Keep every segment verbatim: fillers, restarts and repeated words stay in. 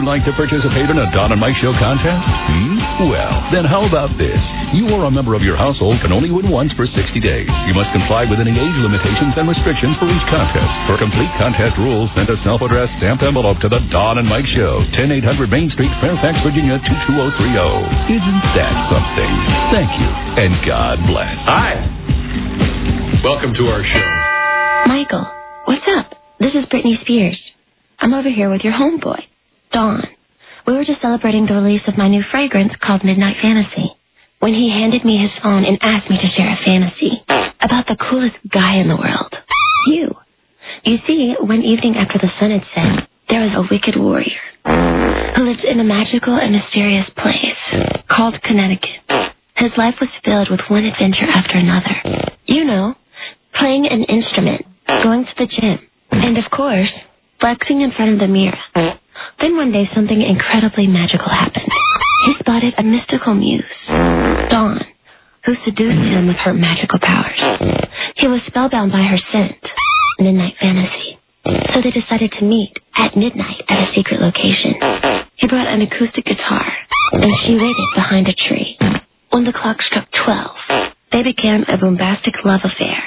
like to participate in a Don and Mike Show contest? Hmm? Well, then how about this? You or a member of your household can only win once for sixty days. You must comply with any age limitations and restrictions for each contest. For complete contest rules, send a self-addressed stamped envelope to the Don and Mike Show, ten eight hundred Main Street, Fairfax, Virginia, two two zero three zero. Isn't that something? Thank you, and God bless. Hi. Welcome to our show. Michael, what's up? This is Britney Spears. I'm over here with your homeboy, Don. We were just celebrating the release of my new fragrance called Midnight Fantasy, when he handed me his phone and asked me to share a fantasy about the coolest guy in the world, you. You see, one evening after the sun had set, there was a wicked warrior who lived in a magical and mysterious place called Connecticut. His life was filled with one adventure after another. You know, playing an instrument, going to the gym, and of course, flexing in front of the mirror. Then one day something incredibly magical happened. He spotted a mystical muse, Dawn, who seduced him with her magical powers. He was spellbound by her scent, Midnight Fantasy. So they decided to meet at midnight at a secret location. He brought an acoustic guitar, and she waited behind a tree. When the clock struck twelve, they began a bombastic love affair.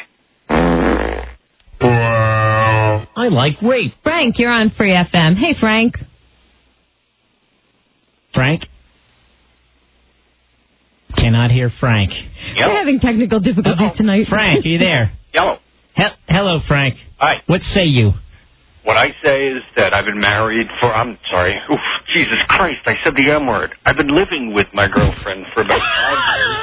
I like rape. Frank, you're on Free F M. Hey, Frank. Frank? Cannot hear Frank. We're having technical difficulties Uh-oh. tonight. Frank, are you there? Hello. He- hello, Frank. Hi. What say you? What I say is that I've been married for, I'm sorry, oof, Jesus Christ, I said the M word. I've been living with my girlfriend for about five years.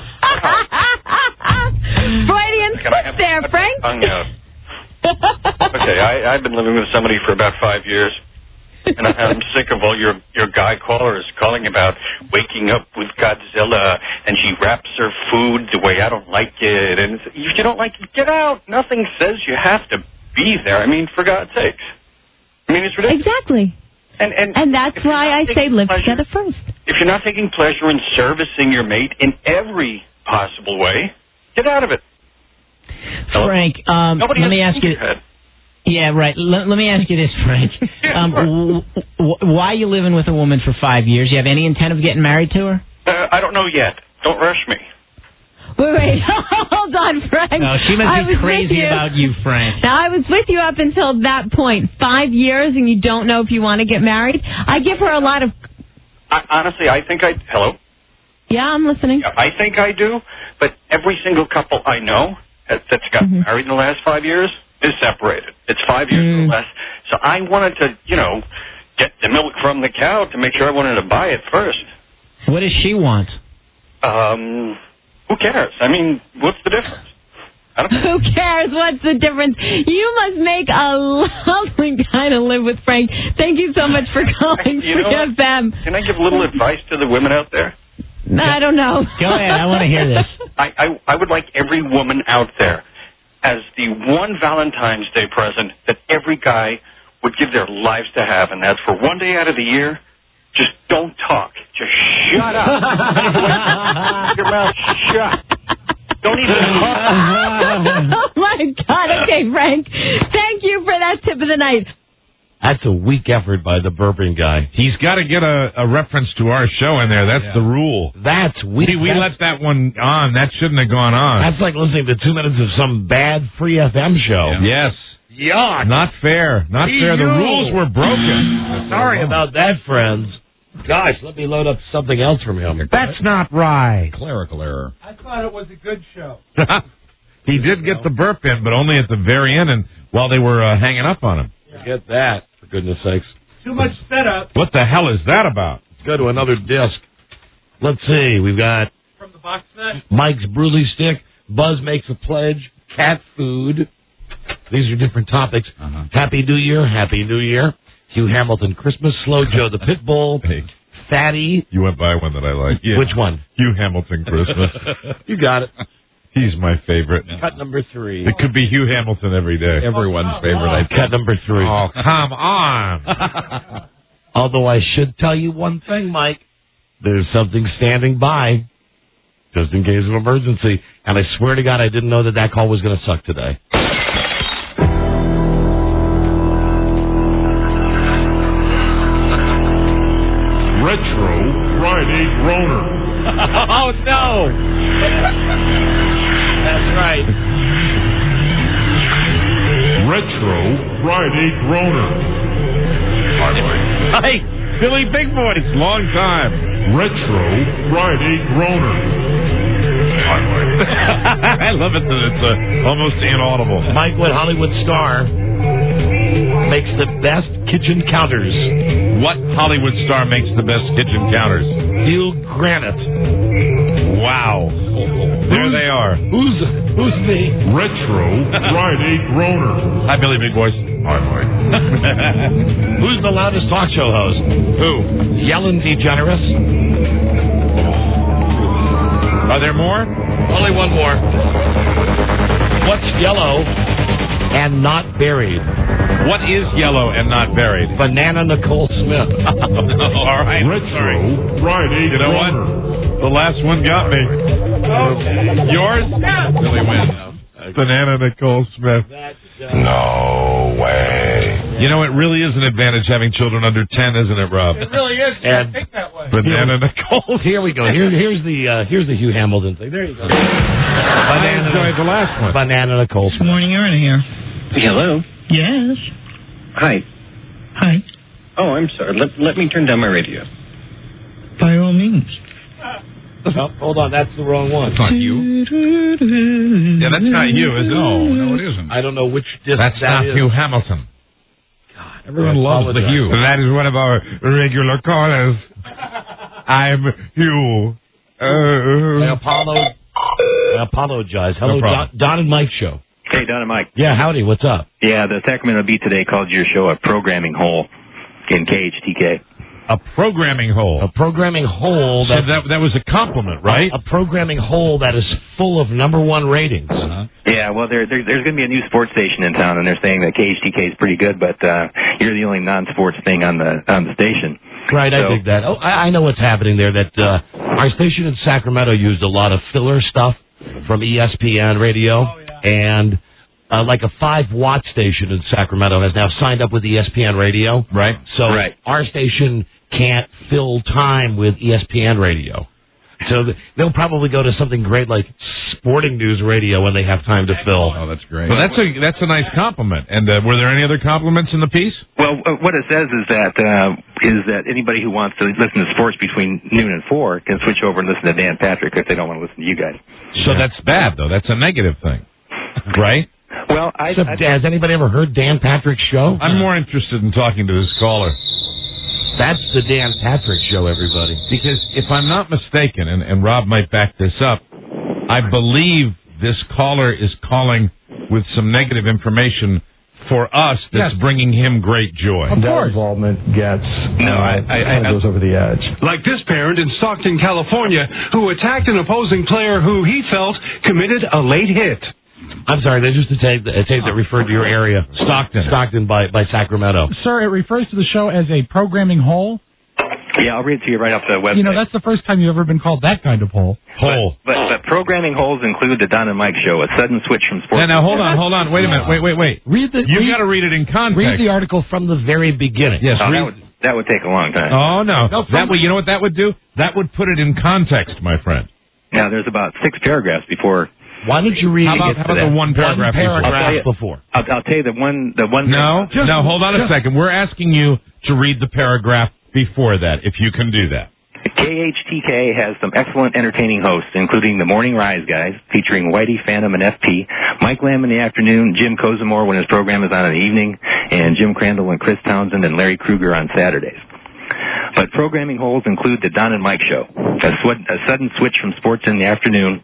Freudian slip there, Frank. Tongue out. Okay, I, I've been living with somebody for about five years, and I'm sick of all your, your guy callers calling about waking up with Godzilla, and she wraps her food the way I don't like it, and if you don't like it, get out. Nothing says you have to be there. I mean, for God's sakes. I mean, it's ridiculous. Exactly. And, and, and that's why I say live pleasure, together first. If you're not taking pleasure in servicing your mate in every possible way, get out of it. Frank, um, Nobody let me ask you. Head. Yeah, right. L- let me ask you this, Frank. Yeah, um, w- w- why are you living with a woman for five years? You have any intent of getting married to her? Uh, I don't know yet. Don't rush me. Wait, wait. Hold on, Frank. No, she must I be was crazy with you. about you, Frank. Now, I was with you up until that point. Five years and you don't know if you want to get married? I give her a lot of... I, honestly, I think I... Hello? Yeah, I'm listening. Yeah, I think I do, but every single couple I know that's gotten Mm-hmm. married in the last five years is separated. It's five years Mm. or less. So I wanted to, you know, get the milk from the cow to make sure I wanted to buy it first. What does she want? Um, who cares? I mean, what's the difference? I don't Who cares? What's the difference? You must make a lovely guy to live with, Frank. Thank you so much for calling You know Free what? F M. Can I give a little advice to the women out there? No, I don't know. Go ahead. I want to hear this. I, I, I would like every woman out there as the one Valentine's Day present that every guy would give their lives to have, and that's for one day out of the year, just don't talk. Just shut up. Your mouth shut. Don't even talk. Oh, my God. Okay, Frank. Thank you for that tip of the night. That's a weak effort by the burping guy. He's got to get a, a reference to our show in there. That's Yeah. the rule. That's weak. See, we that's, let that one on. That shouldn't have gone on. that's like listening to two minutes of some bad Free F M show. Yes. Yuck. Not fair. Not Hey, fair. The you. rules were broken. Sorry about that, friends. Gosh, let me load up something else from him. That's not right. Clerical error. I thought it was a good show. He did get the burp in, but only at the very end and while they were uh, hanging up on him. Forget that, for goodness sakes. Too much setup What the hell is that about? Let's go to another disc. Let's see. We've got from the box net. Mike's Brulee Stick, Buzz Makes a Pledge, cat food. These are different topics. Uh-huh. Happy New Year, Happy New Year. Hugh Hamilton Christmas, Slow Joe the Pit Bull, Hey, Fatty. you went by one that I like. Yeah. Which one? Hugh Hamilton Christmas. You got it. He's my favorite. Cut number three. It could be Hugh Hamilton every day. Everyone's favorite. I cut number three. Oh, come on. Although I should tell you one thing, Mike. There's something standing by, just in case of emergency. And I swear to God, I didn't know that that call was going to suck today. Retro Friday Groaner. Oh, no. That's right. Retro Friday Groaner. Hi, Billy Big Voice. Long time. Retro Friday Groaner. I love it that it's uh, almost inaudible. Mike, what Hollywood star makes the best kitchen counters? What Hollywood star makes the best kitchen counters? Hugh Grant. Wow. There Who's, they are. Who's who's me? Retro Friday Groaner. Hi, Billy Big Voice. Hi, Mike. Who's the loudest talk show host? Who? Ellen DeGeneres. Are there more? Only one more. What's yellow and not buried? What is yellow and not buried? Banana Nicole Smith. All right. Retro Sorry. Friday You know Groaner. what? The last one got me. Okay. Yours? Really wins. Banana Nicole Smith. No way. You know, it really is an advantage having children under ten, isn't it, Rob? It really is. And- I think that way. Banana Nicole. Here we go. Here, here's the uh, here's the Hugh Hamilton thing. There you go. I Banana, enjoyed the last one. Banana Nicole Smith. Morning, Ernie here. Hello. Yes. Hi. Hi. Oh, I'm sorry. Let, let me turn down my radio. By all means. Oh, hold on, that's the wrong one. Not you. Yeah, that's not you, is it? No, no, it isn't. I don't know which disc That's that not is. Hugh Hamilton. God, Everyone I loves the apologize. Hugh. That is one of our regular callers. I'm Hugh. I, Uh, apolo- I apologize. Hello, No problem. Don, Don and Mike show. Hey, Don and Mike. Yeah, howdy. What's up? Yeah, the Sacramento Bee today called your show a programming hole in K H T K. a programming hole. A programming hole So that that that was a compliment, right? A programming hole that is full of number one ratings. Uh-huh. Yeah, well, there, there there's going to be a new sports station in town, and they're saying that K H T K is pretty good, but uh, you're the only non-sports thing on the on the station. Right, I So- dig that. Oh, I, I know what's happening there. That uh, our station in Sacramento used a lot of filler stuff from E S P N radio, Oh, yeah. and uh, like a five watt station in Sacramento has now signed up with E S P N radio. Right. So Right. our station can't fill time with E S P N radio. So th- they'll probably go to something great like Sporting News Radio when they have time to fill. Oh, that's great. Well, that's a that's a nice compliment. And uh, were there any other compliments in the piece? Well, uh, what it says is that uh, is that anybody who wants to listen to sports between noon and four can switch over and listen to Dan Patrick if they don't want to listen to you guys. So that's bad, though. That's a negative thing, right? Well, I, So, I has anybody ever heard Dan Patrick's show? I'm more interested in talking to this caller. That's the Dan Patrick show, everybody. Because if I'm not mistaken, and, and Rob might back this up, I believe this caller is calling with some negative information for us that's Yes. bringing him great joy. Of That course. involvement gets No, uh, I- I- kind I- of goes over the edge. Like this parent in Stockton, California, who attacked an opposing player who he felt committed a late hit. I'm sorry, that's just a tape, a tape that referred to your area. Stockton. Stockton by, by Sacramento. Sir, it refers to the show as a programming hole. yeah, I'll read it to you right off the website. You know, that's the first time you've ever been called that kind of hole. Hole. But, but, but programming holes include the Don and Mike show, a sudden switch from sports. Now, now, hold on, hold on. Wait a minute. Wait, wait, wait. Read the You read, got to read it in context. read the article from the very beginning. Yes, Oh, that read. would that would take a long time. Oh no, No, that from- would. You know what that would do? That would put it in context, my friend. Now, there's about six paragraphs before. Why don't you read How about, it? how about the one paragraph? One paragraph I'll tell you- before. I'll, I'll tell you the one. The one. No, Just- no. Hold on a second. We're asking you to read the paragraph before that, if you can do that. K H T K has some excellent entertaining hosts, including the Morning Rise guys, featuring Whitey, Phantom, and F P, Mike Lamb in the afternoon, Jim Kozimor when his program is on in the evening, and Jim Crandall and Chris Townsend and Larry Kruger on Saturdays. But programming holes include the Don and Mike Show, a, sw- a sudden switch from sports in the afternoon,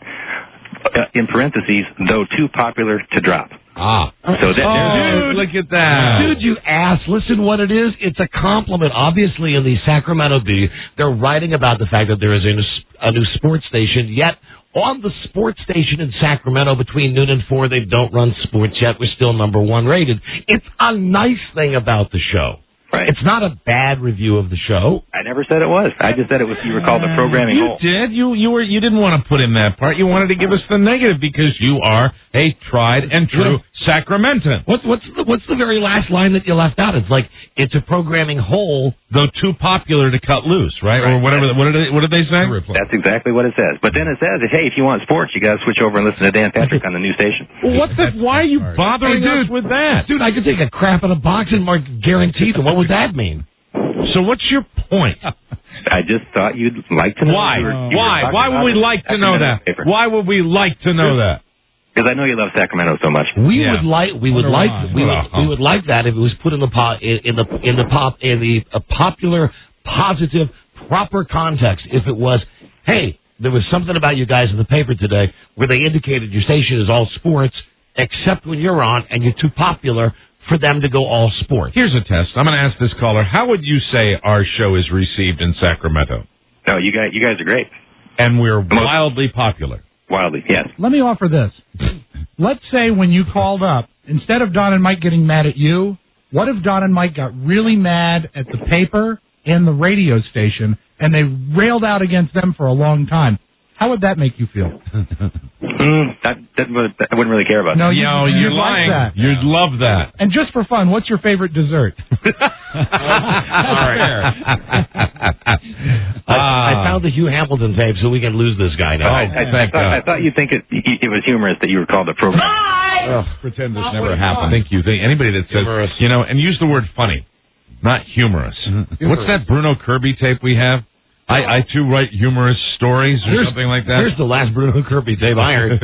uh, in parentheses, though too popular to drop. Ah. So that, Oh, Dude. look at that. Dude, you ass. Listen what it is. It's a compliment. Obviously, in the Sacramento Bee, they're writing about the fact that there is a new, a new sports station, yet on the sports station in Sacramento between noon and four, they don't run sports yet. We're still number one rated. It's a nice thing about the show. Right. It's not a bad review of the show. I never said it was. I just said it was, you were called the programming You hole. did. You you were you didn't want to put in that part. You wanted to give us the negative because you are a tried and true Sacramento. What, what's the, what's the very last line that you left out? It's like it's a programming hole, though too popular to cut loose, right? Right. Or whatever. What did they, what did they say? That's exactly what it says. But then it says, hey, if you want sports, you got to switch over and listen to Dan Patrick on the new station. Well, what the? Why are you bothering Hey, dude, us with that? Dude, I could take a crap in a box and mark guaranteed. And what would that mean? So what's your point? I just thought you'd like to know. Why? You were, you Why? were Why would we like to know that? Paper. Why would we like to know that? Because I know you love Sacramento so much. We Yeah. would like we would Wonder like why. we would, Well, we would like that if it was put in the po- in in the in the pop in the a popular, positive, proper context. If it was, hey, there was something about you guys in the paper today where they indicated your station is all sports, except when you're on and you're too popular for them to go all sports. Here's a test. I'm going to ask this caller. How would you say our show is received in Sacramento? No, you guys, you guys are great. And we're wildly popular. Wildly, yes. Let me offer this. Let's say when you called up, instead of Don and Mike getting mad at you, what if Don and Mike got really mad at the paper and the radio station, and they railed out against them for a long time? How would that make you feel? mm, that, that, would- I wouldn't really care about No, that. you, Yo, you'd you're like lying. that. You'd love that. And just for fun, what's your favorite dessert? All right. I, I found the Hugh Hamilton tape, so we can lose this guy now. I, I, I, thought, I thought you'd think it, it was humorous that you were called a program. Ugh, pretend this never happened. Thank you. Think anybody that says, Humorous. you know, and use the word funny, not humorous. What's that Bruno Kirby tape we have? I, I too write humorous stories or Here's- something like that. Here's the last Bruno Kirby tape I heard.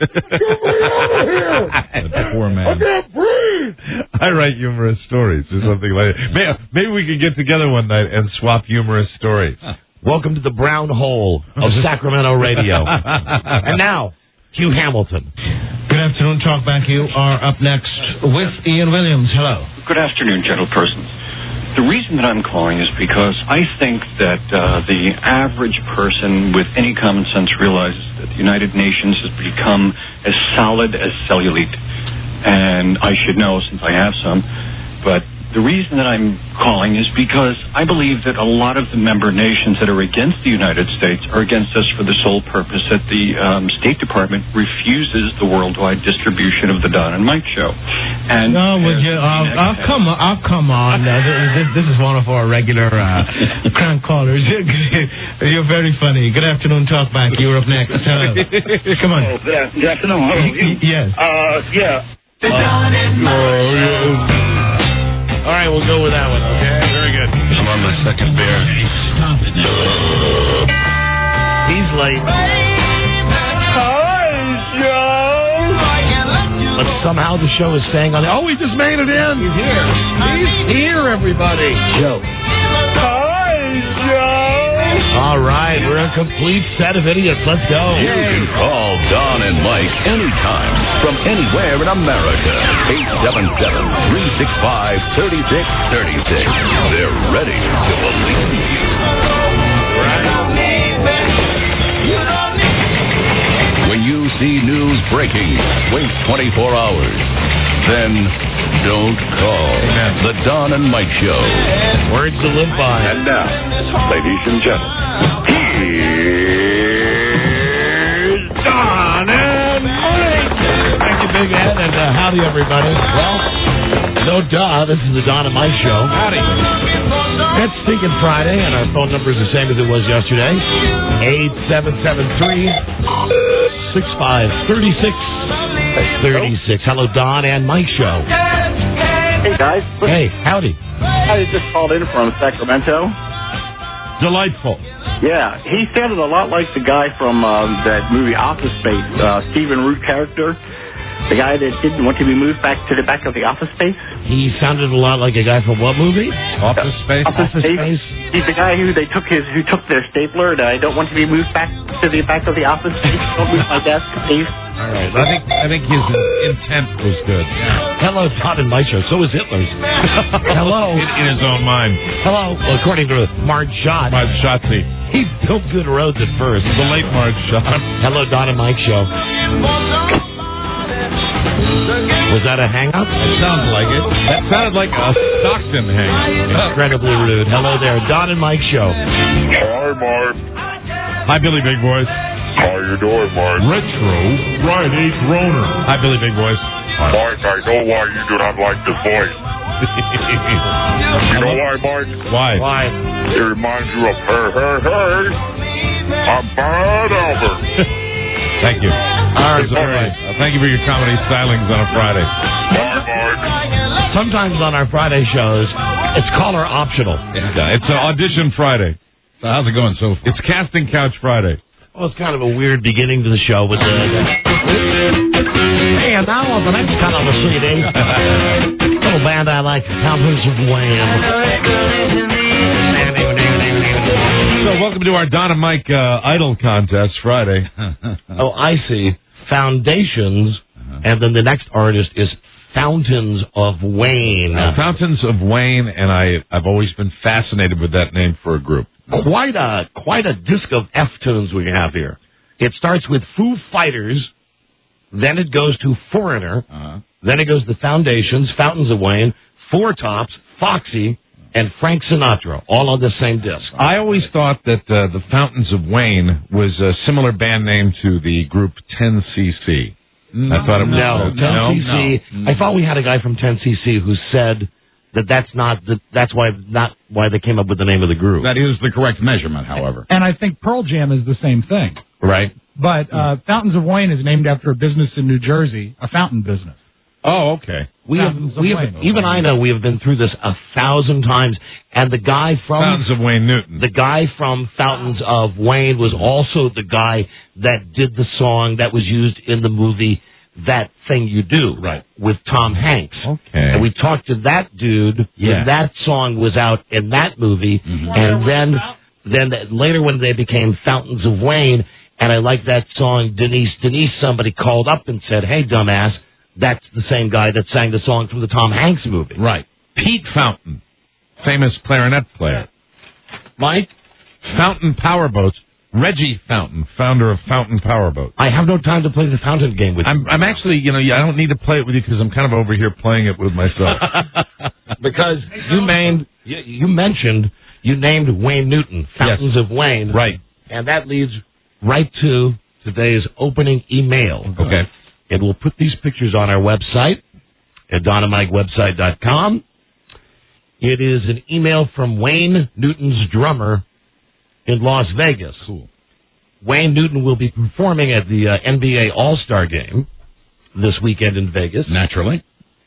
That poor man. I write humorous stories or something like that. Maybe, maybe we could get together one night and swap humorous stories. Welcome to the brown hole of Sacramento radio. And now, Hugh Hamilton. Good afternoon, Talkback. You are up next with Ian Williams. Hello. Good afternoon, gentlepersons. The reason that I'm calling is because I think that uh, the average person with any common sense realizes that the United Nations has become as solid as cellulite. And I should know since I have some. But the reason that I'm calling is because I believe that a lot of the member nations that are against the United States are against us for the sole purpose that the um, State Department refuses the worldwide distribution of the Don and Mike show. And No, would you? Uh, uh, come on, uh, come on. Uh, this, this is one of our regular uh, crank callers. You're very funny. Good afternoon, Talkback. You're up next. Hello. Come on. Oh, yeah, good afternoon. Hello. Y- yes. Uh, yeah. All right, we'll go with that one, okay? Very good. I'm on my second beer. Stop it now. He's late. But somehow the show is staying on. Oh, he just made it in. He's here. He's here, everybody. Joe. Hi, Joe. All right, we're a complete set of idiots. Let's go. You can call Don and Mike anytime from anywhere in America. eight seven seven, three six five, three six three six. They're ready to believe you. When you see news breaking, wait twenty-four hours. Then don't call. The Don and Mike Show. Words to live by. And now, ladies and gentlemen, here's Don and Mike. Thank you, Big Ed, and uh, howdy, everybody. Well, no duh, this is the Don and Mike Show. Howdy. It's Stinking Friday, and our phone number is the same as it was yesterday. eight seven seven three, six five three six three six. Hello, Don and Mike Show. Hey, guys. Hey, howdy. I just called in from Sacramento. Delightful. Yeah, he sounded a lot like the guy from um, that movie Office Space, uh, Stephen Root character. The guy that didn't want to be moved back to the back of the office space. He sounded a lot like a guy from what movie? Office Space? Office, Office space. Space. He's the guy who they took his who took their stapler. And I don't want to be moved back to the back of the office space. Don't move my desk, please. All right. I think I think his intent was good. Hello, Don and Mike Show. So is Hitler's. Hello. In, in his own mind. Hello. Well, according to Marge Schott, Marge Schatzy. he built good roads at first. The late Marge Schott. Hello, Don and Mike Show. Was that a hang-up? It sounds like it. That sounded like a Stockton hang. Incredibly rude. Hello there, Don and Mike Show. Hi, Mark. Hi, Billy Big Boys. How you doing, Mark? Retro Friday Groner. Hi, Billy Big Boys. Mark, I know why you do not like this voice. You know why, Mark? Why? Why? It reminds you of her, her, her. I'm Bud Albert. Thank you. All right, All right. Uh, thank you for your comedy stylings on a Friday. Bye, Mark. Sometimes on our Friday shows, it's caller optional. Yeah, it's an audition Friday. So how's it going so far? It's Casting Couch Friday. Well, it's kind of a weird beginning to the show with the... Hey, and now on the next cut on the C D, little band I like, Fountains of Wayne. So welcome to our Don and Mike uh, Idol Contest Friday. Oh, I see. Foundations, uh-huh. And then the next artist is Fountains of Wayne. Uh, Fountains of Wayne, and I, I've always been fascinated with that name for a group. Quite a quite a disc of F tunes we have here. It starts with Foo Fighters, then it goes to Foreigner, uh-huh. Then it goes to Foundations, Fountains of Wayne, Four Tops, Foxy, and Frank Sinatra, all on the same disc. I always thought that uh, the Fountains of Wayne was a similar band name to the group ten C C. No, I thought it was no, uh, ten C C. No. I thought we had a guy from ten C C who said that that's not the, that's why not why they came up with the name of the group. That is the correct measurement, however. And I think Pearl Jam is the same thing. Right. But uh, Fountains of Wayne is named after a business in New Jersey, a fountain business. Oh, okay. We have, we have, even I know we have been through this a thousand times. And the guy from Fountains of Wayne Newton, the guy from Fountains of Wayne, was also the guy that did the song that was used in the movie That Thing You Do, right, with Tom Hanks. Okay. And we talked to that dude yeah. when that song was out in that movie, mm-hmm. and then then later when they became Fountains of Wayne, and I like that song, Denise, Denise, somebody called up and said, "Hey, dumbass, that's the same guy that sang the song from the Tom Hanks movie." Right. Pete Fountain, famous clarinet player. Mike? Fountain Powerboats. Reggie Fountain, founder of Fountain Powerboat. I have no time to play the fountain game with you. I'm, I'm actually, you know, I don't need to play it with you because I'm kind of over here playing it with myself. Because you named, you, you mentioned, you named Wayne Newton, Fountains yes. of Wayne. Right. And that leads right to today's opening email. Okay. And we'll put these pictures on our website at don and mike website dot com. It is an email from Wayne Newton's drummer in Las Vegas. Cool. Wayne Newton will be performing at the uh, N B A All-Star Game this weekend in Vegas. Naturally.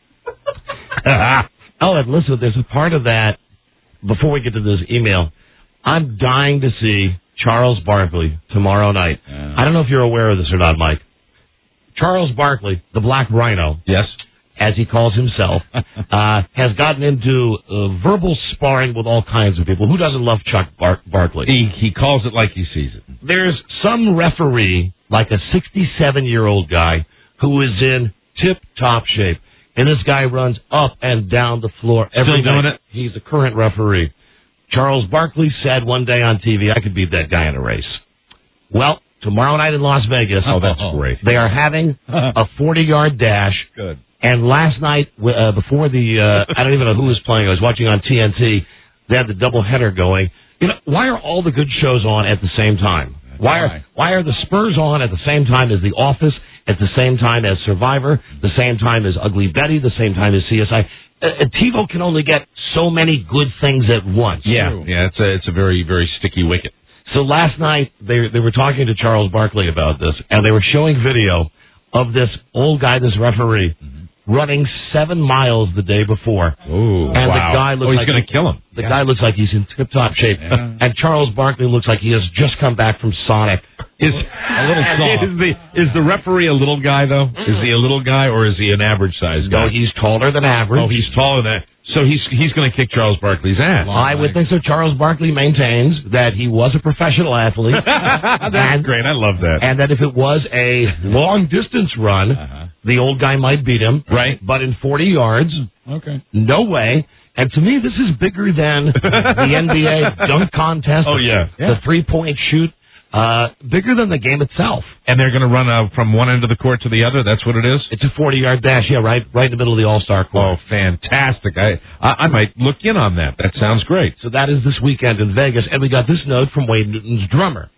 Oh, and listen, there's a part of that, before we get to this email, I'm dying to see Charles Barkley tomorrow night. Uh, I don't know if you're aware of this or not, Mike. Charles Barkley, the Black Rhino. Yes. As he calls himself, uh, has gotten into uh, verbal sparring with all kinds of people. Who doesn't love Chuck Bar- Barkley? He he calls it like he sees it. There's some referee, like a sixty-seven-year-old guy, who is in tip-top shape. And this guy runs up and down the floor every Still doing night. it? He's a current referee. Charles Barkley said one day on T V, I could beat that guy in a race. Well, tomorrow night in Las Vegas, oh, that's great. They are having a forty-yard dash. Good. And last night, uh, before the, uh, I don't even know who was playing, I was watching on T N T, they had the doubleheader going. You know, why are all the good shows on at the same time? That's why are right. why are the Spurs on at the same time as The Office, at the same time as Survivor, the same time as Ugly Betty, the same time as C S I? Uh, TiVo can only get so many good things at once. Yeah, yeah, it's a it's a very very sticky wicket. So last night they they were talking to Charles Barkley about this, and they were showing video of this old guy, this referee, mm-hmm. running seven miles the day before. Ooh, and wow. the guy looks oh, he's like going to kill him. The yeah. guy looks like he's in tip-top shape. Yeah. And Charles Barkley looks like he has just come back from Sonic. Is a little soft. Is the is the referee a little guy though? Is he a little guy or is he an average sized guy? No, he's taller than average. Oh, he's taller than that. So he's he's going to kick Charles Barkley's ass. I would think so. Charles Barkley maintains that he was a professional athlete. That's and, great. I love that. And that if it was a long distance run, uh-huh. the old guy might beat him. Right. But in forty yards, okay, no way. And to me, this is bigger than the N B A dunk contest. Oh yeah, the yeah. three point shoot. Uh, bigger than the game itself. And they're going to run uh, from one end of the court to the other? That's what it is? It's a forty-yard dash, yeah, right right in the middle of the All-Star court. Oh, fantastic. I, I I might look in on that. That sounds great. So that is this weekend in Vegas. And we got this note from Wayne Newton's drummer,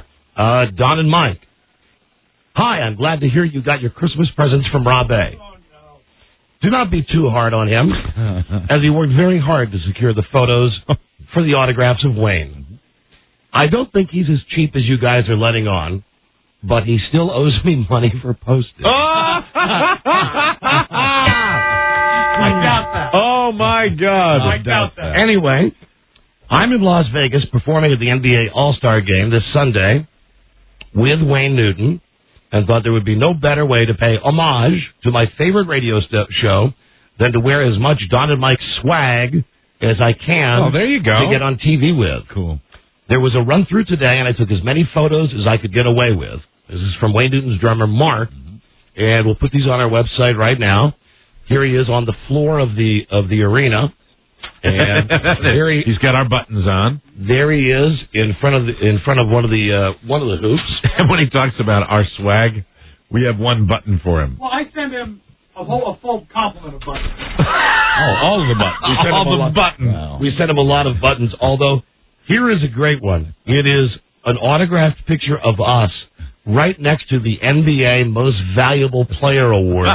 uh, Don and Mike. Hi, I'm glad to hear you got your Christmas presents from Rob A. do not be too hard on him, as he worked very hard to secure the photos for the autographs of Wayne. I don't think he's as cheap as you guys are letting on, but he still owes me money for postage. Oh! I doubt that. Oh, my God. I doubt that. Anyway, I'm in Las Vegas performing at the N B A All-Star Game this Sunday with Wayne Newton, and thought there would be no better way to pay homage to my favorite radio st- show than to wear as much Don and Mike swag as I can Oh, there you go. to get on T V with. Cool. There was a run-through today, and I took as many photos as I could get away with. This is from Wayne Newton's drummer, Mark, and we'll put these on our website right now. Here he is on the floor of the of the arena, and there he, he's got our buttons on. there he is in front of the, in front of one of the uh, one of the hoops. And when he talks about our swag, we have one button for him. Well, I send him a whole a full complement of buttons. Oh, all of the buttons. We sent all him a the lot- buttons. Wow. We sent him a lot of buttons, although here is a great one. It is an autographed picture of us right next to the N B A Most Valuable Player Award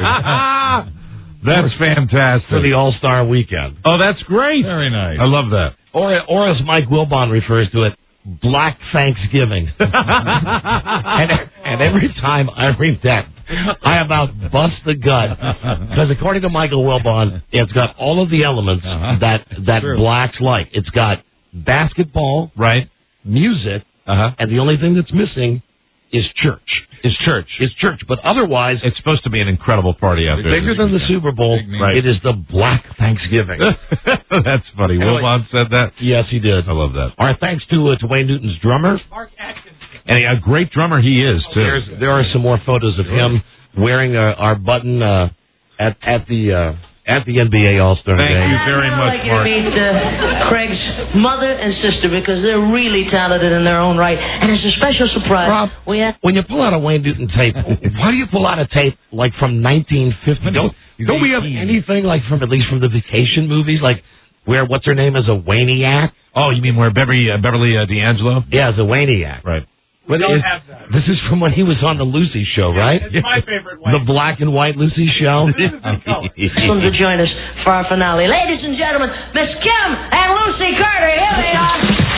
That's fantastic. for the All-Star Weekend. Oh, that's great. Very nice. I love that. Or, or as Mike Wilbon refers to it, Black Thanksgiving. and, and every time I read that, I about bust the gut. Because according to Michael Wilbon, it's got all of the elements Uh-huh. that, that True. blacks like. It's got basketball, Right. music, Uh-huh. and the only thing that's missing is church. It's church. Is church. But otherwise, It's supposed to be an incrable party out it's there. bigger this than the weekend. Super Bowl. Big name. Right. It is the Black Thanksgiving. That's funny. Anyway. Wilbon said that. Yes, he did. I love that. Our thanks to uh, to Wayne Newton's drummer. Mark Atkins. And a great drummer he is, too. There's there are some more photos of him wearing uh, our button uh, at at the uh, at the N B A All-Star Thank Game. you very I'd much, like you to Mark. meet uh, Craig's mother and sister because they're really talented in their own right, and it's a special surprise. Rob, we have when you pull out a Wayne Newton tape, why do you pull out a tape like from nineteen fifty? Don't He's don't we have eighteen. anything like from at least from the vacation movies, like where what's her name is a Waniac? Oh, you mean where Beverly, uh, Beverly uh, D'Angelo? Yeah, it's a Waniac. Right. But don't is- have that. This is from when he was on the Lucy Show, right? It's my favorite one. The black and white Lucy Show. This is in color. them to join us for our finale. Ladies and gentlemen, Miss Kim and Lucy Carter, here they are.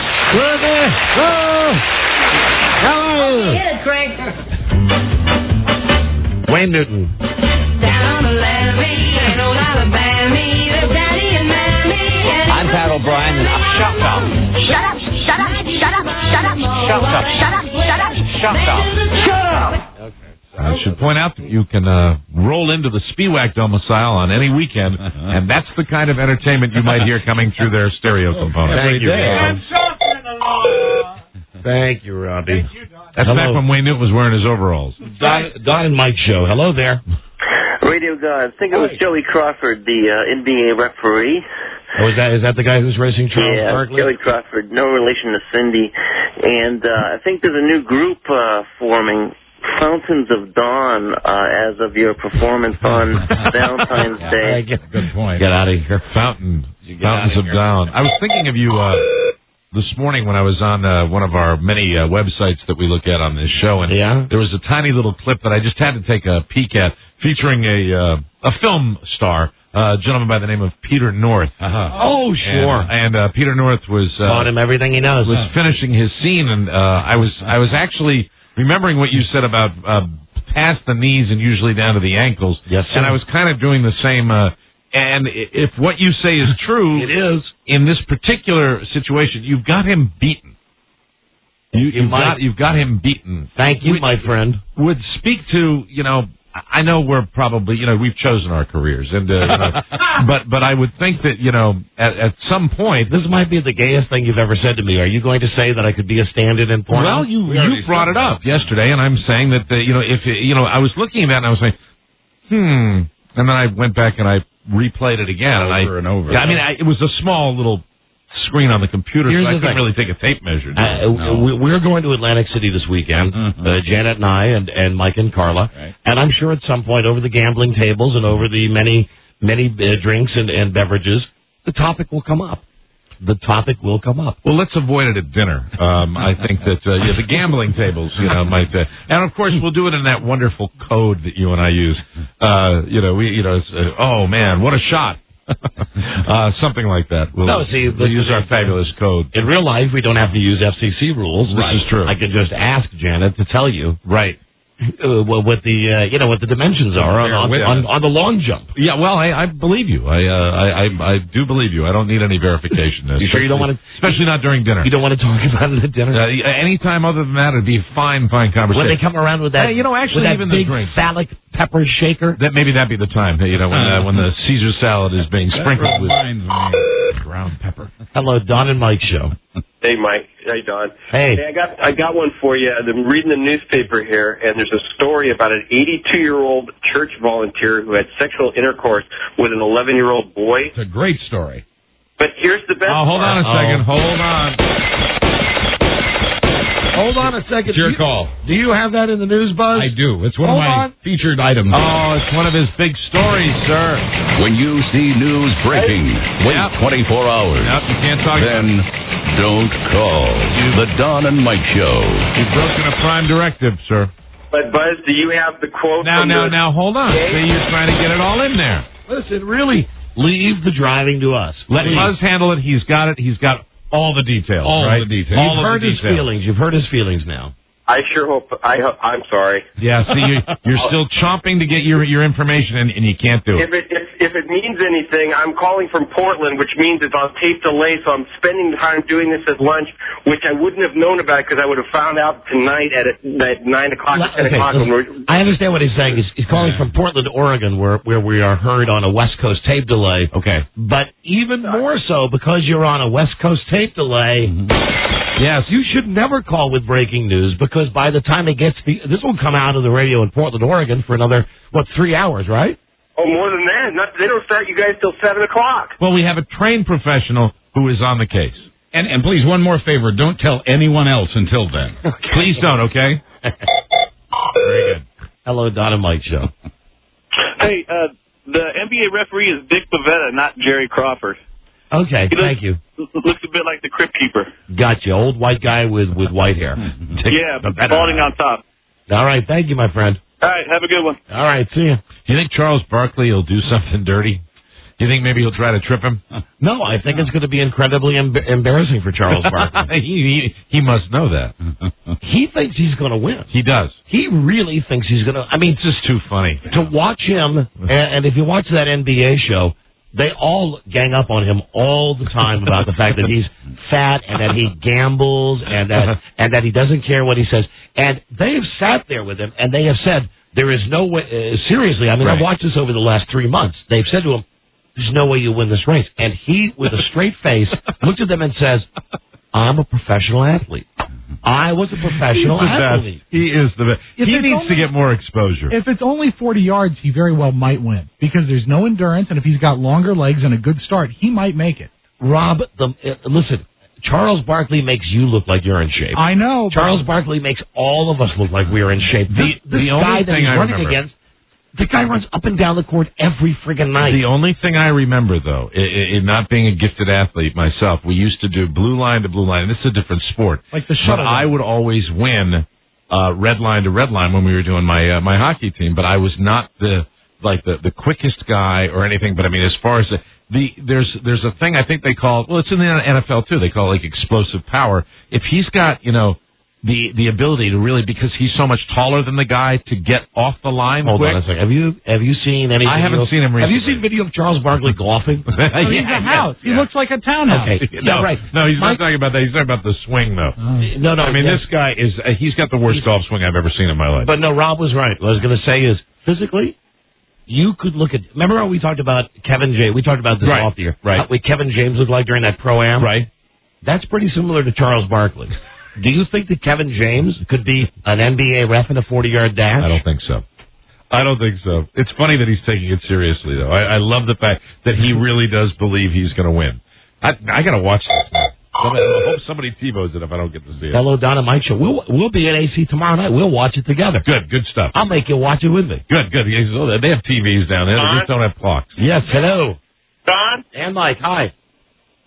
Hit it, Craig. Wayne Newton. I'm Pat O'Brien, and shut up. Shut up, shut up, shut up, shut up, Shut up. shut up, shut up. Shut up. Shut up. I should point out that you can uh, roll into the Spiewak domicile on any weekend, and that's the kind of entertainment you might hear coming through their stereo component. Thank you, And Rob. something along. Thank you, Robbie. Thank you, Don. That's Hello. back when Wayne Newton was wearing his overalls. Don, Don and Mike show. Hello there. Radio God. I think it was Joey Crawford, the uh, N B A referee. Oh, is that is that the guy who's racing Charles yeah, Barkley? Joey Crawford. No relation to Cindy. And uh, I think there's a new group uh, forming, Fountains of Dawn, uh, as of your performance on Valentine's Day. Good point. Get out of here. Fountain. Fountains of Down. I was thinking of you uh, this morning when I was on uh, one of our many uh, websites that we look at on this show, and Yeah? there was a tiny little clip that I just had to take a peek at featuring a uh, a film star, uh, a gentleman by the name of Peter North. Uh-huh. Oh, sure. And, and uh, Peter North was uh, Taught him everything he knows. was finishing his scene, and uh, I was I was actually remembering what you said about uh, past the knees and usually down to the ankles. Yes, sir. And I was kind of doing the same. Uh, and i- if what you say is true, It is. in this particular situation, you've got him beaten. You, you've might- got you've got him beaten. Thank you, Would- my friend. Would speak to you know. I know we're probably, you know, we've chosen our careers, and uh, you know, but but I would think that you know at, at some point This might be the gayest thing you've ever said to me. Are you going to say that I could be a stand-in in porn? Well, you you brought it up yesterday, and I'm saying that uh, you know if you know I was looking at that and I was saying, hmm, and then I went back and I replayed it again, and I Over and over. Yeah, I mean I, it was a small little screen on the computer, Here's so I the couldn't thing. really take a tape measure. Uh, we- We're going to Atlantic City this weekend, Mhm. uh, Janet and I, and, and Mike and Carla. Right. And I'm sure at some point over the gambling tables and over the many, many uh, drinks and, and beverages, the topic will come up. the topic will come up. Well, let's avoid it at dinner. Um, I think that uh, yeah, the gambling tables, you know, might. Uh, and of course, we'll do it in that wonderful code that you and I use. Uh, you know, we, you know, it's, uh, oh man, what a shot! uh, something like that. We'll, no, see, we'll use our fabulous code. In real life, we don't have to use F C C rules. This right. is true. I can just ask Janet to tell you. Right. Uh, well, what the uh, you know what the dimensions are on on, on on the long jump. Yeah, well, I, I believe you. I, uh, I I I do believe you. I don't need any verification. You sure you don't want to, especially not during dinner. You don't want to talk about it at dinner. Uh, any time other than that, it'd be fine, fine conversation. When they come around with that, hey, you know, actually, with that even big the drink. phallic pepper shaker. That maybe that'd be the time. You know, when uh, when the Caesar salad is being sprinkled with ground pepper. Hello, Don and Mike show. Hey, Mike. Hey, Don. Hey. hey. I got I got one for you. I'm reading the newspaper here, and there's a story about an eighty-two-year-old church volunteer who had sexual intercourse with an eleven-year-old boy. It's a great story. But here's the best Oh, hold part. on a second. Oh. Hold on. Hold on a second. It's your do you, call. Do you have that in the news, Buzz? I do. It's one Hold of my on. featured items. Oh, it's one of his big stories, sir. When you see news breaking, wait Yep. twenty-four hours. Yep, you can't talk Then don't call. The Don and Mike Show. You've broken a prime directive, sir. But, Buzz, do you have the quote Now, from now, the... now, hold on. See, you're trying to get it all in there. Listen, really, leave the driving to us. Let Please. Buzz handle it. He's got it. He's got all the details. All right? the details. All You've of heard the his details. feelings. You've heard his feelings now. I sure hope... I ho- I'm sorry. Yeah, see, you, you're still chomping to get your, your information, and, and you can't do it. If it if, if it means anything, I'm calling from Portland, which means it's on tape delay, so I'm spending time doing this at lunch, which I wouldn't have known about because I would have found out tonight at, at nine o'clock or ten Okay, o'clock. listen, When we're, I understand what he's saying. He's, he's calling from Portland, Oregon, where, where we are heard on a West Coast tape delay. Okay. But even more so, because you're on a West Coast tape delay... Yes. You should never call with breaking news because by the time it gets the, this will come out of the radio in Portland, Oregon for another, what, three hours, right? oh, more than that. Not, they don't start you guys till seven o'clock. Well, we have a trained professional who is on the case. And, and please, one more favor. Don't tell anyone else until then. Okay. Please don't, okay? Very good. Hello, Don and Mike show. Hey, uh, the N B A referee is Dick Pavetta, not Jerry Crawford. Okay, He looks, thank you. Looks a bit like the Crypt Keeper. Gotcha. Old white guy with, with white hair. Yeah, balding on top. All right, thank you, my friend. All right, have a good one. All right, see ya. Do you think Charles Barkley will do something dirty? Do you think maybe he'll try to trip him? No, I think it's going to be incredibly emb- embarrassing for Charles Barkley. he, he he must know that. He thinks he's going to win. He does. He really thinks he's going to. I mean, It's just too funny. to watch him, and, and if you watch that N B A show, they all gang up on him all the time about the fact that he's fat and that he gambles and that and that he doesn't care what he says. And they have sat there with him and they have said there is no way. Uh, seriously, I mean, Right. I've watched this over the last three months. They've said to him, "There's no way you win this race." And he, with a straight face, looked at them and says, "I'm a professional athlete. I was a professional He's the athlete." best. He is the best. If He it's needs to only- get more exposure. If it's only forty yards, he very well might win because there's no endurance, and if he's got longer legs and a good start, he might make it. Rob, the, uh, listen, Charles Barkley makes you look like you're in shape. I know. but- Charles Barkley makes all of us look like we're in shape. The- This, this the only guy that thing he's I running remember- against, the guy runs up and down the court every friggin' night. The only thing I remember, though, in not being a gifted athlete myself, we used to do blue line to blue line, and this is a different sport. Like the But shuttle. I would always win uh, red line to red line when we were doing my uh, my hockey team. But I was not the like the the quickest guy or anything. But I mean, as far as the, the there's there's a thing I think they call well, it's in the N F L too. They call it like explosive power. If he's got you know. The the ability to really because he's so much taller than the guy to get off the line. Hold quick. on a second. Have you have you seen any? I video haven't of- seen him Have you recently. seen video of Charles Barkley golfing? Oh, he's a house. He looks like a townhouse. Okay. no, Yeah, right. No, he's Mike- not talking about that. He's talking about the swing, though. No, no. I mean, yes. this guy is, uh, he's got the worst golf swing I've ever seen in my life. But no, Rob was right. What I was going to say is, physically, you could look at. Remember how we talked about Kevin James? We talked about this Right, off the air. right. What Kevin James looked like during that pro-am? Right. That's pretty similar to Charles Barkley. Do you think that Kevin James could be an N B A ref in a forty-yard dash? I don't think so. I don't think so. It's funny that he's taking it seriously, though. I, I love the fact that he really does believe he's going to win. I, I got to watch this now. Somebody, I hope somebody TiVos it if I don't get to see it. Hello, Don and Mike show. We'll we'll be at A C tomorrow night. We'll watch it together. Good, good stuff. I'll make you watch it with me. Good, good. They have T Vs down there. They just don't have clocks. Yes, hello. Don? And Mike, hi.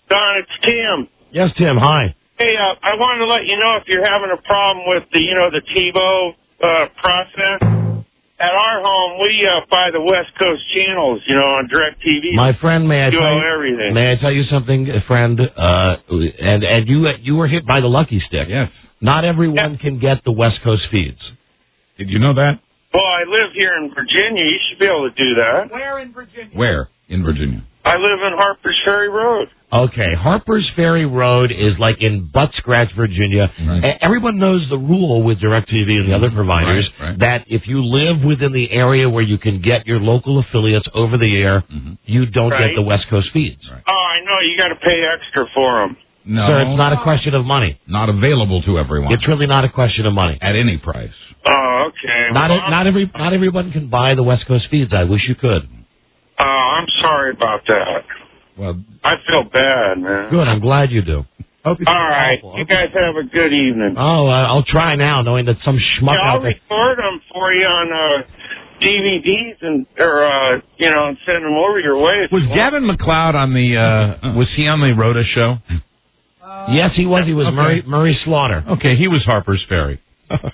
Don, it's Tim. Yes, Tim. Hi. Hey, uh, I wanted to let you know if you're having a problem with the, you know, the TiVo uh, process. At our home, we uh, buy the West Coast channels, you know, on DirecTV. My friend, may I do tell you, everything. may I tell you something, friend? Uh, and and you you were hit by the lucky stick. Yes. Not everyone can get the West Coast feeds. Did you know that? Well, I live here in Virginia. You should be able to do that. Where in Virginia? Where in Virginia? I live in Harpers Ferry Road. Okay, Harpers Ferry Road is like in Butt Scratch, Virginia. Right. E- Everyone knows the rule with DirecTV and the other providers Right, right. that if you live within the area where you can get your local affiliates over the air, Mm-hmm. you don't Right. get the West Coast feeds. Right. Oh, I know. You got to pay extra for them. No, Sir, it's not a question of money. not available to everyone It's really not a question of money. at any price. Oh, okay. Not Well, e- not every not everyone can buy the West Coast feeds. I wish you could. Oh, I'm sorry about that. Well, I feel bad, man. Good, I'm glad you do. All right. You guys have a good evening. Oh, uh, I'll try now, knowing that some schmuck Yeah, I'll out there. record them for you on uh, D V Ds and or uh, you know, and send them over your way. if Was you want. Gavin McLeod on the? Uh, was he on the Rhoda show? Yes, he was. He was Okay. Murray Murray Slaughter. Okay, he was Harper's Ferry.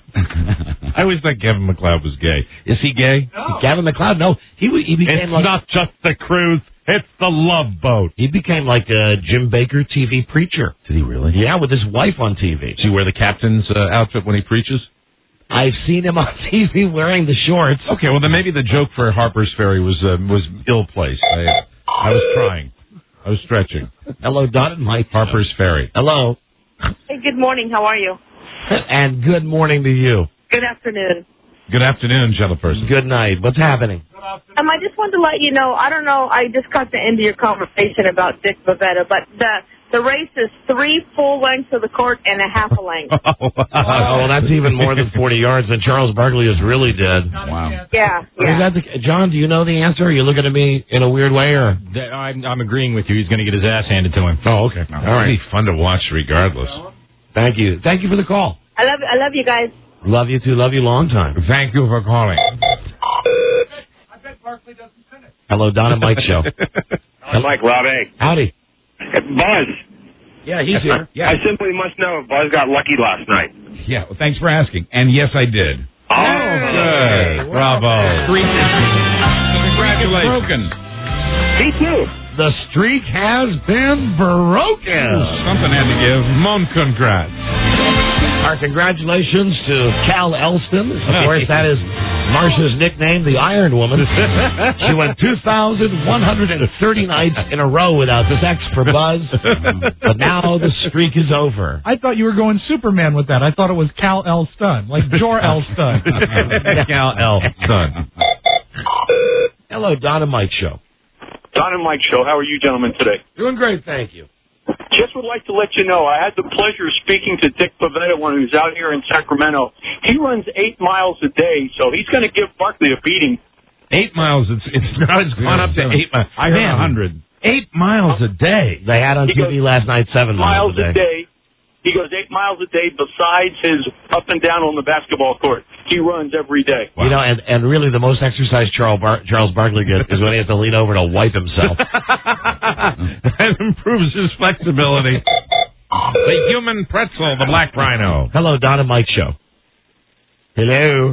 I always thought Gavin McLeod was gay. Is he gay? Gavin McLeod, no, he w- he became It's like not just the cruise; it's the love boat. he became like a Jim Baker T V preacher. Did he really? Yeah, with his wife on T V. Does he wear the captain's uh, outfit when he preaches? I've seen him on T V wearing the shorts. Okay, well then maybe the joke for Harper's Ferry was uh, was ill placed. I, I was trying. I was stretching. Hello, Don and Mike. Harper's Ferry. Hello, Hey, good morning. How are you? and good morning to you. Good afternoon. Good afternoon, gentleperson. Good night. What's happening? Um, I just wanted to let you know, I don't know, I just got the end of your conversation about Dick Bavetta, but the the race is three full lengths of the court and a half a length. Oh, well, that's even more than forty yards than Charles Barkley is really dead. Wow. Yeah, Is yeah. that the, John, do you know the answer? Are you looking at me in a weird way, or? I'm, I'm agreeing with you. He's going to get his ass handed to him. Oh, okay. All right. It'd be fun to watch regardless. Thank you. Thank you for the call. I love I love you guys. Love you too. Love you long time. Thank you for calling. I bet Barkley doesn't finish. Hello, Don and Mike show. I'm Mike Rob Egg. Howdy. Buzz. Yeah, he's here. Yeah. I simply must know if Buzz got lucky last night. Yeah, well, thanks for asking. And yes, I did. Oh, Good. Bravo. Congratulations. Broken. Me too. The streak has been broken. Something had to give. Mon congrats. Our congratulations to Cal Elston. Of course, that is Marsha's nickname, the Iron Woman. She went two thousand one hundred thirty nights in a row without sex for Buzz. But now the streak is over. I thought you were going Superman with that. I thought it was Cal L. Stun, like Jor L. Stun. Cal L. Son. Hello, Don and Mike show. Don and Mike show. How are you gentlemen today? Doing great, thank you. Just would like to let you know, I had the pleasure of speaking to Dick Bavetta when he was out here in Sacramento. He runs eight miles a day, so he's going to give Barkley a beating. Eight miles. It's it's now it's gone up to eight miles. I heard Man, a hundred. Eight miles a day. They had on He T V goes, last night seven miles, Miles a day. He goes eight miles a day besides his up and down on the basketball court. He runs every day. You know, and, and really the most exercise Charles Bar- Charles Barkley gets is when he has to lean over to wipe himself. That improves his flexibility. The human pretzel, the black rhino. Hello, Don and Mike show. Hello.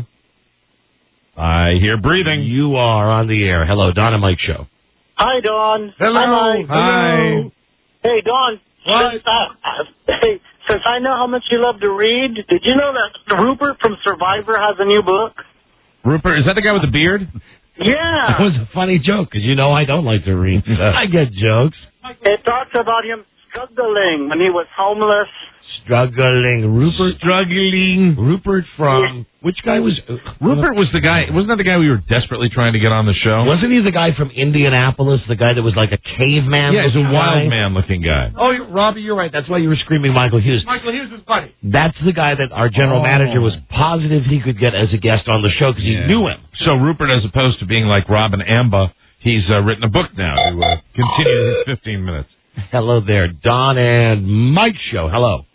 I hear breathing. You are on the air. Hello, Don and Mike show. Hi, Don. Hello. Hi, Mike. Hi. Hey, Don. What? Since I, hey, since I know how much you love to read, did you know that Rupert from Survivor has a new book? Rupert, is that the guy with the beard? Yeah. That was a funny joke, because you know I don't like to read. I get jokes. It talks about him struggling when he was homeless. Struggling. Rupert. Struggling. Rupert from... Which guy was... Uh, Rupert was the guy... Wasn't that the guy we were desperately trying to get on the show? Wasn't he the guy from Indianapolis? The guy that was like a caveman? Yeah, he's a guy? wild man-looking guy. Oh, you- Robbie, you're right. That's why you were screaming Michael Hughes. Michael Hughes' buddy. That's the guy that our general Oh. manager was positive he could get as a guest on the show because he Yeah. knew him. So Rupert, as opposed to being like Robin Amba, he's uh, written a book now to uh, continue his fifteen minutes. Hello there, Don and Mike show. Hello.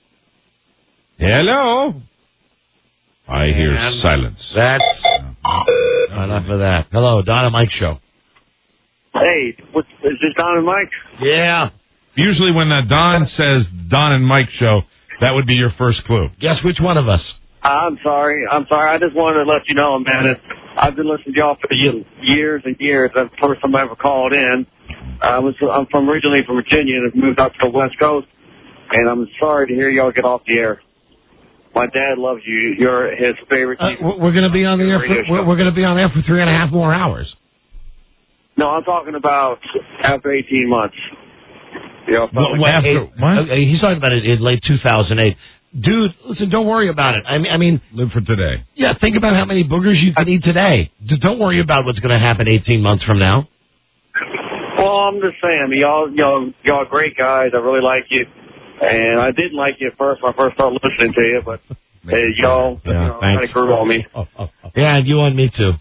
Hello. I hear And silence. That's enough of that. Hello, Don and Mike show. Hey, what, is this Don and Mike? Yeah. Usually when uh, Don says Don and Mike show, that would be your first clue. Guess which one of us? I'm sorry. I'm sorry. I just wanted to let you know, man. It's, I've been listening to y'all for years and years. That's the first time I ever called in. I was, I'm from originally from Virginia and have moved out to the West Coast. And I'm sorry to hear y'all get off the air. My dad loves you. You're his favorite. Uh, we're going to be on the air. For, we're we're going to be on air for three and a half more hours. No, I'm talking about after eighteen months. You know, well, well, after, what? Okay, he's talking about it in late two thousand eight. Dude, listen, don't worry about it. I mean, I mean, live for today. Yeah, think about how many boogers you can eat today. Don't worry about what's going to happen eighteen months from now. Well, I'm just saying, I mean, y'all, y'all, y'all are great guys. I really like you. And I didn't like you at first when I first started listening to you, but hey, y'all yeah, you know, kind of grew on me. Oh, oh, oh. Yeah, and you on me too.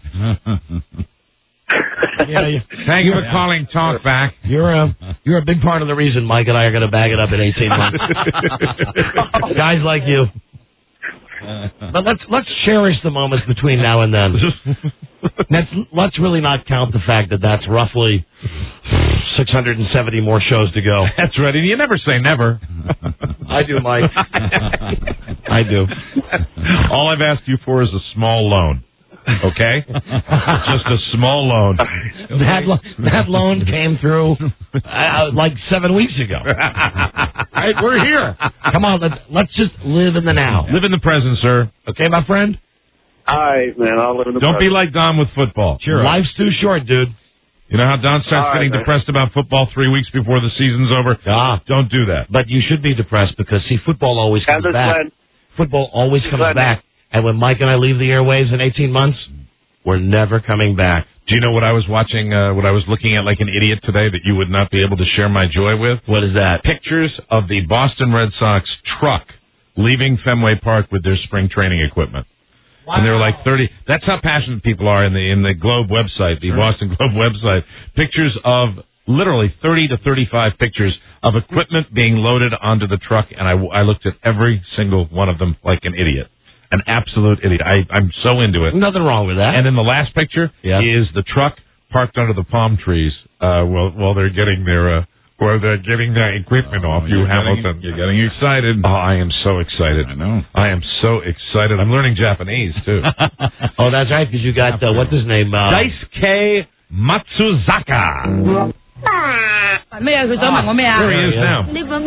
yeah, you, Thank you for yeah. calling Talk Back. You're a you're a big part of the reason Mike and I are going to bag it up in eighteen months. Guys like you. But let's let's cherish the moments between now and then. Let's let's really not count the fact that that's roughly six hundred seventy more shows to go. That's right. And you never say never. I do, Mike. I do. All I've asked you for is a small loan. Okay? Just a small loan. That, lo- that loan came through uh, like seven weeks ago. All right, we're here. Come on, let's, let's just live in the now. Live in the present, sir. Okay, my friend? All right, man, I'll live in the Don't present. be like Don with football. Sure. Life's too short, dude. You know how Don starts right, getting man. depressed about football three weeks before the season's over? Ah. Don't do that. But you should be depressed because, see, football always comes back. Glad. Football always comes glad. back. And when Mike and I leave the airwaves in eighteen months, we're never coming back. Do you know what I was watching, uh, what I was looking at like an idiot today that you would not be able to share my joy with? What is that? Pictures of the Boston Red Sox truck leaving Fenway Park with their spring training equipment. Wow. And there were like thirty. That's how passionate people are in the in the Globe website, the right. Boston Globe website. Pictures of literally thirty to thirty-five pictures of equipment being loaded onto the truck, and I, I looked at every single one of them like an idiot. An absolute idiot. I, I'm so into it. Nothing wrong with that. And in the last picture yeah. is the truck parked under the palm trees uh, while, while they're getting their uh, while they're getting their equipment oh, off you, Hamilton. Getting, you're getting excited. Oh, I am so excited. I know. I am so excited. I'm learning Japanese, too. Oh, that's right, because you got, uh, what's his name? Uh, Daisuke Matsuzaka. Oh, there he is now.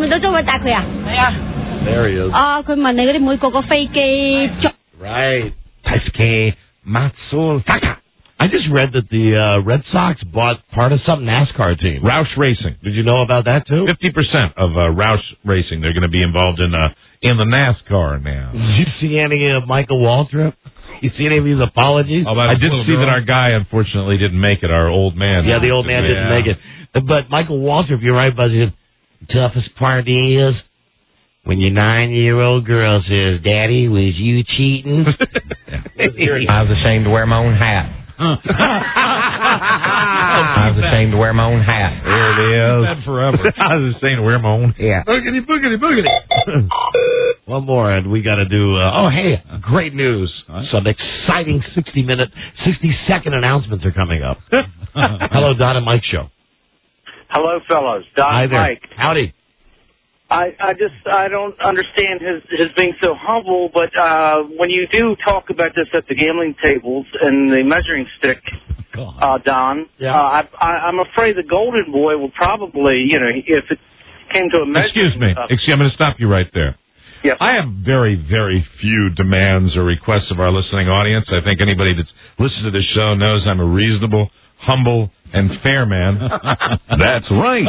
There he is. Right. Daisuke Matsuzaka. I just read that the uh, Red Sox bought part of some NASCAR team. Roush Racing. Did you know about that, too? fifty percent of uh, Roush Racing. They're going to be involved in uh, in the NASCAR now. Did you see any of Michael Waltrip? You see any of his apologies? Oh, I did see girl? that our guy, unfortunately, didn't make it, our old man. Yeah, the old man yeah. didn't make it. But Michael Waltrip, you're right, Buzz. The toughest part is when your nine-year-old girl says, Daddy, was you cheating? I was ashamed to wear my own hat. I was ashamed to wear my own hat. There it is. That forever. I was ashamed to wear my own. Yeah. Boogity, boogity, boogity. One more, and we got to do. Uh, oh, hey, great news! Some exciting sixty-minute, sixty-second announcements are coming up. Hello, Don and Mike show. Hello, fellows. Don Hi and there. Mike. Howdy. I, I just I don't understand his his being so humble, but uh, when you do talk about this at the gambling tables and the measuring stick, uh, Don, yeah. uh, I, I, I'm afraid the Golden Boy will probably, you know, if it came to a measuring. Excuse me. Uh, Excuse, I'm going to stop you right there. Yes. I have very, very few demands or requests of our listening audience. I think anybody that's listened to this show knows I'm a reasonable, humble, and fair man. That's right.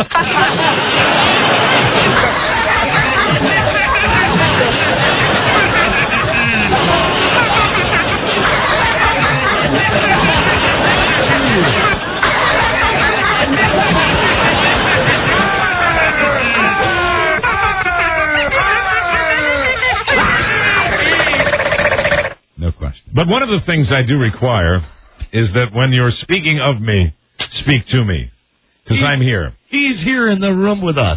No question. But one of the things I do require is that when you're speaking of me, speak to me, because I'm here. He's here in the room with us.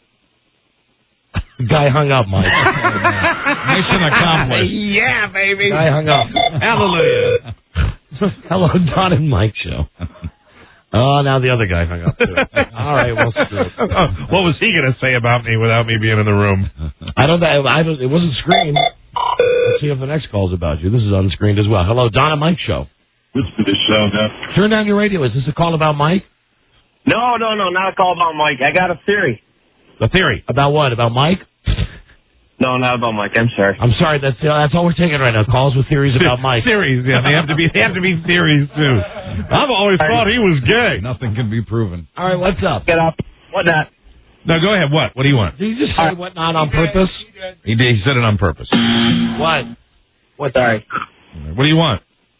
Guy hung up, Mike. Mission accomplished. Yeah, baby. Guy hung up. Hallelujah. Hello, Don and Mike show. Oh, now the other guy hung up, too. All right, well, screw it. What was he going to say about me without me being in the room? I don't know. I don't, it wasn't screened. Let's see if the next call's about you. This is unscreened as well. Hello, Don and Mike Show. What's for this show now? Turn down your radio. Is this a call about Mike? No, no, no, not a call about Mike. I got a theory. A theory. About what? About Mike? No, not about Mike. I'm sorry. I'm sorry. That's uh, that's all we're taking right now. Calls with theories about Mike. Theories, yeah. They have to be. They have to be theories too. I've always thought he was gay. Nothing can be proven. All right, what's up? Get up. What not? No, go ahead. What? What do you want? Did you just say what not on purpose? He did. He said it on purpose. What? What? Sorry. What do you want?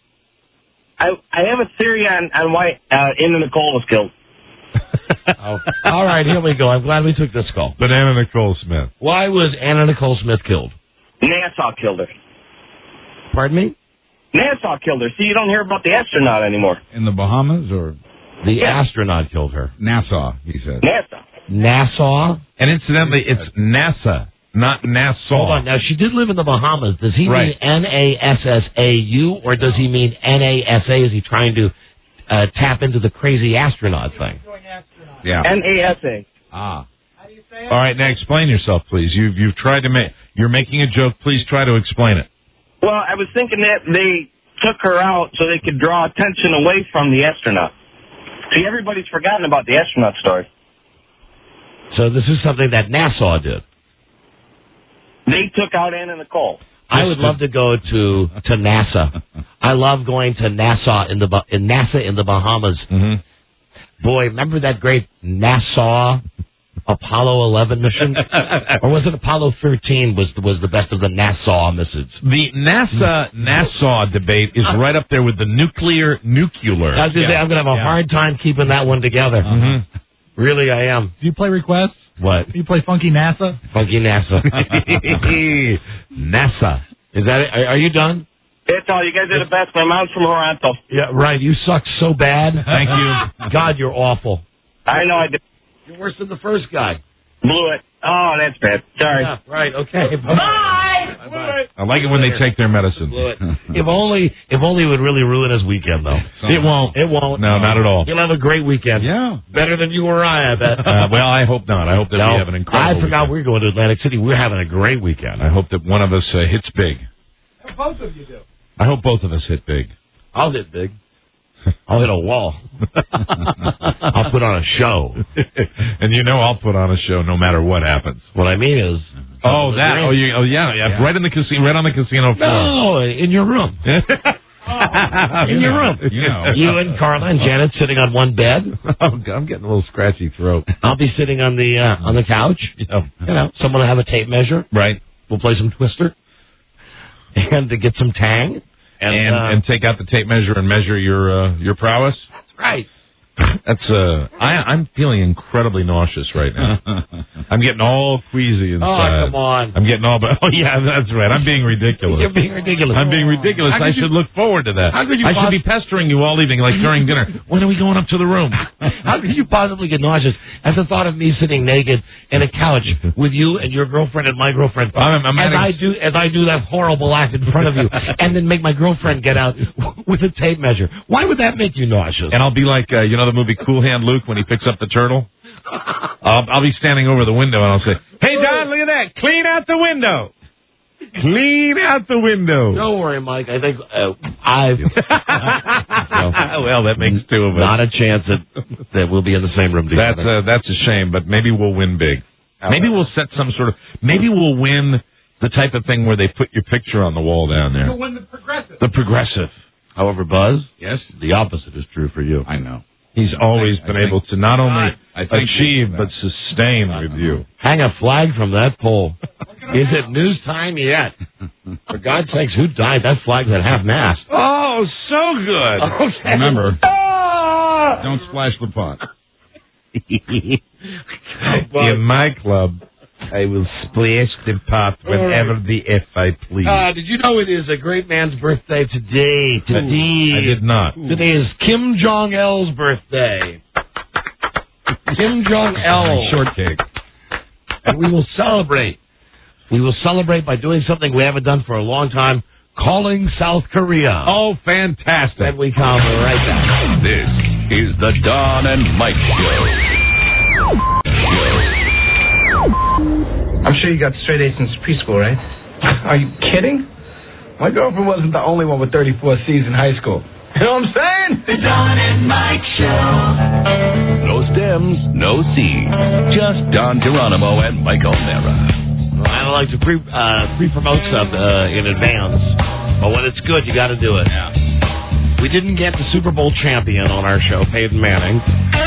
I I have a theory on on why uh, Anna Nicole was killed. Oh. All right, here we go. I'm glad we took this call. Banana Nicole Smith. Why was Anna Nicole Smith killed? Nassau killed her. Pardon me? Nassau killed her. See, you don't hear about the astronaut anymore. In the Bahamas or? The Yeah. astronaut killed her. Nassau, he said. Nassau. Nassau? And incidentally, it's NASA, not Nassau. Hold on. Now, she did live in the Bahamas. Does he Right. mean N A S S A U or does he mean N A S A? Is he trying to uh, tap into the crazy astronaut thing? Yeah. N A S A. Ah. All right, now explain yourself, please. You've you've tried to make. You're making a joke. Please try to explain it. Well, I was thinking that they took her out so they could draw attention away from the astronaut. See, everybody's forgotten about the astronaut story. So this is something that Nassau did. They took out Anna Nicole. I would love to go to to NASA. I love going to Nassau in the Ba- in NASA in the Bahamas. Mm-hmm. Boy, remember that great NASA Apollo eleven mission, or was it Apollo thirteen? Was was the best of the Nassau missions? The NASA Nassau debate is right up there with the nuclear nuclear. I was gonna say, I'm gonna have a Yeah. hard time keeping that one together. Mm-hmm. Really, I am. Do you play requests? What? Do you play Funky NASA? Funky NASA. NASA. Is that it? Are, are you done? It's all. You guys are the best. My mom's from Toronto. Yeah, right. You suck so bad. Thank you. God, you're awful. I know I did. You're worse than the first guy. Blew it. Oh, that's bad. Sorry. Yeah, right. Okay. Bye. Bye. I like it when they take their medicines. If only, if only it would really ruin his weekend, though. It won't. It won't. No, not at all. He'll have a great weekend. Yeah. Better than you or I, I bet. Uh, well, I hope not. I hope that No, we have an incredible I forgot weekend. we we're going to Atlantic City. We're having a great weekend. I hope that one of us uh, hits big. Both of you do. I hope both of us hit big. I'll hit big. I'll hit a wall. I'll put on a show. And you know I'll put on a show no matter what happens. What I mean is... Oh, that. Oh, you, oh yeah, yeah. Yeah. Right in the casino, right on the casino floor. No, in your room. In your room. You know. You and Carla and Janet sitting on one bed. Oh, I'm getting a little scratchy throat. I'll be sitting on the uh, on the couch. Yeah. You know, someone will have a tape measure. Right. We'll play some Twister. And to get some Tang. And And, uh, and take out the tape measure and measure your uh, your prowess. That's right. That's uh, I I'm feeling incredibly nauseous right now. I'm getting all queasy inside. Oh, come on. I'm getting all. Oh yeah, that's right. I'm being ridiculous. You're being ridiculous. I'm being ridiculous. How I could should you- look forward to that. How could you I should poss- be pestering you all evening, like during dinner. When are we going up to the room? How could you possibly get nauseous at the thought of me sitting naked in a couch with you and your girlfriend and my girlfriend I'm- I'm as having- I do as I do that horrible act in front of you, and then make my girlfriend get out with a tape measure? Why would that make you nauseous? And I'll be like, uh, you know, the movie Cool Hand Luke when he picks up the turtle. I'll, I'll be standing over the window and I'll say, "Hey Don, look at that! Clean out the window! Clean out the window!" Don't worry, Mike. I think uh, I've well, that makes two of us. not a chance that that we'll be in the same room That's together. uh, that's a shame, but maybe we'll win big. Maybe we'll set some sort of. Maybe we'll win the type of thing where they put your picture on the wall down there. You'll win the progressive. The progressive. However, Buzz, Yes? the opposite is true for you. I know. He's always I been think- able to not only I think achieve that- but sustain with you. Hang a flag from that pole. Is it news time yet? For God's sakes, who died? That flag's at half mast. Oh, so good. Okay. Remember, Ah! don't splash the pot. In my club, I will splash the pot whenever the F I please. Uh, did you know it is a great man's birthday today? Today. I did not. Today is Kim Jong-il's birthday. Kim Jong-il. Shortcake. And we will celebrate. We will celebrate by doing something we haven't done for a long time, calling South Korea. Oh, fantastic. Then we come right back. This is the Don and Mike Show. I'm sure you got straight A's since preschool, right? Are you kidding? My girlfriend wasn't the only one with thirty-four C's in high school. You know what I'm saying? The Don and Mike Show. No stems, no C's. Just Don Geronimo and Mike O'Mara. Well, I don't like to pre uh, pre-promote stuff uh, in advance, but when it's good, you got to do it. Yeah. We didn't get the Super Bowl champion on our show, Peyton Manning.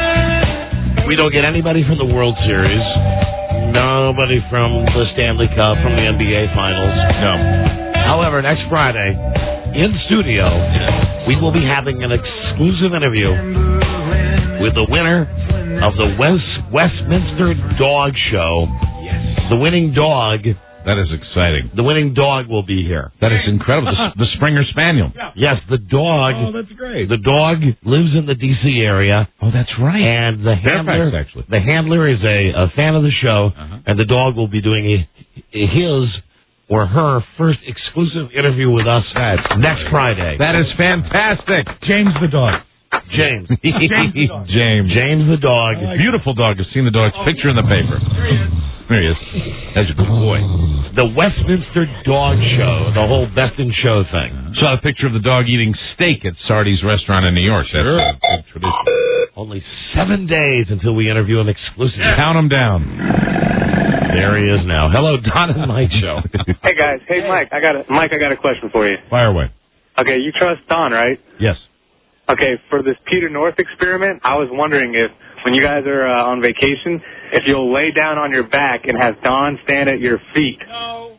We don't get anybody from the World Series. Nobody from the Stanley Cup, from the N B A Finals. No. However, next Friday, in studio, we will be having an exclusive interview with the winner of the West Westminster Dog Show. Yes. The winning dog. That is exciting. The winning dog will be here. That is incredible. The, the Springer Spaniel. Yes, the dog. Oh, that's great. The dog lives in the D C area. Oh, that's right. And the handler, Fairfax, actually. The handler is a, a fan of the show, uh-huh. and the dog will be doing a, a, his or her first exclusive interview with us that's next Friday. That is fantastic. James the dog. James. James the dog. James. James the dog. Like Beautiful dog. I've seen the dog's picture in the paper. There he is. There he is. That's a good boy. The Westminster Dog Show, the whole Best in Show thing. Saw a picture of the dog eating steak at Sardi's restaurant in New York. That's sure. a good tradition. Only seven days until we interview him exclusively. Count him down. There he is now. Hello, Don and Mike Show. Hey, guys. Hey, Mike. I got a, Mike, I got a question for you. Fire away. Okay, you trust Don, right? Yes. Okay, for this Peter North experiment, I was wondering if, when you guys are uh, on vacation, if you'll lay down on your back and have Don stand at your feet. No.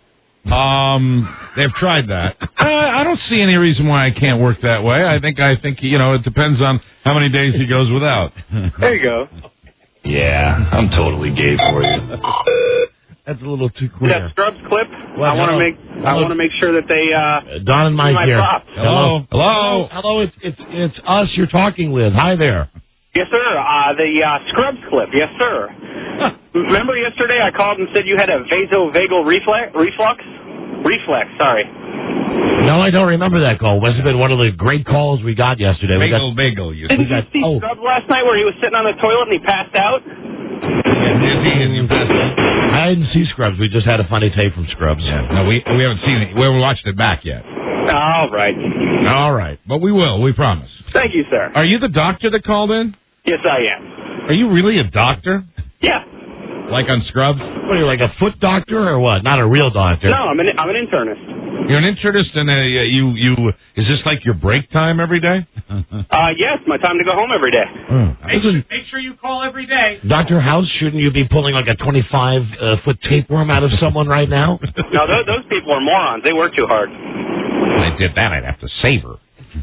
Um, they've tried that. I, I don't see any reason why I can't work that way. I think, I think, you know, it depends on how many days he goes without. There you go. Yeah, I'm totally gay for you. That's a little too clear. That Scrubs clip. Well, I want to hello. make. I want to make sure that they. Uh, Don and Mike my here. props. Hello. Hello. Hello. It's it's it's us you're talking with. Hi there. Yes, sir. Uh, the uh, Scrubs clip. Yes, sir. Remember yesterday I called and said you had a vasovagal reflex. Reflux. Reflex. Sorry. No, I don't remember that call. Must have been one of the great calls we got yesterday. We Bagel, got, bagel. You Didn't got, you see oh. Scrubs last night where he was sitting on the toilet and he passed out? I didn't see Scrubs. We just had a funny tape from Scrubs. Yeah. No, we we haven't seen it. We haven't watched it back yet. All right. All right, but we will. We promise. Thank you, sir. Are you the doctor that called in? Yes, I am. Are you really a doctor? Yeah. Like on Scrubs? What are you, like a foot doctor or what? Not a real doctor. No, I'm an I'm an internist. You're an internist, and uh, you you is this like your break time every day? Uh, yes, my time to go home every day. Mm. Make, sure, make sure you call every day. Doctor House, shouldn't you be pulling like a twenty-five uh, foot tapeworm out of someone right now? No, those, those people are morons. They work too hard. If I did that, I'd have to save her.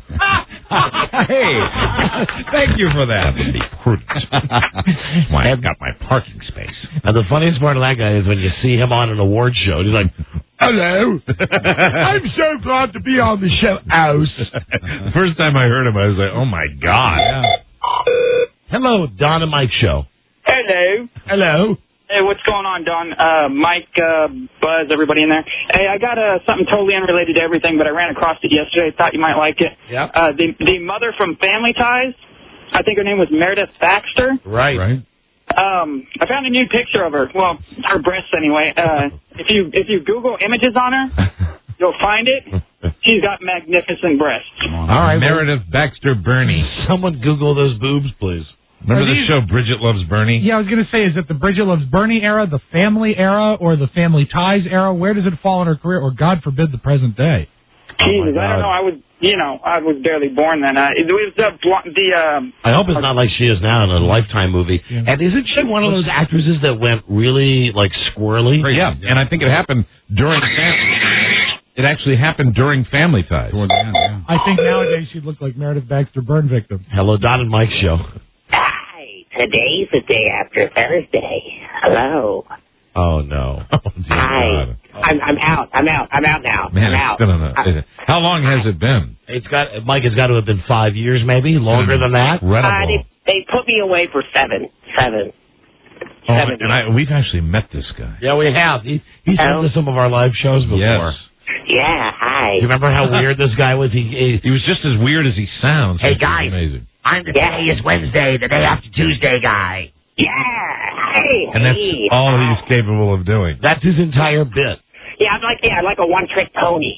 Hey, thank you for that. That would be prudent. Why, I've got my parking space. And the funniest part of that guy is when you see him on an award show, he's like, hello. I'm so glad to be on the show, House. The first time I heard him, I was like, oh, my God. Yeah. Hello, Don and Mike Show. Hello. Hello. Hey, what's going on, Don? Uh, Mike, uh, Buzz, everybody in there. Hey, I got uh, something totally unrelated to everything, but I ran across it yesterday. Thought you might like it. Yeah. Uh, the the mother from Family Ties, I think her name was Meredith Baxter. Right. Right. Um, I found a new picture of her. Well, her breasts anyway. Uh, if you if you Google images on her, you'll find it. She's got magnificent breasts. All right, Meredith Baxter Bernie. Someone Google those boobs, please. Remember Are the these- show Bridget Loves Bernie? Yeah, I was going to say, is it the Bridget Loves Bernie era, the Family era, or the Family Ties era? Where does it fall in her career, or God forbid, the present day? Jesus, I don't know. I was, you know, I was barely born then. Uh, it was the bl- the. Um, I hope it's not like she is now in a Lifetime movie. Yeah. And isn't she one of those actresses that went really, like, squirrely? Yeah, and I think it happened during family. It actually happened during Family Ties. I think nowadays she'd look like Meredith Baxter burn victim. Hello, Don and Mike Show. Hi, today's the day after Thursday. Hello. Oh, no. Oh, dear Hi. God. I'm I'm out. I'm out. I'm out now. Man, I'm out. it's been a, how long has it been? It's got, Mike, it's got to have been five years, maybe? Longer than that? Uh, they, they put me away for seven. Seven. Oh, Seven. and I, we've actually met this guy. Yeah, we have. He, he's been to some of our live shows before. Yes. Yeah, hi. You remember how weird this guy was? He, he He was just as weird as he sounds. Hey, which is guys. Amazing. I'm the today is Wednesday, the day after Tuesday guy. Yeah. Hey, And that's hey. all he's capable of doing. That's his entire bit. Yeah, I'm like yeah, I'm like a one-trick pony.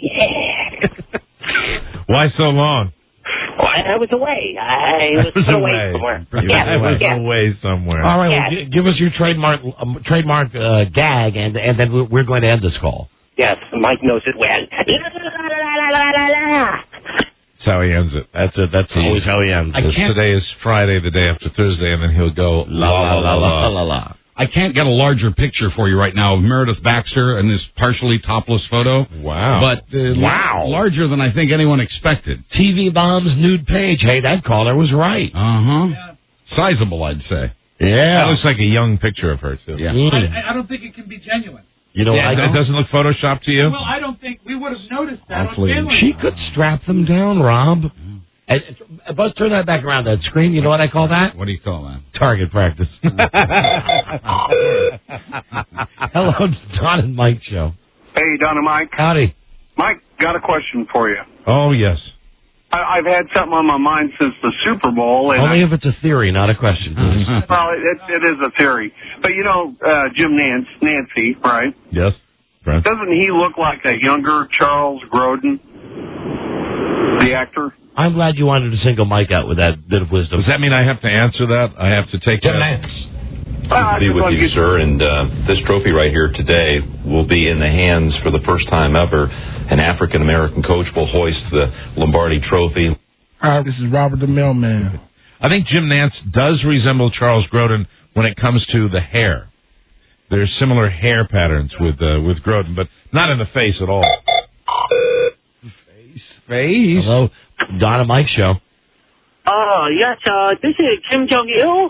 Why so long? Well, I was away. I was, I was put away away. somewhere. You Yeah, was yeah. away somewhere. All right, Yeah. well, gi- give us your trademark um, trademark uh, gag, and and then we're, we're going to end this call. Yes, Mike knows it well. That's how he ends it. That's it. That's always how he ends. I Because can't- today is Friday, the day after Thursday, and then he'll go La la la la la la. I can't get a larger picture for you right now of Meredith Baxter in this partially topless photo. Wow. But uh, Wow. larger than I think anyone expected. T V Bomb's nude page. Hey, that caller was right. Uh-huh. Sizable, I'd say. That Yeah. looks like a young picture of her, too. Yeah. Mm. I, I don't think it can be genuine. You know, Yeah, I it don't. doesn't look Photoshopped to you? Well, I don't think we would have noticed that Hopefully on family. She could strap them down, Rob. And, uh, Buzz, turn that back around, that screen. You know what I call that? What do you call that? Target practice. Hello, Don and Mike show. Hey, Don and Mike. Howdy. Mike, got a question for you. Oh, yes. I, I've had something on my mind since the Super Bowl. And Only I, if it's a theory, not a question, please. well, it, it is a theory. But, you know, uh, Jim Nance, Nancy, right? Yes. Brent? Doesn't he look like a younger Charles Grodin, the actor? I'm glad you wanted to single Mike out with that bit of wisdom. Does that mean I have to answer that? I have to take Jim that? Nance. Uh, Be with you, sir. And uh, this trophy right here today will be in the hands for the first time ever. An African American coach will hoist the Lombardi Trophy. Hi, this is Robert the Mailman. I think Jim Nance does resemble Charles Grodin when it comes to the hair. There's similar hair patterns with uh, with Grodin, but not in the face at all. Face. Hello, Don and Mike show. Oh, yes, uh, this is Kim Jong-il.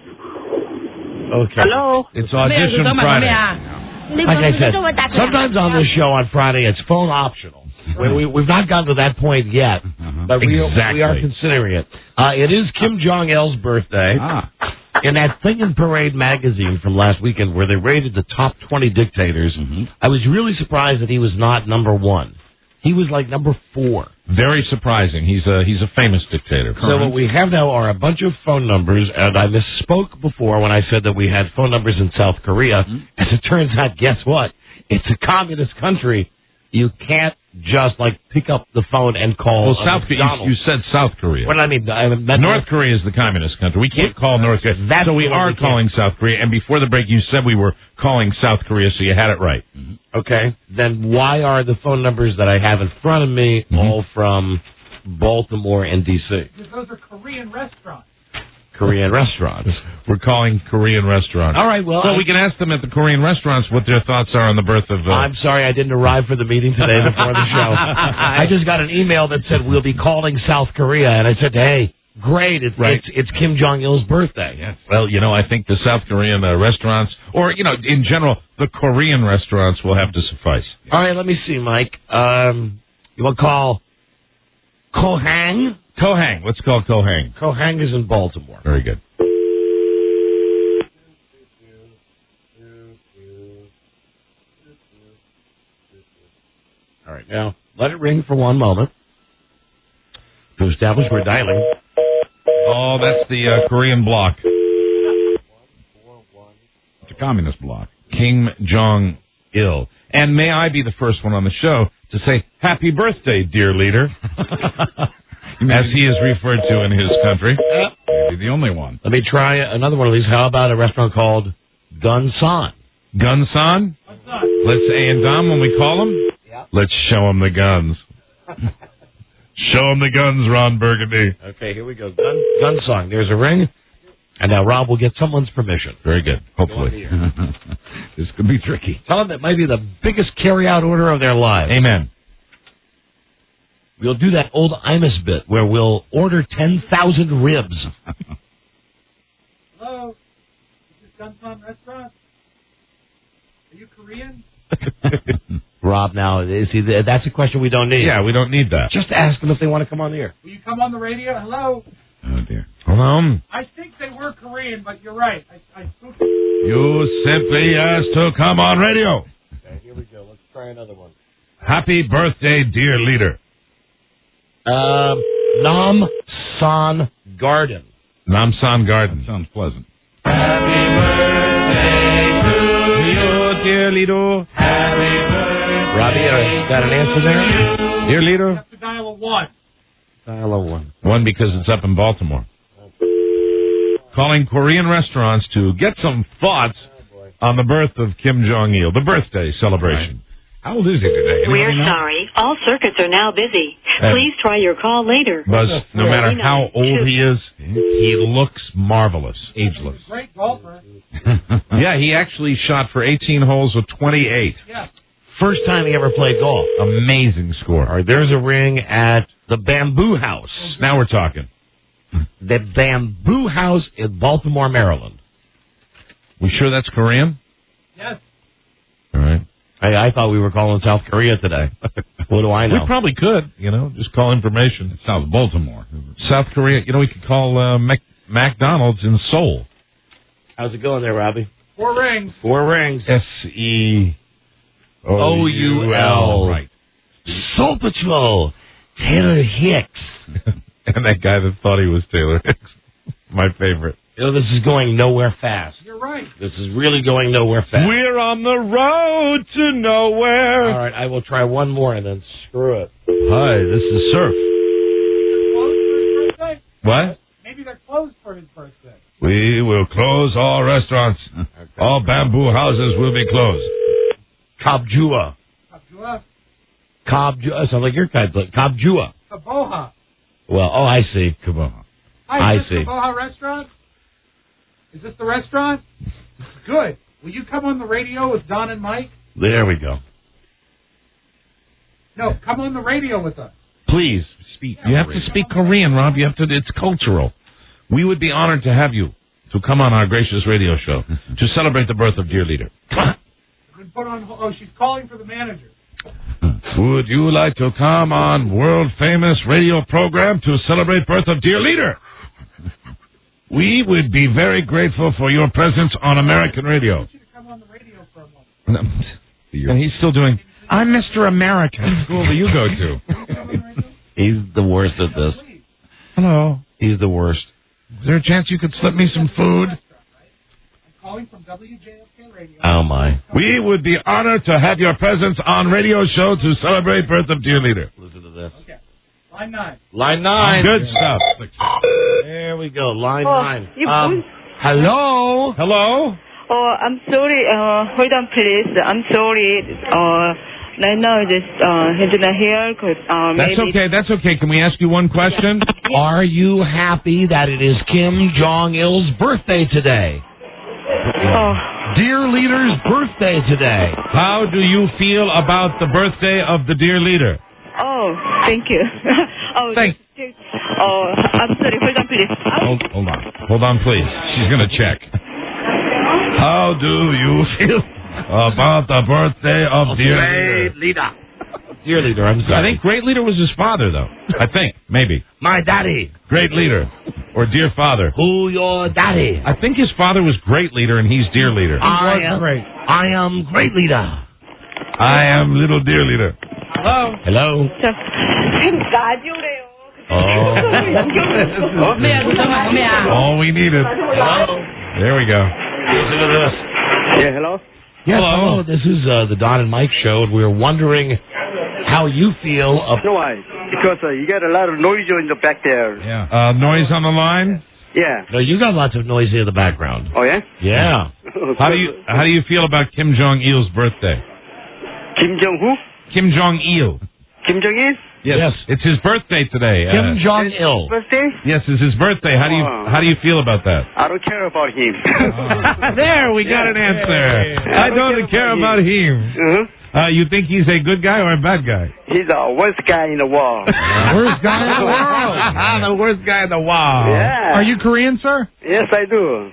Okay. Hello? It's audition Friday. Like I said, sometimes on this show on Friday it's phone optional. We, we, we've not gotten to that point yet, but we, Exactly. we are considering it. Uh, it is Kim Jong-il's birthday. Ah. In that Thing and Parade magazine from last weekend where they rated the top twenty dictators, I was really surprised that he was not number one. He was like number four. Very surprising. He's a he's a famous dictator. So what we have now are a bunch of phone numbers, and I misspoke before when I said that we had phone numbers in South Korea. As it turns out, guess what? It's a communist country. You can't just like pick up the phone and call. Well, South Korea. You, you said South Korea. What did I mean? I meant North Korea is the communist country. We can't call North Korea. That's So we the one are we can't. calling South Korea. And before the break, you said we were calling South Korea, so you had it right. Okay. Then why are the phone numbers that I have in front of me all from Baltimore and D C? Because those are Korean restaurants. Korean restaurants. We're calling Korean restaurants. All right, well, so I- we can ask them at the Korean restaurants what their thoughts are on the birth of. Uh, I'm sorry I didn't arrive for the meeting today before the show. I just got an email that said we'll be calling South Korea, and I said, hey, great, it's Right. it's, it's Kim Jong-il's birthday. Yes. Well, you know, I think the South Korean uh, restaurants, or you know, in general, the Korean restaurants will have to suffice. All right, let me see, Mike. Um, you want to call Kohang? Kohang. Let's call Kohang. Kohang is in Baltimore. Very good. All right, now let it ring for one moment to establish we're dialing. Oh, that's the uh, Korean bloc. It's a communist bloc. Kim Jong-il. And may I be the first one on the show to say happy birthday, dear leader, as he is referred to in his country. Maybe the only one. Let me try another one of these. How about a restaurant called Gunsan? Gunsan? Let's say, and Dom, when we call him, let's show him the guns. Show him the guns, Ron Burgundy. Okay, here we go. Gun, gun song. There's a ring. And now Rob will get someone's permission. Very good. Hopefully. This could be tricky. Tell them it might be the biggest carry-out order of their lives. Amen. We'll do that old Imus bit where we'll order ten thousand ribs. Hello? Is this Gunsan Restaurant? Are you Korean? Rob, now, see, that's a question we don't need. Yeah, we don't need that. Just ask them if they want to come on the air. Will you come on the radio? Hello? Oh, dear. Um, I think they were Korean, but you're right. I, I you simply asked to come on radio. Okay, here we go. Let's try another one. Happy birthday, dear leader. Um, Nam San Garden. Namsan Garden. That sounds pleasant. Happy birthday to you, dear Lido. Happy birthday. Robbie, uh, got an answer there? Dear Lido? You have to dial a one. Dial a one. One because it's up in Baltimore. Calling Korean restaurants to get some thoughts on the birth of Kim Jong-il, the birthday celebration. How old is he today? Anybody We're know? sorry. All circuits are now busy. Uh, Please try your call later. Buzz, no matter how old he is, he looks marvelous. Ageless. Great golfer. Yeah, he actually shot for eighteen holes with twenty-eight. Yeah. First time he ever played golf. Amazing score. All right, there's a ring at the Bamboo House. Now we're talking. The Bamboo House in Baltimore, Maryland. We sure that's Korean? Yes. All right. I, I thought we were calling South Korea today. What do I know? We probably could, you know, just call information. It's South Baltimore. South Korea, you know, we could call uh, Mac- McDonald's in Seoul. How's it going there, Robbie? Four rings. Four rings. S E O U L. Right. Soul Patrol. Taylor Hicks. And that guy that thought he was Taylor Hicks. My favorite. You know, this is going nowhere fast. You're right. This is really going nowhere fast. We're on the road to nowhere. All right, I will try one more and then screw it. Hi, this is Surf. Closed for his birthday? What? Maybe they're closed for his birthday. We will close all restaurants. Okay. All bamboo houses will be closed. Kabjua. Kabjua. Kabjua. Sounds like your kind of Kabjua. Kaboha. Well, oh, I see. Kaboha. Hi, I is this see. Kaboha restaurant? Is this the restaurant? Good. Will you come on the radio with Don and Mike? There we go. No, come on the radio with us. Please speak. You have to speak Korean, Rob. You have to. It's cultural. We would be honored to have you to come on our gracious radio show to celebrate the birth of dear leader. Been put on. Oh, she's calling for the manager. Would you like to come on world famous radio program to celebrate birth of dear leader? We would be very grateful for your presence on American radio. I want you to come on the radio for a moment. And he's still doing. I'm Mister American. What school do you go to? He's the worst at this. Hello. He's the worst. Is there a chance you could slip me some food? I'm calling from W J F K Radio. Oh, my. We would be honored to have your presence on radio show to celebrate birth of dear leader. Listen to this. Okay. Line nine. Line nine. Good stuff. There we go. Line Oh, nine. you Um, hello? Hello? Oh, I'm sorry. Uh, hold on, please. I'm sorry. Uh, right now, just uh, he's not here. Cause, uh, That's maybe okay. That's okay. Can we ask you one question? Are you happy that it is Kim Jong-il's birthday today? Oh. Dear leader's birthday today. How do you feel about the birthday of the dear leader? Oh, thank you. oh, Thanks. Oh, I'm sorry. Hold on, please. Hold, hold on. Hold on, please. She's going to check. How do you feel about the birthday of dear leader? Great leader. Dear leader, I'm sorry. I think great leader was his father, though. I think. Maybe. My daddy. Great leader. Or dear father. Who your daddy? I think his father was great leader and he's dear leader. I am great. I am great leader. I am little dear leader. Hello. Hello. 라디오래요. Oh. All we needed. Hello. There we go. Listen to this. Yeah, hello? Yes, Hello. hello. This is uh, the Don and Mike show, and we're wondering how you feel of... No, why? Because uh, you got a lot of noise in the back there. Yeah. Uh, noise on the line? Yeah. No, you got lots of noise in the background. Oh, yeah? Yeah. How do you how do you feel about Kim Jong Il's birthday? Kim Jong who? Kim Jong Il. Kim Jong Il? Yes. Yes. It's his birthday today. Kim Uh, Jong Il. Birthday? yes, it's his birthday. How do you Oh. how do you feel about that? I don't care about him. There, we got an answer. I don't care about him. Uh-huh. Uh, you think he's a good guy or a bad guy? He's the worst guy in the world. Worst guy in the world. The worst guy in the world. Yeah. Are you Korean, sir? Yes, I do.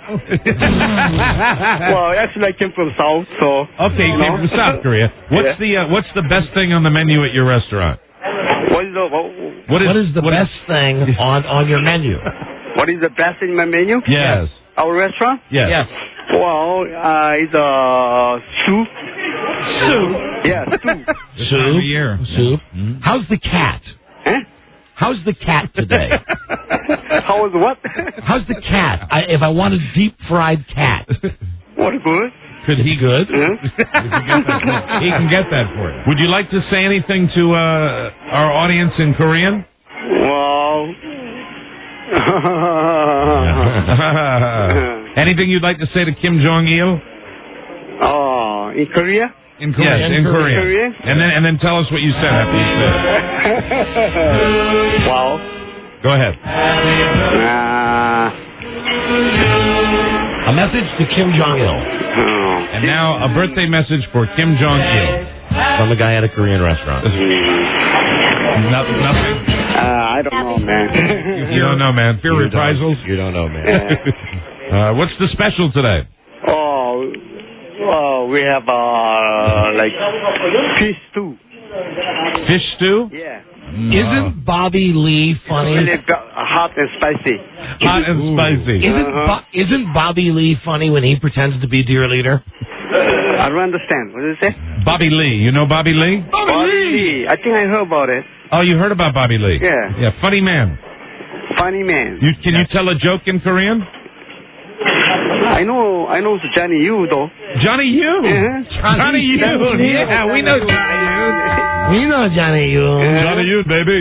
Well, actually, I came from South, so. Okay, you you came know. from South Korea. What's Yeah. the uh, what's the best thing on the menu at your restaurant? What is the what, What is, What is the what best thing on, on your menu? what is the best in my menu? Yes. Our restaurant? Yes. Yes. Well, uh, it's a soup. Soup. Yeah, soup. Soup. year. Soup. How's the cat? Huh? How's the cat today? How is what? How's the cat? I, if I want a deep fried cat. What good? Could he good? Huh? He can get that for you. Would you like to say anything to uh, our audience in Korean? Well. Anything you'd like to say to Kim Jong Il? Oh, in Korea? In Korea. Yes, in, in Korea. Korea. And then and then tell us what you said after you said it. Wow. Go ahead. Uh, a message to Kim Jong Il. Oh. And now a birthday message for Kim Jong Il from a guy at a Korean restaurant. no, nothing. Uh, I don't know, man. You don't know, man. Fear you reprisals. Don't, you don't know, man. uh, what's the special today? Oh. Oh, we have uh like fish stew. Fish stew? Yeah. No. Isn't Bobby Lee funny? Really hot and spicy. Hot and spicy. Isn't uh-huh. Bo- isn't Bobby Lee funny when he pretends to be dear leader? I don't understand. What did you say? Bobby Lee. You know Bobby Lee? Bobby, Bobby Lee. I think I heard about it. Oh, you heard about Bobby Lee? Yeah. Yeah, funny man. Funny man. You can yeah. you tell a joke in Korean? I know, I know it's Johnny Yu though. Johnny Yu. Uh-huh. Johnny, Johnny Yu. Johnny yeah, we know Johnny Yu. We know Johnny Yu. Uh-huh. Johnny Yu, baby.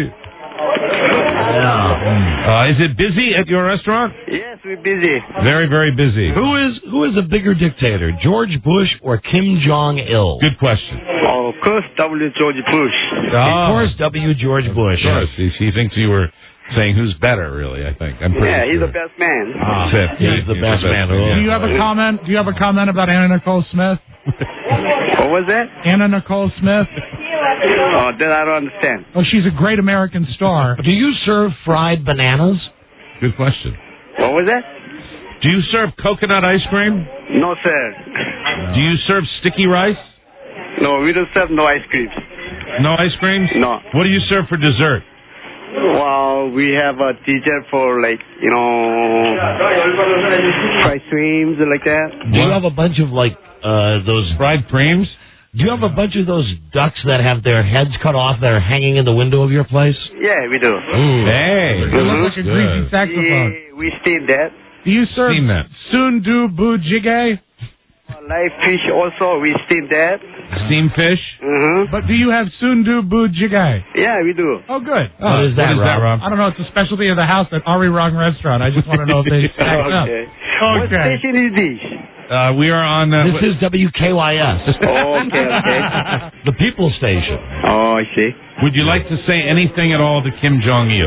Yeah. Uh, is it busy at your restaurant? Yes, we're busy. Very, very busy. Who is who is a bigger dictator, George Bush or Kim Jong Il? Good question. Oh, of course, W. George Bush. Oh. Of course, W. George Bush. Of course. He, he thinks you were saying who's better, really, I think. I'm pretty yeah, he's sure. the best man. Ah, he's, he's the he's best, the best man. man. Do you have a comment? Do you have a comment about Anna Nicole Smith? What was that? Anna Nicole Smith. Oh, that I don't understand. Oh, she's a great American star. Do you serve fried bananas? Good question. What was that? Do you serve coconut ice cream? No, sir. No. Do you serve sticky rice? No, we don't serve no ice creams. No ice creams? No. What do you serve for dessert? Well, we have a dessert for, like, you know, fried creams and like that. Do you have a bunch of, like, uh, those... Fried creams? Do you have a bunch of those ducks that have their heads cut off that are hanging in the window of your place? Yeah, we do. Ooh. Hey. It looks like a greasy saxophone. Yeah, we steam that. Do you serve steam that. sundu bu jjigae? Live fish also, we steam that. Steam fish? Mm-hmm. But do you have sundu bu jjigae? Yeah, we do. Oh, good. Oh, what is that, what is Rob? that, Rob? I don't know. It's a specialty of the house at Ari Rong Restaurant. I just want to know if they stacked up. Okay. Okay. What station is this? Uh, we are on... Uh, this is W K Y S. Oh, okay, okay. The People Station. Oh, I see. Would you like to say anything at all to Kim Jong-il?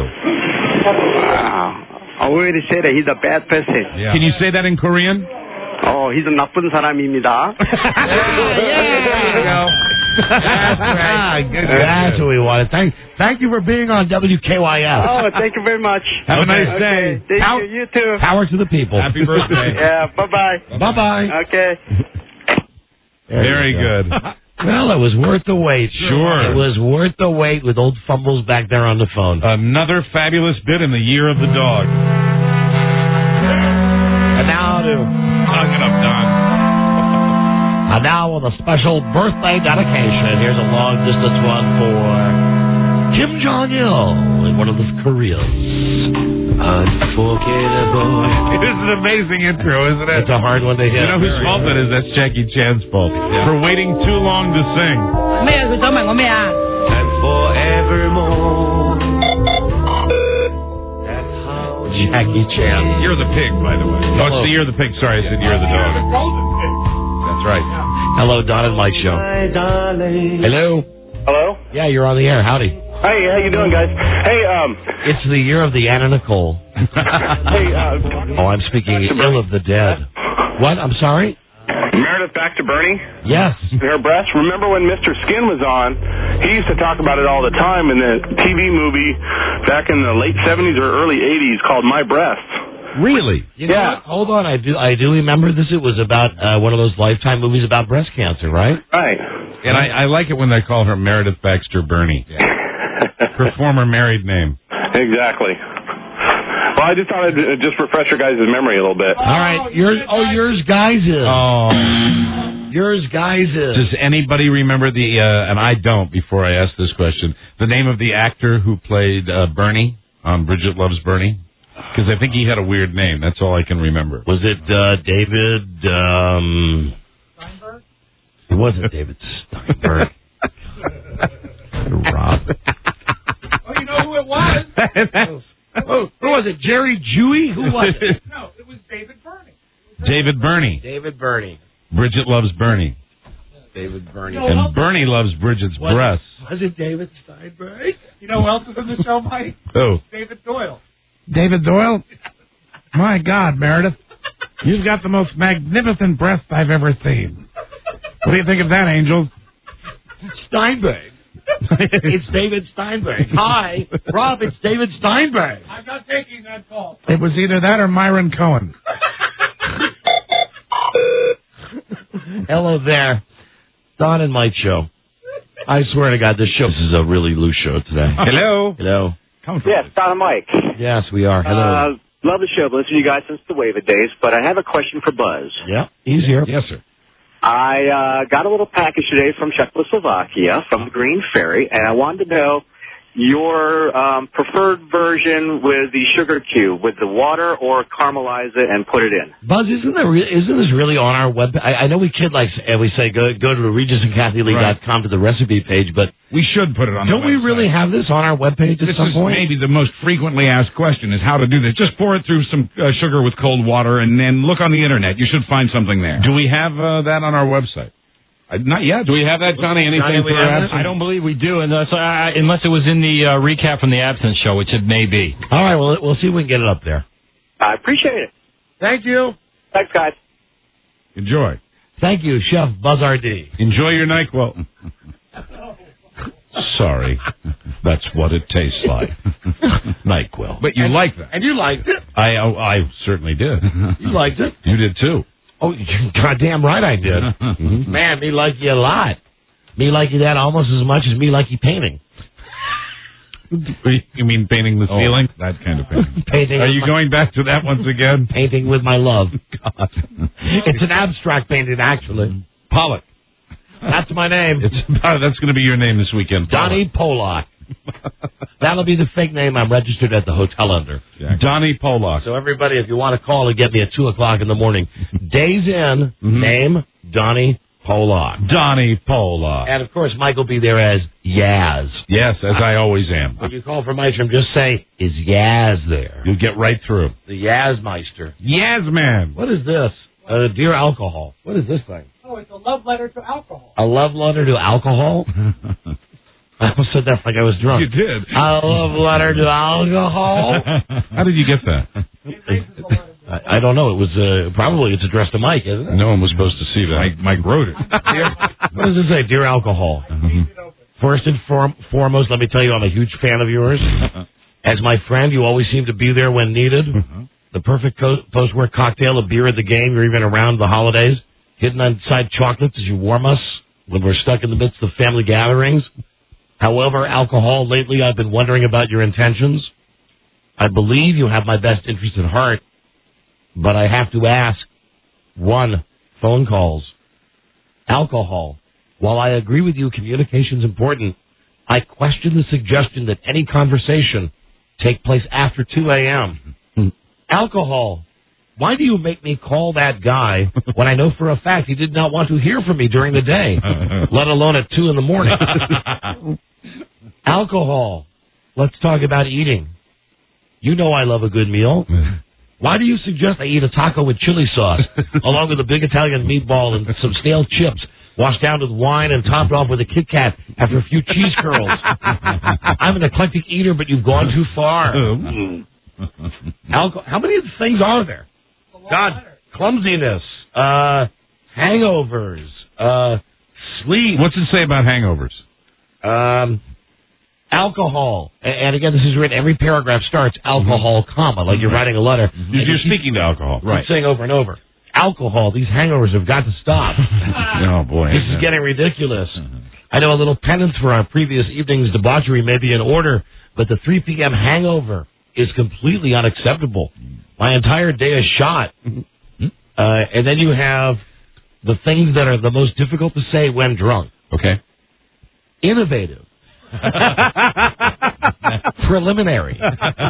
Wow. I already said that he's a bad person. Yeah. Can you say that in Korean? Oh, he's a 나쁜 사람입니다. There you go. That's right. Good. That's what we wanted. Thank, thank you for being on W K Y S. Oh, thank you very much. Have okay. a nice okay. day. Thank Pow- you. You too. Power to the people. Happy birthday. Yeah, bye-bye. Bye-bye. Okay. Very good. Well, it was worth the wait. Sure. It was worth the wait with old Fumbles back there on the phone. Another fabulous bit in the year of the dog. And now to... Hung it up, Don. And now with a special birthday dedication, here's a long-distance one for Kim Jong-il in one of the Koreas. Unforgettable. It is an amazing intro, isn't it? It's a hard one to hit. You know whose fault that is? That's Jackie Chan's fault. Yeah. For waiting too long to sing. And forevermore. That's how Jackie Chan. You're the pig, by the way. Oh, it's the You're the pig. Sorry, I said You're the dog. That's right. Hello, Don and Mike Show. Hello. Hello? Yeah, you're on the air. Howdy. Hey, how you doing, guys? Hey, um... It's the year of the Anna Nicole. hey, uh... Oh, I'm speaking ill of the dead. What? I'm sorry? Meredith back to Bernie? Yes. Her breast. Remember when Mister Skin was on? He used to talk about it all the time in the T V movie back in the late seventies or early eighties called My Breast. Really? You know yeah. What? Hold on. I do I do remember this. It was about uh, one of those Lifetime movies about breast cancer, right? Right. And I, I like it when they call her Meredith Baxter Bernie. Yeah. Her former married name. Exactly. Well, I just thought I'd just refresh your guys' memory a little bit. All right. Yours, oh, yours, guys. Is. Oh. yours, guys, is... Does anybody remember the, uh, and I don't before I ask this question, the name of the actor who played uh, Bernie on Bridget Loves Bernie? Because I think he had a weird name. That's all I can remember. Was it uh, David... Um, Steinberg? It wasn't David Steinberg. Rob. Oh, you know who it was? Oh, who was it? Jerry Jewy? Who was it? No, it was David Burney. David Burney. David Burney. Bridget loves Bernie. David Burney. And Bernie loves Bridget's was breasts. It, was it David Steinberg? You know who else is in the show, Mike? Who? David Doyle. David Doyle? My God, Meredith. You've got the most magnificent breasts I've ever seen. What do you think of that, Angel? Steinberg. It's David Steinberg. Hi, Rob, it's David Steinberg. I'm not taking that call. It was either that or Myron Cohen. Hello there. Don and Mike show. I swear to God, this show this is a really loose show today. Hello. Hello. Yes, Don and Mike. Yes, we are. Hello. Uh, love the show. Listen to you guys since the Wave It days, but I have a question for Buzz. Yeah, he's here. Yes, sir. I uh, got a little package today from Czechoslovakia, from the Green Ferry, and I wanted to know your um, preferred version with the sugar cube, with the water, or caramelize it and put it in. Buzz, isn't there re- isn't this really on our web? I, I know we kid like and we say go go to Regis and Kathy Lee dot com to the recipe page, but we should put it on. Don't the we really have this on our webpage at this some is point? Maybe the most frequently asked question is how to do this. Just pour it through some uh, sugar with cold water, and then look on the internet. You should find something there. Do we have uh, that on our website? Uh, not yet. Do we have that, Johnny? Anything Johnny, we for have absence? I don't believe we do, unless, uh, unless it was in the uh, recap from the absence show, which it may be. All right, well, we'll see if we can get it up there. I appreciate it. Thank you. Thanks, guys. Enjoy. Thank you, Chef Buzz R D. Enjoy your NyQuil. Sorry, that's what it tastes like. NyQuil. But you and, like that. And you liked it. I oh, I certainly did. You liked it. You did too. Oh, goddamn right I did. Mm-hmm. Man, me like you a lot. Me like you that almost as much as me like you painting. You mean painting the Oh, ceiling? that kind of thing. Painting. Are with you my, going back to that once again? Painting with my love. God. It's an abstract painting, actually. Pollock. That's my name. It's uh, that's going to be your name this weekend. Donnie Pollock. That'll be the fake name I'm registered at the hotel under. Yeah. Donnie Pollock. So everybody, if you want to call and get me at two o'clock in the morning, days in, Mm-hmm. name Donnie Pollock. Donnie Pollock. And of course, Mike will be there as Yaz. Yes, as I always am. When you call for Maestro, just say, "Is Yaz there?" You'll get right through. The Yazmeister. Yaz man. What is this? Uh, Dear Alcohol. What is this thing? Oh, it's a love letter to alcohol. A love letter to alcohol? I almost said that like I was drunk. You did. A love letter to alcohol? How did you get that? I, I don't know. It was uh, probably it's addressed to Mike, isn't it? No one was supposed to see that. Mike, Mike wrote it. Dear, what does it say? Dear Alcohol. Mm-hmm. First and form, foremost, let me tell you I'm a huge fan of yours. As my friend, you always seem to be there when needed. Mm-hmm. The perfect co- post-work cocktail, a beer at the game, or even around the holidays. Hidden inside chocolates as you warm us when we're stuck in the midst of family gatherings. However, alcohol, lately I've been wondering about your intentions. I believe you have my best interest at heart, but I have to ask. One, phone calls. Alcohol. While I agree with you, communication's important, I question the suggestion that any conversation take place after two a.m. Alcohol. Why do you make me call that guy when I know for a fact he did not want to hear from me during the day, let alone at two in the morning? Alcohol. Let's talk about eating. You know I love a good meal. Why do you suggest I eat a taco with chili sauce, along with a big Italian meatball and some stale chips, washed down with wine and topped off with a Kit Kat after a few cheese curls? I'm an eclectic eater, but you've gone too far. Alcohol. How many things are there? God, clumsiness, uh, hangovers, uh, sleep. What's it say about hangovers? Um, alcohol. And, and again, this is written, every paragraph starts alcohol, mm-hmm. comma, like you're writing a letter. Mm-hmm. You're speaking to alcohol. Right. Saying over and over. Alcohol, these hangovers have got to stop. Oh, boy. This is getting ridiculous. Mm-hmm. I know a little penance for our previous evening's debauchery may be in order, but the three p.m. hangover is completely unacceptable. My entire day is shot. Uh, and then you have the things that are the most difficult to say when drunk. Okay. Innovative. Preliminary.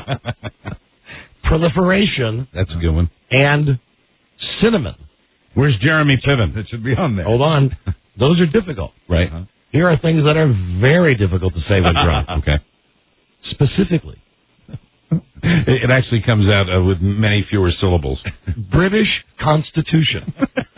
Proliferation. That's a good one. And cinnamon. Where's Jeremy Piven? It should be on there. Hold on. Those are difficult. Right. Uh-huh. Here are things that are very difficult to say when drunk. Okay. Specifically. It actually comes out uh, with many fewer syllables. British Constitution.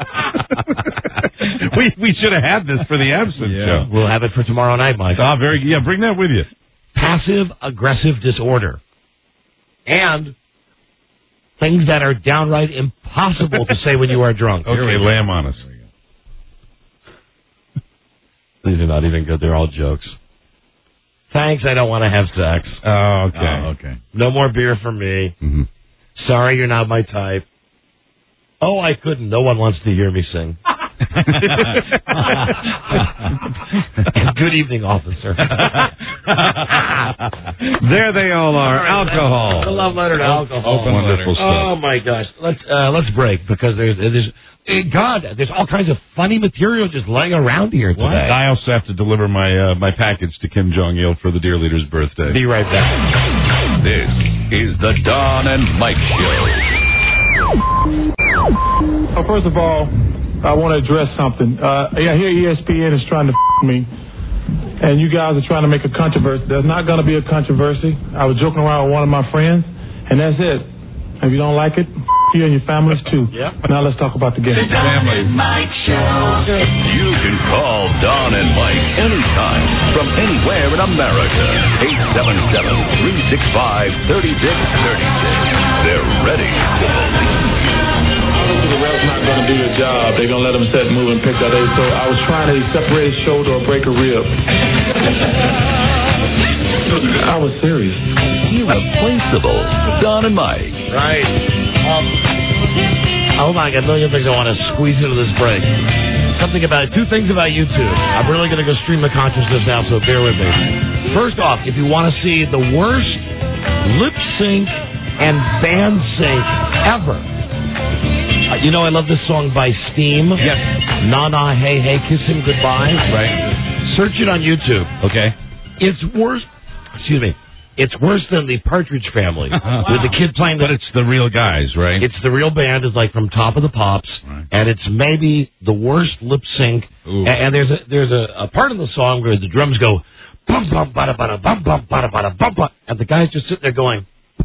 we we should have had this for the absence yeah. show. We'll have it for tomorrow night, Mike. Ah, very yeah. Bring that with you. Passive aggressive disorder, and things that are downright impossible to say when you are drunk. Okay, lay 'em on us. These are not even good. They're all jokes. Thanks, I don't want to have sex. Oh, okay. Oh, okay. No more beer for me. Mm-hmm. Sorry, you're not my type. Oh, I couldn't. No one wants to hear me sing. Good evening, officer. There they all are. Alcohol. The love letter to alcohol. Open Wonderful letter. Oh my gosh. Let's uh, let's break because there's there's eh, God there's all kinds of funny material just laying around here today. What? I also have to deliver my uh, my package to Kim Jong Il for the dear leader's birthday. Be right back. This is the Don and Mike Show. Well, first of all, I want to address something. Uh, I hear E S P N is trying to f- me, and you guys are trying to make a controversy. There's not going to be a controversy. I was joking around with one of my friends, and that's it. If you don't like it, f- you and your families too. Yep. Now let's talk about the game. The Don and Mike Show. You can call Don and Mike anytime from anywhere in America. eight seven seven, three six five, three six three six. They're ready to believe. The ref's not going to do their job. They're going to let them set, move, and pick that day. So I was trying to separate a shoulder or break a rib. I was serious. Irreplaceable. Don and Mike. Right. Um, hold on, I got a million things I want to squeeze into this break. Something about, two things about YouTube. I'm really going to go stream of consciousness now, so bear with me. First off, if you want to see the worst lip sync and band sync ever, uh, you know I love this song by Steam. Yes. Na Na Hey Hey Kiss Him Goodbye. Right. Search it on YouTube. Okay. It's worse. Excuse me. It's worse than the Partridge Family with the kid playing. The, but it's the real guys, right? It's the real band. It's like from Top of the Pops, right. And it's maybe the worst lip sync. And, and there's a there's a, a part in the song where the drums go bum bum bada bada bum bum bada bada bum bum, and the guys just sitting there going.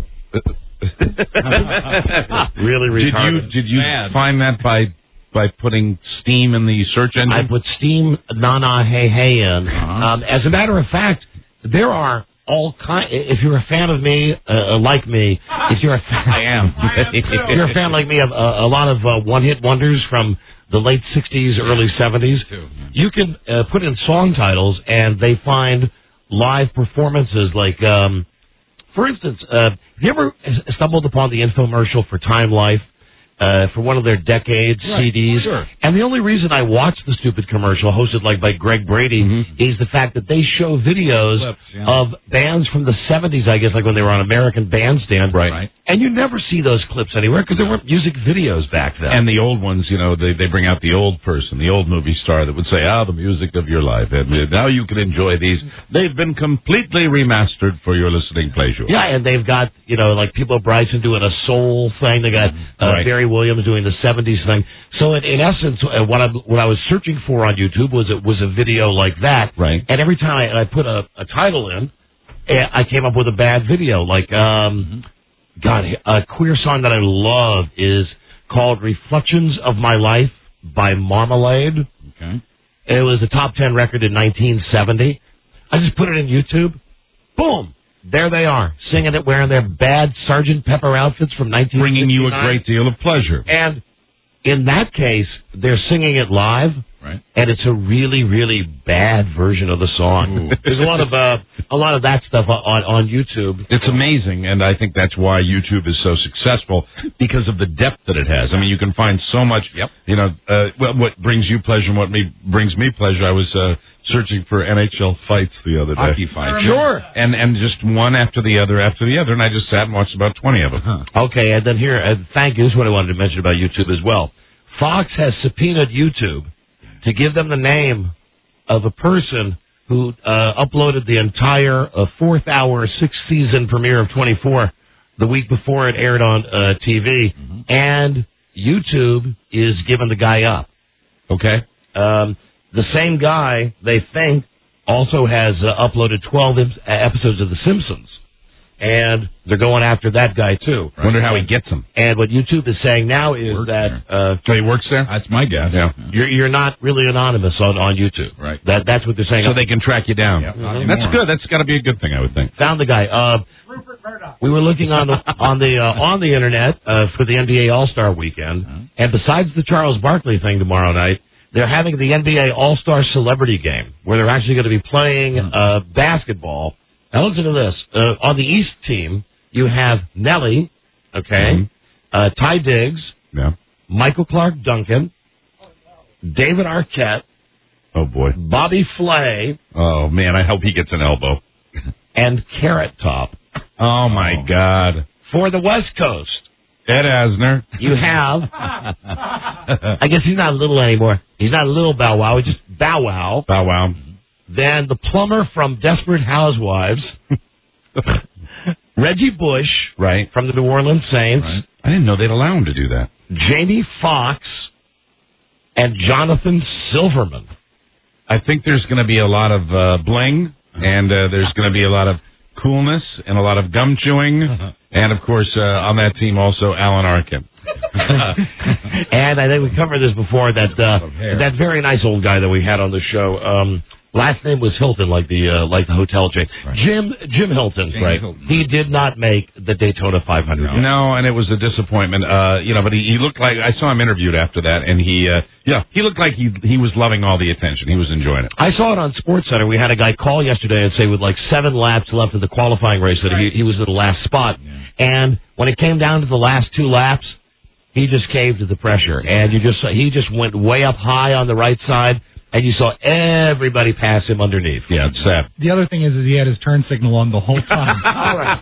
Really retarded. Did you did you Mad. find that by by putting Steam in the search engine? I put Steam Na Na Hey Hey in. Uh-huh. Um, as a matter of fact, there are all kind. If you're a fan of me, uh, like me, if you're a fan, I am. if you're a fan like me of uh, a lot of uh, one-hit wonders from the late sixties, early seventies, you can uh, put in song titles and they find live performances. Like, um, for instance, uh, have you ever stumbled upon the infomercial for Time Life? Uh, for one of their decades right. C Ds. Sure. And the only reason I watched the stupid commercial hosted like by Greg Brady mm-hmm. is the fact that they show videos Clips, yeah. of bands from the seventies, I guess, like when they were on American Bandstand. Right. right. And you never see those clips anywhere because there weren't music videos back then. And the old ones, you know, they, they bring out the old person, the old movie star that would say, ah, the music of your life. And now you can enjoy these. They've been completely remastered for your listening pleasure. Yeah, and they've got, you know, like People Bryson doing a soul thing. They got uh, right. Barry Williams doing the seventies thing. So in, in essence, uh, what I what I was searching for on YouTube was it was a video like that. Right. And every time I, I put a, a title in, I came up with a bad video. Like, um, God, a queer song that I love is called "Reflections of My Life" by Marmalade. Okay. It was a top ten record in nineteen seventy. I just put it in YouTube. Boom. There they are, singing it, wearing their bad Sergeant Pepper outfits from nineteen sixty-nine. Bringing you a great deal of pleasure. And in that case, they're singing it live, right? And it's a really, really bad version of the song. There's a lot of uh, a lot of that stuff on on YouTube. It's amazing, and I think that's why YouTube is so successful because of the depth that it has. I mean, you can find so much. Yep. You know, uh, well, what brings you pleasure and what me brings me pleasure. I was. Uh, searching for N H L fights the other day. Hockey fights. Sure. And and just one after the other after the other, and I just sat and watched about twenty of them. Huh. Okay, and then here, uh, thank you. This is what I wanted to mention about YouTube as well. Fox has subpoenaed YouTube to give them the name of a person who uh, uploaded the entire uh, fourth hour, sixth season premiere of twenty-four the week before it aired on uh, T V, mm-hmm. and YouTube is giving the guy up. Okay. Um, the same guy, they think, also has uh, uploaded twelve imp- episodes of The Simpsons. And they're going after that guy, too. Right. Wonder how he gets them. And what YouTube is saying now is works that... Uh, so he works there? That's my guess. Yeah. You're, you're not really anonymous on, on YouTube. Right. That, that's what they're saying. So they can track you down. Yeah, mm-hmm. That's good. That's got to be a good thing, I would think. Found the guy. Uh, we were looking on the on the uh, on the internet uh, for the N B A All-Star Weekend. Uh-huh. And besides the Charles Barkley thing tomorrow night, they're having the N B A All-Star Celebrity Game, where they're actually going to be playing uh, basketball. Now listen to this. Uh, on the East team, you have Nelly, okay, mm-hmm. uh, Ty Diggs, yeah. Michael Clark Duncan, David Arquette, oh boy, Bobby Flay. Oh man, I hope he gets an elbow. And Carrot Top. Oh my oh. God. For the West Coast, Ed Asner. You have, I guess he's not little anymore. He's not a little Bow Wow. He's just Bow Wow. Bow Wow. Then the plumber from Desperate Housewives. Reggie Bush, right, from the New Orleans Saints. Right. I didn't know they'd allow him to do that. Jamie Foxx and Jonathan Silverman. I think there's going to be a lot of uh, bling, and uh, there's going to be a lot of coolness and a lot of gum chewing, and of course uh, on that team also Alan Arkin. And I think we covered this before, that uh, that very nice old guy that we had on the show. Um, Last name was Hilton, like the uh, like the hotel chain. Right. Jim Jim Hilton, James right? Hilton. He did not make the Daytona five hundred. No, no, and it was a disappointment. Uh, you know, but he, he looked like, I saw him interviewed after that, and he uh, yeah he looked like he he was loving all the attention. He was enjoying it. I saw it on SportsCenter. We had a guy call yesterday and say with like seven laps left of the qualifying race that right. he he was at the last spot, yeah. and when it came down to the last two laps, he just caved to the pressure, and you just he just went way up high on the right side. And you saw everybody pass him underneath. Yeah, it's sad. The other thing is, is he had his turn signal on the whole time. All right.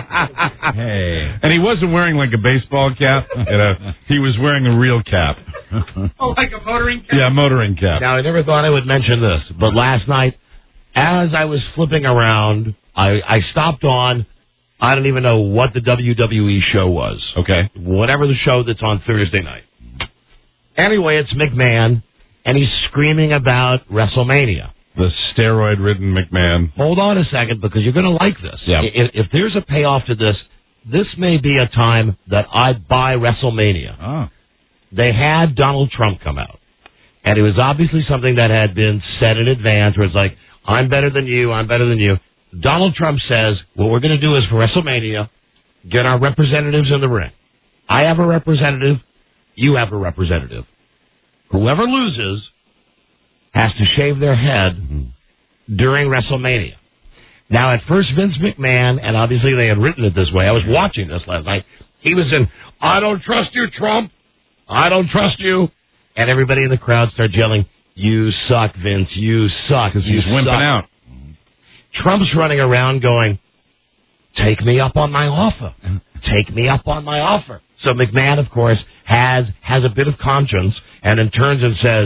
Hey. And he wasn't wearing like a baseball cap. You know, he was wearing a real cap. Oh, like a motoring cap? Yeah, motoring cap. Now, I never thought I would mention this, but last night, as I was flipping around, I, I stopped on, I don't even know what the W W E show was. Okay. Whatever the show that's on Thursday night. Anyway, it's McMahon. And he's screaming about WrestleMania. The steroid-ridden McMahon. Hold on a second, because you're going to like this. Yeah. If, if there's a payoff to this, this may be a time that I buy WrestleMania. Oh. They had Donald Trump come out. And it was obviously something that had been said in advance, where it's like, I'm better than you, I'm better than you. Donald Trump says, what we're going to do is for WrestleMania, get our representatives in the ring. I have a representative, you have a representative. Whoever loses has to shave their head mm-hmm. during WrestleMania. Now, at first, Vince McMahon, and obviously they had written it this way. I was watching this last night. He was in, I don't trust you, Trump. I don't trust you. And everybody in the crowd started yelling, you suck, Vince. You suck. Because he's wimping out. Trump's running around going, take me up on my offer. Take me up on my offer. So McMahon, of course, has has a bit of conscience, and then turns and says,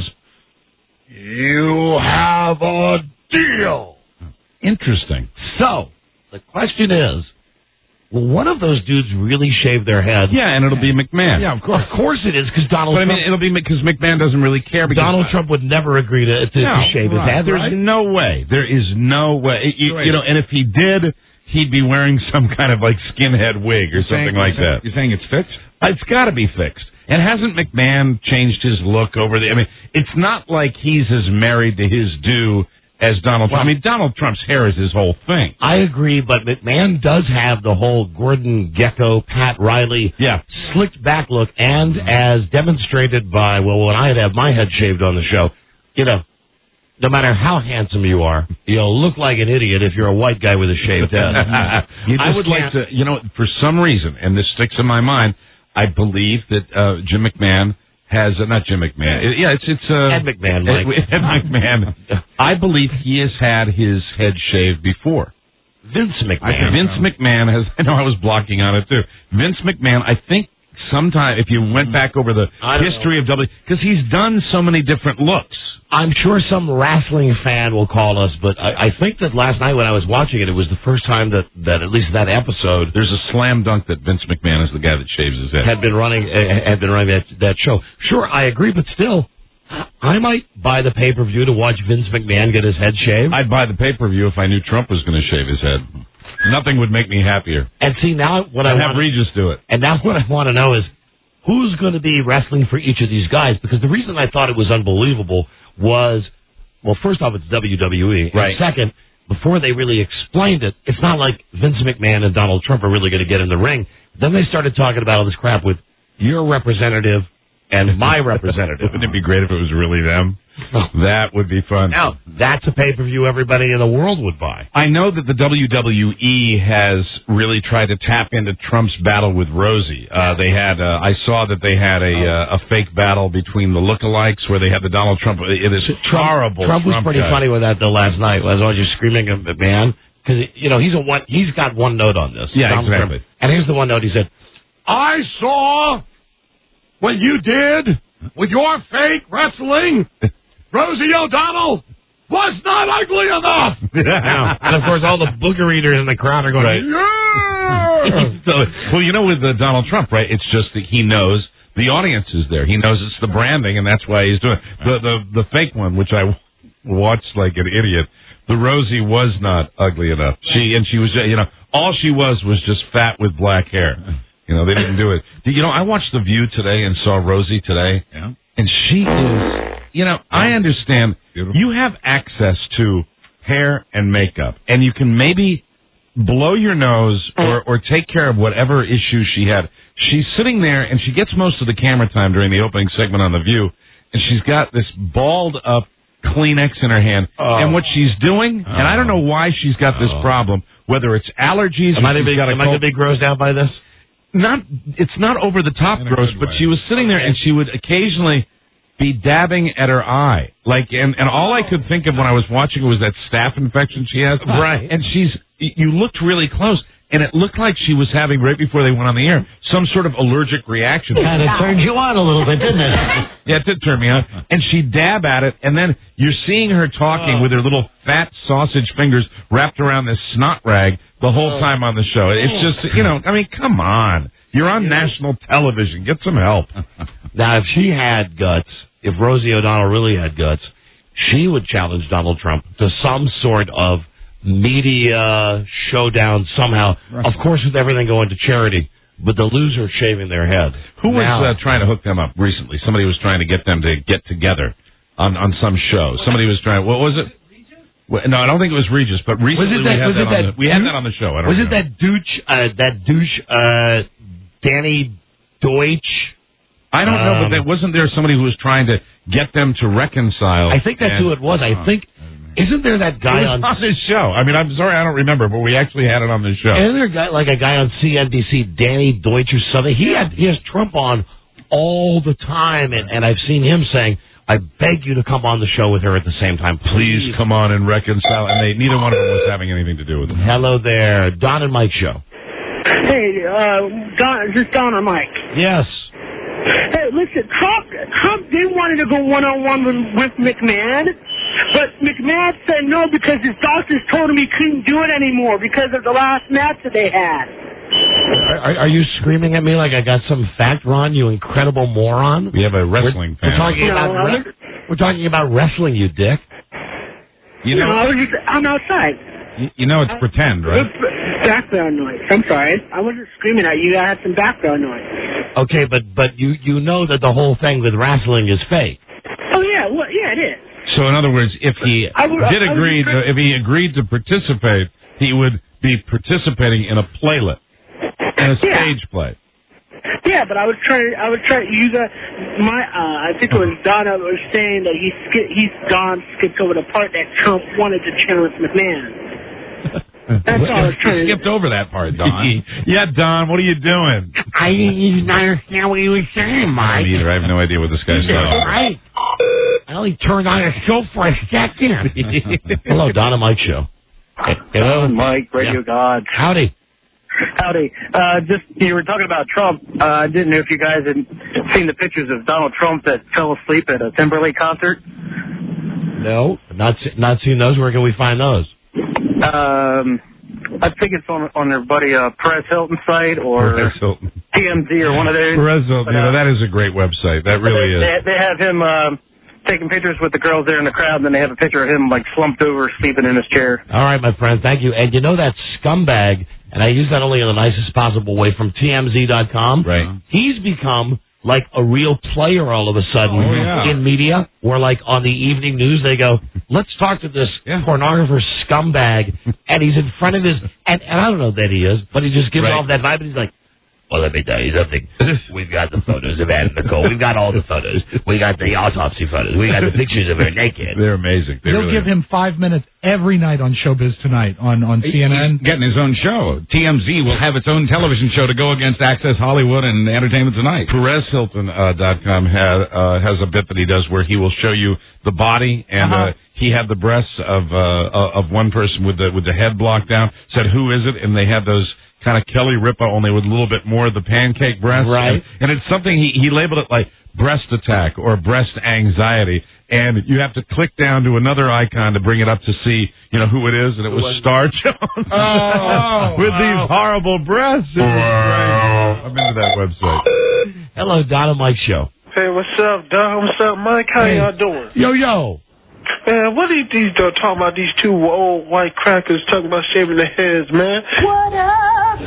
you have a deal. Interesting. So, the question is, will one of those dudes really shave their head? Yeah, and it'll be McMahon. Yeah, of course. Of course it is, because Donald but Trump... I mean, it'll be because McMahon doesn't really care. Donald Trump would never agree to, to, no, to shave right, his head, There's right? no way. There is no way. You, you know, and if he did, he'd be wearing some kind of, like, skinhead wig or you're something saying, like that. You're saying it's fixed? It's got to be fixed. And hasn't McMahon changed his look over the... I mean, it's not like he's as married to his due as Donald Trump. I mean, Donald Trump's hair is his whole thing. I agree, but McMahon does have the whole Gordon Gekko, Pat Riley, yeah. slicked back look, and as demonstrated by, well, when I had have my head shaved on the show, you know, no matter how handsome you are, you'll look like an idiot if you're a white guy with a shaved head. I would like to, you know, for some reason, and this sticks in my mind, I believe that uh, Jim McMahon has, uh, not Jim McMahon, it, yeah, it's, it's, uh... Ed McMahon, Mike. Ed, Ed McMahon. I believe he has had his head shaved before. Vince McMahon. I, Vince McMahon has, I know I was blocking on it too. Vince McMahon, I think sometime if you went back over the history know. of W, because he's done so many different looks. I'm sure some wrestling fan will call us, but I, I think that last night when I was watching it, it was the first time that, that at least that episode, there's a slam dunk that Vince McMahon is the guy that shaves his head. Had been running, uh, had been running that that show. Sure, I agree, but still, I might buy the pay per view to watch Vince McMahon get his head shaved. I'd buy the pay per view if I knew Trump was going to shave his head. Nothing would make me happier. And see now what I'd I have wanna, Regis do it. And now what I want to know is who's going to be wrestling for each of these guys? Because the reason I thought it was unbelievable was. Well, first off, it's W W E. Right. And second, before they really explained it, it's not like Vince McMahon and Donald Trump are really going to get in the ring. Then they started talking about all this crap with your representative and my representative. Wouldn't it be great if it was really them? That would be fun. Now, that's a pay-per-view everybody in the world would buy. I know that the W W E has really tried to tap into Trump's battle with Rosie. Uh, they had, uh, I saw that they had a uh, a fake battle between the lookalikes where they had the Donald Trump. It is Trump, horrible. Trump was Trump pretty guy. funny with that though last night. I was always just screaming at McMahon because you know he's a one. He's got one note on this. Yeah, Donald exactly. Trump. And here's the one note. He said, "I saw what you did with your fake wrestling." Rosie O'Donnell was not ugly enough. Now, and of course, all the booger eaters in the crowd are going, right. Yeah! So, well, you know, with uh, Donald Trump, right? It's just that he knows the audience is there. He knows it's the branding, and that's why he's doing it. The the the fake one, which I watched like an idiot. The Rosie was not ugly enough. She and she was, you know, all she was was just fat with black hair. You know, they didn't do it. You know, I watched The View today and saw Rosie today, yeah. and she is. You know, I understand Beautiful. You have access to hair and makeup, and you can maybe blow your nose or, or take care of whatever issues she had. She's sitting there, and she gets most of the camera time during the opening segment on The View, and she's got this balled-up Kleenex in her hand. Oh. And what she's doing, oh. and I don't know why she's got this problem, whether it's allergies am or I she's be, got a am I going to be grossed out by this? Not, it's not over-the-top gross, but she was sitting there, and she would occasionally be dabbing at her eye. Like, and, and all I could think of when I was watching it was that staph infection she has. Right. And she's, you looked really close, and it looked like she was having, right before they went on the air, some sort of allergic reaction. Kind of turned you on a little bit, didn't it? Yeah, it did turn me on. And she'd dab at it, and then you're seeing her talking oh. with her little fat sausage fingers wrapped around this snot rag the whole oh. time on the show. It's just, you know, I mean, come on. You're on national television. Get some help. Now, if she had guts, if Rosie O'Donnell really had guts, she would challenge Donald Trump to some sort of media showdown somehow. Right. Of course, with everything going to charity, but the loser shaving their head. Who was now, uh, trying to hook them up recently? Somebody was trying to get them to get together on, on some show. Somebody was trying. What was it? Well, no, I don't think it was Regis, but recently was it that, we, had was that it that, on the, we had that on the show. I don't was know. it that douche, uh, that douche, uh, Danny Deutsch? I don't know, but there, wasn't there somebody who was trying to get them to reconcile? I think that's and, who it was. I think, isn't there that guy it was on... on this show? I mean, I'm sorry, I don't remember, but we actually had it on this show. Isn't there a guy, like a guy on C N B C, Danny Deutsch or something? He had he has Trump on all the time, and, and I've seen him saying, I beg you to come on the show with her at the same time. Please, Please come on and reconcile. And they, neither one of them was having anything to do with it. Hello there. Don and Mike show. Hey, uh, Don, is this Don or Mike? Yes. Hey, listen, Trump, Trump did wanted to go one-on-one with, with McMahon, but McMahon said no because his doctors told him he couldn't do it anymore because of the last match that they had. Are, are you screaming at me like I got some fact wrong, you incredible moron? We have a wrestling we're, fan. We're talking, no, about re- we're talking about wrestling, you dick. You know, no, I was just, I'm outside. You, you know it's uh, pretend, right? Background noise. I'm sorry. I wasn't screaming at you. I had some background noise. Okay, but but you, you know that the whole thing with wrestling is fake. Oh, yeah. Well, yeah, it is. So, in other words, if he I would, did I, agree, I to, if he agreed to participate, he would be participating in a playlet, in a stage yeah. play. Yeah, but I was trying. I was trying. You got my. Uh, I think it was Donna was saying that he sk- he's Don skipped over the part that Trump wanted to challenge McMahon. That's all I was trying to... skipped over that part, Don. Yeah, Don, what are you doing? I didn't understand what he was saying, Mike. Me either. I have no idea what this guy's talking about. Right. I only turned on a show for a second. Hello, Don and Mike show. Hello, Mike, Radio yeah. God. Howdy. Howdy. Uh, just, you were talking about Trump. Uh, I didn't know if you guys had seen the pictures of Donald Trump that fell asleep at a Timberlake concert. No, not not seen those. Where can we find those? Um, I think it's on on their buddy uh, Perez Hilton site or Perez Hilton. T M Z or one of those. Perez Hilton, But, you know, uh, that is a great website. That really they, is. They, they have him uh, taking pictures with the girls there in the crowd, and then they have a picture of him like slumped over, sleeping in his chair. All right, my friend, thank you. And you know that scumbag, and I use that only in the nicest possible way, from T M Z dot com. Right. He's become like a real player all of a sudden Oh, yeah. in media, where like on the evening news they go, let's talk to this Yeah. pornographer scumbag, and he's in front of his, and, and I don't know that he is, but he just gives Right. off that vibe, and he's like, well, let me tell you something. We've got the photos of Anne Nicole. We've got all the photos. We got the autopsy photos. We got the pictures of her naked. They're amazing. They They'll really give are. him five minutes every night on Showbiz Tonight on, on C N N. He's getting his own show. T M Z will have its own television show to go against Access Hollywood and Entertainment Tonight. Perez Hilton uh, dot com had, uh, has a bit that he does where he will show you the body, and Uh-huh. uh, he had the breasts of uh, of one person with the with the head blocked down. Said, "Who is it?" And they had those kind of Kelly Ripa, only with a little bit more of the pancake breast. Right. And, and it's something he he labeled it like breast attack or breast anxiety. And you have to click down to another icon to bring it up to see, you know, who it is, and it was Star Jones Oh, with wow. these horrible breasts. It was great. I'm into that website. Hello, Don and Mike Show. Hey, what's up, Don? What's up, Mike? How Hey. y'all doing? Yo, yo. Man, what are these uh, talking about? These two old white crackers talking about shaving their heads, man. What up?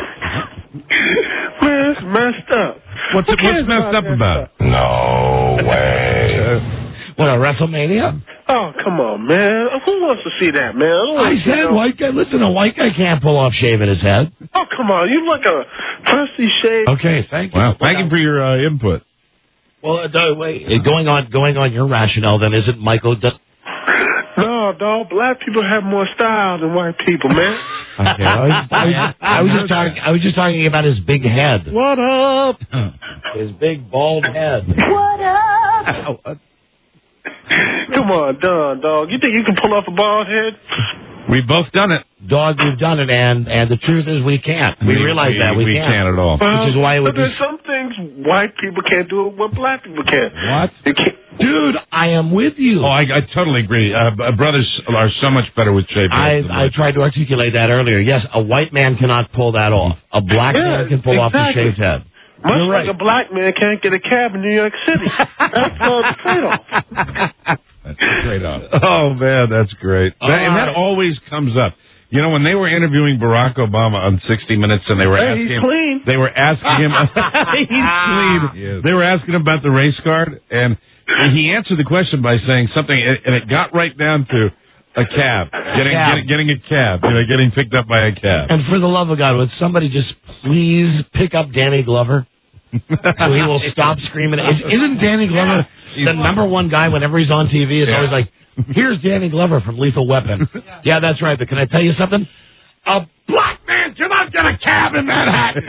Man, it's messed up. What's, Who it, cares what's messed up that about? stuff? No way. What, a WrestleMania? Oh, come on, man. Who wants to see that, man? don't I wanna see said no- white guy. Listen, a white guy can't pull off shaving his head. Oh, come on. You look a freshly shaved. Okay, thank you. Wow, thank you for your uh, input. Well, uh, no, wait. Uh, going on, going on your rationale, then isn't Michael? D- No, dog. Black people have more style than white people, man. Okay, I was, I was, I was just talking. I was just talking about his big head, What up? his big bald head. What up? Come on, Don, dog. You think you can pull off a bald head? We've both done it. Dog, we've done it, and and the truth is we can't. We, realize that we, we can't. can't at all. Which is why it would but be. there's some things white people can't do what black people can. What? They can't. Dude, I am with you. Oh, I, I totally agree. Uh, b- brothers are so much better with shaved heads. I I tried to articulate that earlier. Yes, a white man cannot pull that off. A black Yeah, man can pull off a exactly. shaved head. Much You're like right. a black man can't get a cab in New York City. That's uh, the trade-off. That's a trade-off. Oh, man, that's great. All That- and that right. always comes up. You know, when they were interviewing Barack Obama on sixty minutes and they were Hey, asking he's him, clean. they were asking him, he's clean. Yes. They were asking him about the race card, and he answered the question by saying something, and it got right down to a cab, getting Cab. Getting, getting a cab, you know, getting picked up by a cab. And for the love of God, would somebody just please pick up Danny Glover so he will stop screaming? Is, isn't Danny Glover the number one guy whenever he's on T V? It's Yeah. always like, here's Danny Glover from Lethal Weapon. Yeah, that's right. But can I tell you something? A black man cannot get a cab in Manhattan.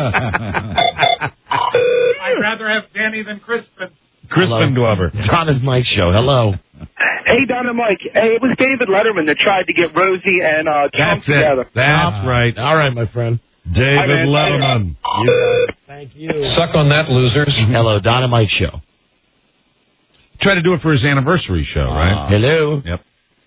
I'd rather have Danny than Crispin. Crispin Glover. Don and Mike Show. Hello. Hey, Don and Mike. Hey, it was David Letterman that tried to get Rosie and uh, Trump That's it. together. That's right. All right, my friend. David man. Letterman. Thank you. Suck on that, losers. Hello, Don and Mike Show. Tried to do it for his anniversary show, right? Hello. Yep.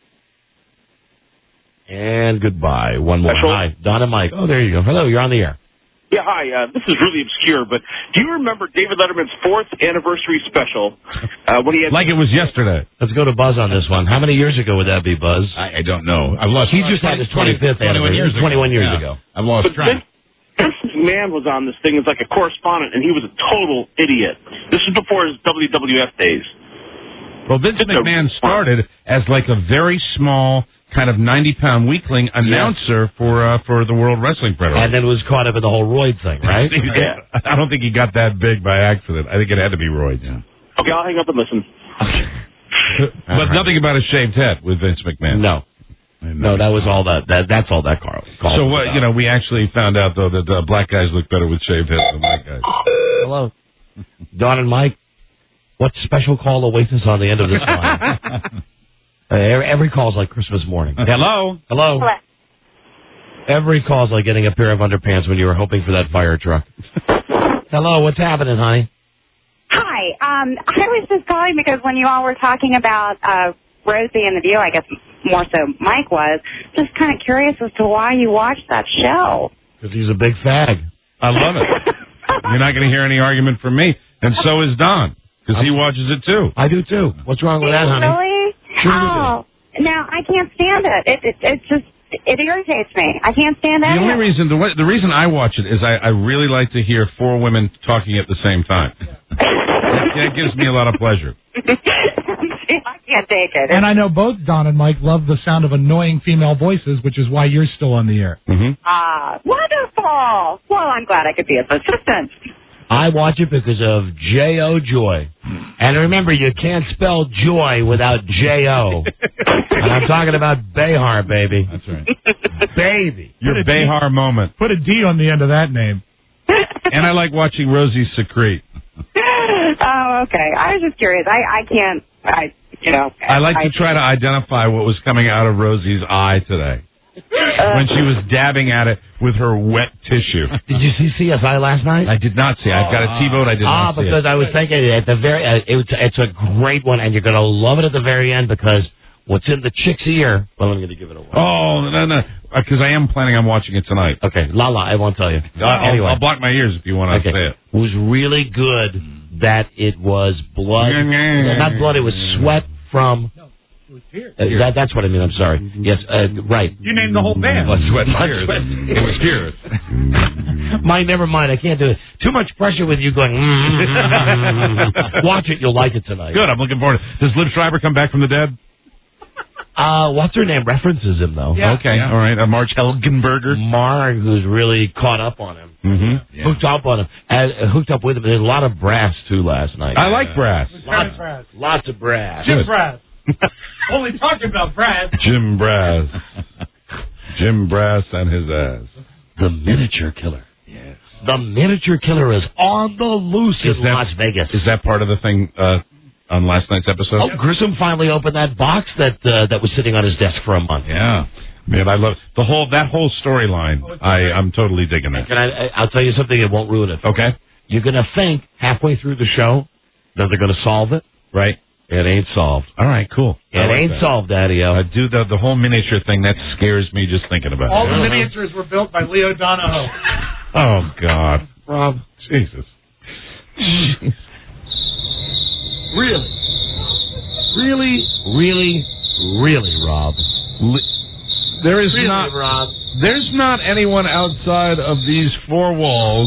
And goodbye. One more. Special? Hi, Don and Mike. Oh, there you go. Hello, you're on the air. Yeah, hi. Uh, this is really obscure, but do you remember David Letterman's fourth anniversary special uh, when he had Like it was yesterday. Let's go to Buzz on this one. How many years ago would that be, Buzz? I, I don't know. I've lost. He just had his twenty-fifth twenty-one years anniversary. ago. twenty-one years Yeah. ago. I've lost But track. Vince McMahon was on this thing as like a correspondent, and he was a total idiot. This was before his W W F days. Well, Vince McMahon started as like a very small, kind of ninety-pound weakling announcer for uh, for the World Wrestling Federation. And then was caught up in the whole Royd thing, right? Yeah. I don't think he got that big by accident. I think it had to be Roy. Yeah. Okay, I'll hang up and listen. But nothing about a shaved head with Vince McMahon. No. No, that was all that. that that's all that Carl. Carl So was what? about. You know, we actually found out though that uh, black guys look better with shaved heads than white guys. Hello, Don and Mike. What special call awaits us on the end of this line? uh, every, every call's like Christmas morning. Hello, hello. Hello. Every call's like getting a pair of underpants when you were hoping for that fire truck. Hello, what's happening, honey? Hi. Um, I was just calling because when you all were talking about uh, Rosie and the View, I guess more so Mike was, just kind of curious as to why you watched that show. Because he's a big fag. I love it. You're not going to hear any argument from me. And so is Don, because he watches it too. I do too. What's wrong with that, honey? Really? Sure oh, no, I can't stand it. It, it. It just, it irritates me. I can't stand that. The only reason, the, the reason I watch it is I, I really like to hear four women talking at the same time. That gives me a lot of pleasure. I can't take it. And I know both Don and Mike love the sound of annoying female voices, which is why you're still on the air. Mm-hmm. Ah, wonderful. Well, I'm glad I could be of assistance. I watch it because of J O Joy. And remember, you can't spell joy without J O. And I'm talking about Behar, baby. That's right. Baby. Your Behar moment. Put a D on the end of that name. And I like watching Rosie secrete. Oh, okay. I was just curious. I, I can't, I, you know. I like I, to try to identify what was coming out of Rosie's eye today. When she was dabbing at it with her wet tissue. Did you see C S I last night? I did not see. I've got a T-vote. I did ah, not see because it. I was thinking at the very, uh, it was, it's a great one, and you're going to love it at the very end because what's in the chick's ear. Well, I'm going to give it away. Oh, no, no. Because I am planning on watching it tonight. Okay, la la, I won't tell you. I'll, anyway. I'll block my ears if you want to Okay. say it. It was really good that it was blood. Not blood, it was sweat from. Uh, that, that's what I mean. I'm sorry. Yes, uh, right. You named the whole band. Blood, sweat, Blood, tears. sweat. It was tears. Mine, never mind. I can't do it. Too much pressure with you going. Mm, watch it. You'll like it tonight. Good. I'm looking forward to it. Does Liv Schreiber come back from the dead? Uh, what's her name? References him though. Yeah. Okay. Yeah. All right. Uh, Marge Helgenberger. Marg, who's really caught up on him. Mm-hmm. Yeah. Hooked up on him. And, uh, hooked up with him. There's a lot of brass too last night. I like brass. Lots, Brass. lots of brass. Jim Brass. Only talking about Brass. Jim Brass. Jim Brass and his ass. The miniature killer. Yes. The miniature killer is on the loose Is in that- Las Vegas. Is that part of the thing uh, on last night's episode? Oh, Grissom finally opened that box that uh, that was sitting on his desk for a month. Yeah. Man, I love the whole that whole storyline. I I'm totally digging that. Can I? I- I'll tell you something. It won't ruin it. Okay. You're gonna think halfway through the show that they're gonna solve it. Right. It ain't solved. All right. Cool. It I like ain't that. solved, Daddy-O. I do the the whole miniature thing. That scares me just thinking about All it. the miniatures were built by Leo Donahoe. Oh God, Rob. Jesus. Really, really, really, really, Rob. There is Really, not. Rob. There's not anyone outside of these four walls.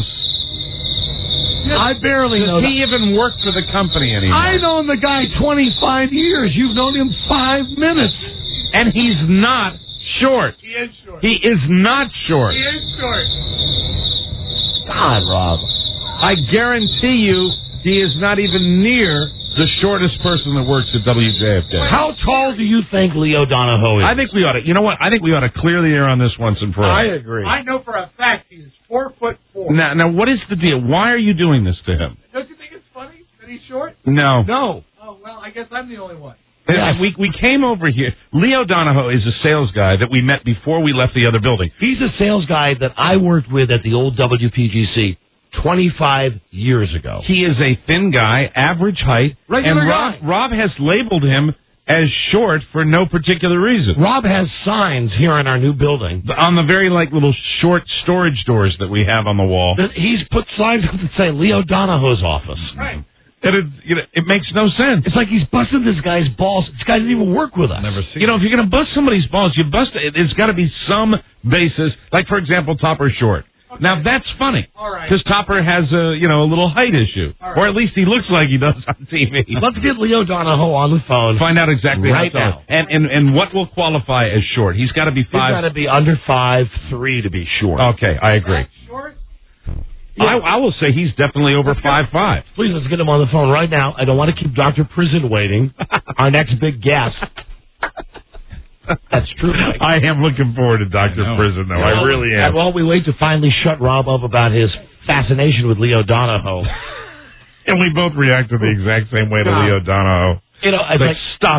I barely know. Does that. he even work for the company anymore? I've known the guy twenty-five years. You've known him five minutes. And he's not short. He is short. He is not short. He is short. God, Rob. I guarantee you, he is not even near the shortest person that works at W J F K. How tall do you think Leo Donahoe is? I think we ought to. You know what? I think we ought to clear the air on this once and for all. I agree. I know for a fact he is four foot four. Now, now, what is the deal? Why are you doing this to him? Don't you think it's funny that he's short? No. No. Oh, well, I guess I'm the only one. Yes. We we came over here. Leo Donahoe is a sales guy that we met before we left the other building. He's a sales guy that I worked with at the old W P G C twenty-five years ago. He is a thin guy, average height, Regular and Rob, guy. Rob has labeled him as short for no particular reason. Rob has signs here in our new building. On the very like little short storage doors that we have on the wall. that He's put signs up that say Leo Donahoe's office. Right. And it, you know, it makes no sense. It's like he's busting this guy's balls. This guy didn't even work with us. Never seen You know, if you're going to bust somebody's balls, you bust it. There's got to be some basis. Like, for example, Topper's short. Okay. Now, that's funny. All right. Because Topper has a, you know, a little height issue. All right. Or at least he looks like he does on T V. Let's get Leo Donahoe on the phone. Find out exactly Right how tall. now. And, and, and what will qualify as short. He's got to be He's five. got to be under five three to be short. Okay, I agree. Short? I, I will say he's definitely over five five. Please, let's get him on the phone right now. I don't want to keep Doctor Prison waiting. Our next big guest. That's true, Mike. I am looking forward to Doctor Prison, though. I really am. And while we wait to finally shut Rob up about his fascination with Leo Donahoe. And we both reacted the exact same way to No. Leo Donahoe. You know, it's Like, like, stop it.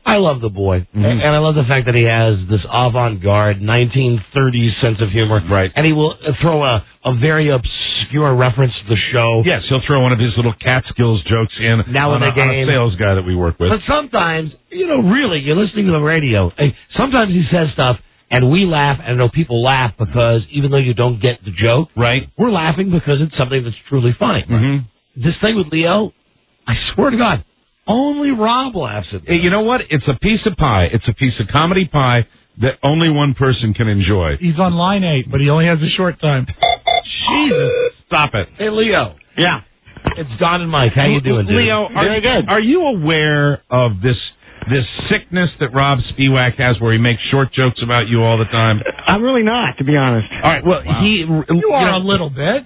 I love the boy, Mm-hmm. and I love the fact that he has this avant-garde nineteen thirties sense of humor. Right. And he will throw a, a very obscure reference to the show. Yes, he'll throw one of his little Catskills jokes in Now on, in a, the on a game. sales guy that we work with. But sometimes, you know, really, you're listening to the radio. and Sometimes he says stuff, and we laugh, and I know people laugh because even though you don't get the joke, right, we're laughing because it's something that's truly funny. Mm-hmm. This thing with Leo, I swear to God, only Rob laughs at Hey, you know what? It's a piece of pie. It's a piece of comedy pie that only one person can enjoy. He's on line eight, but he only has a short time. Jesus, stop it. Hey, Leo. Yeah. It's Don and Mike. How you doing, dude? Leo, are, Very good. Are you aware of this this sickness that Rob Spiewak has where he makes short jokes about you all the time? I'm really not, to be honest. All right, well, he... You are a little bit.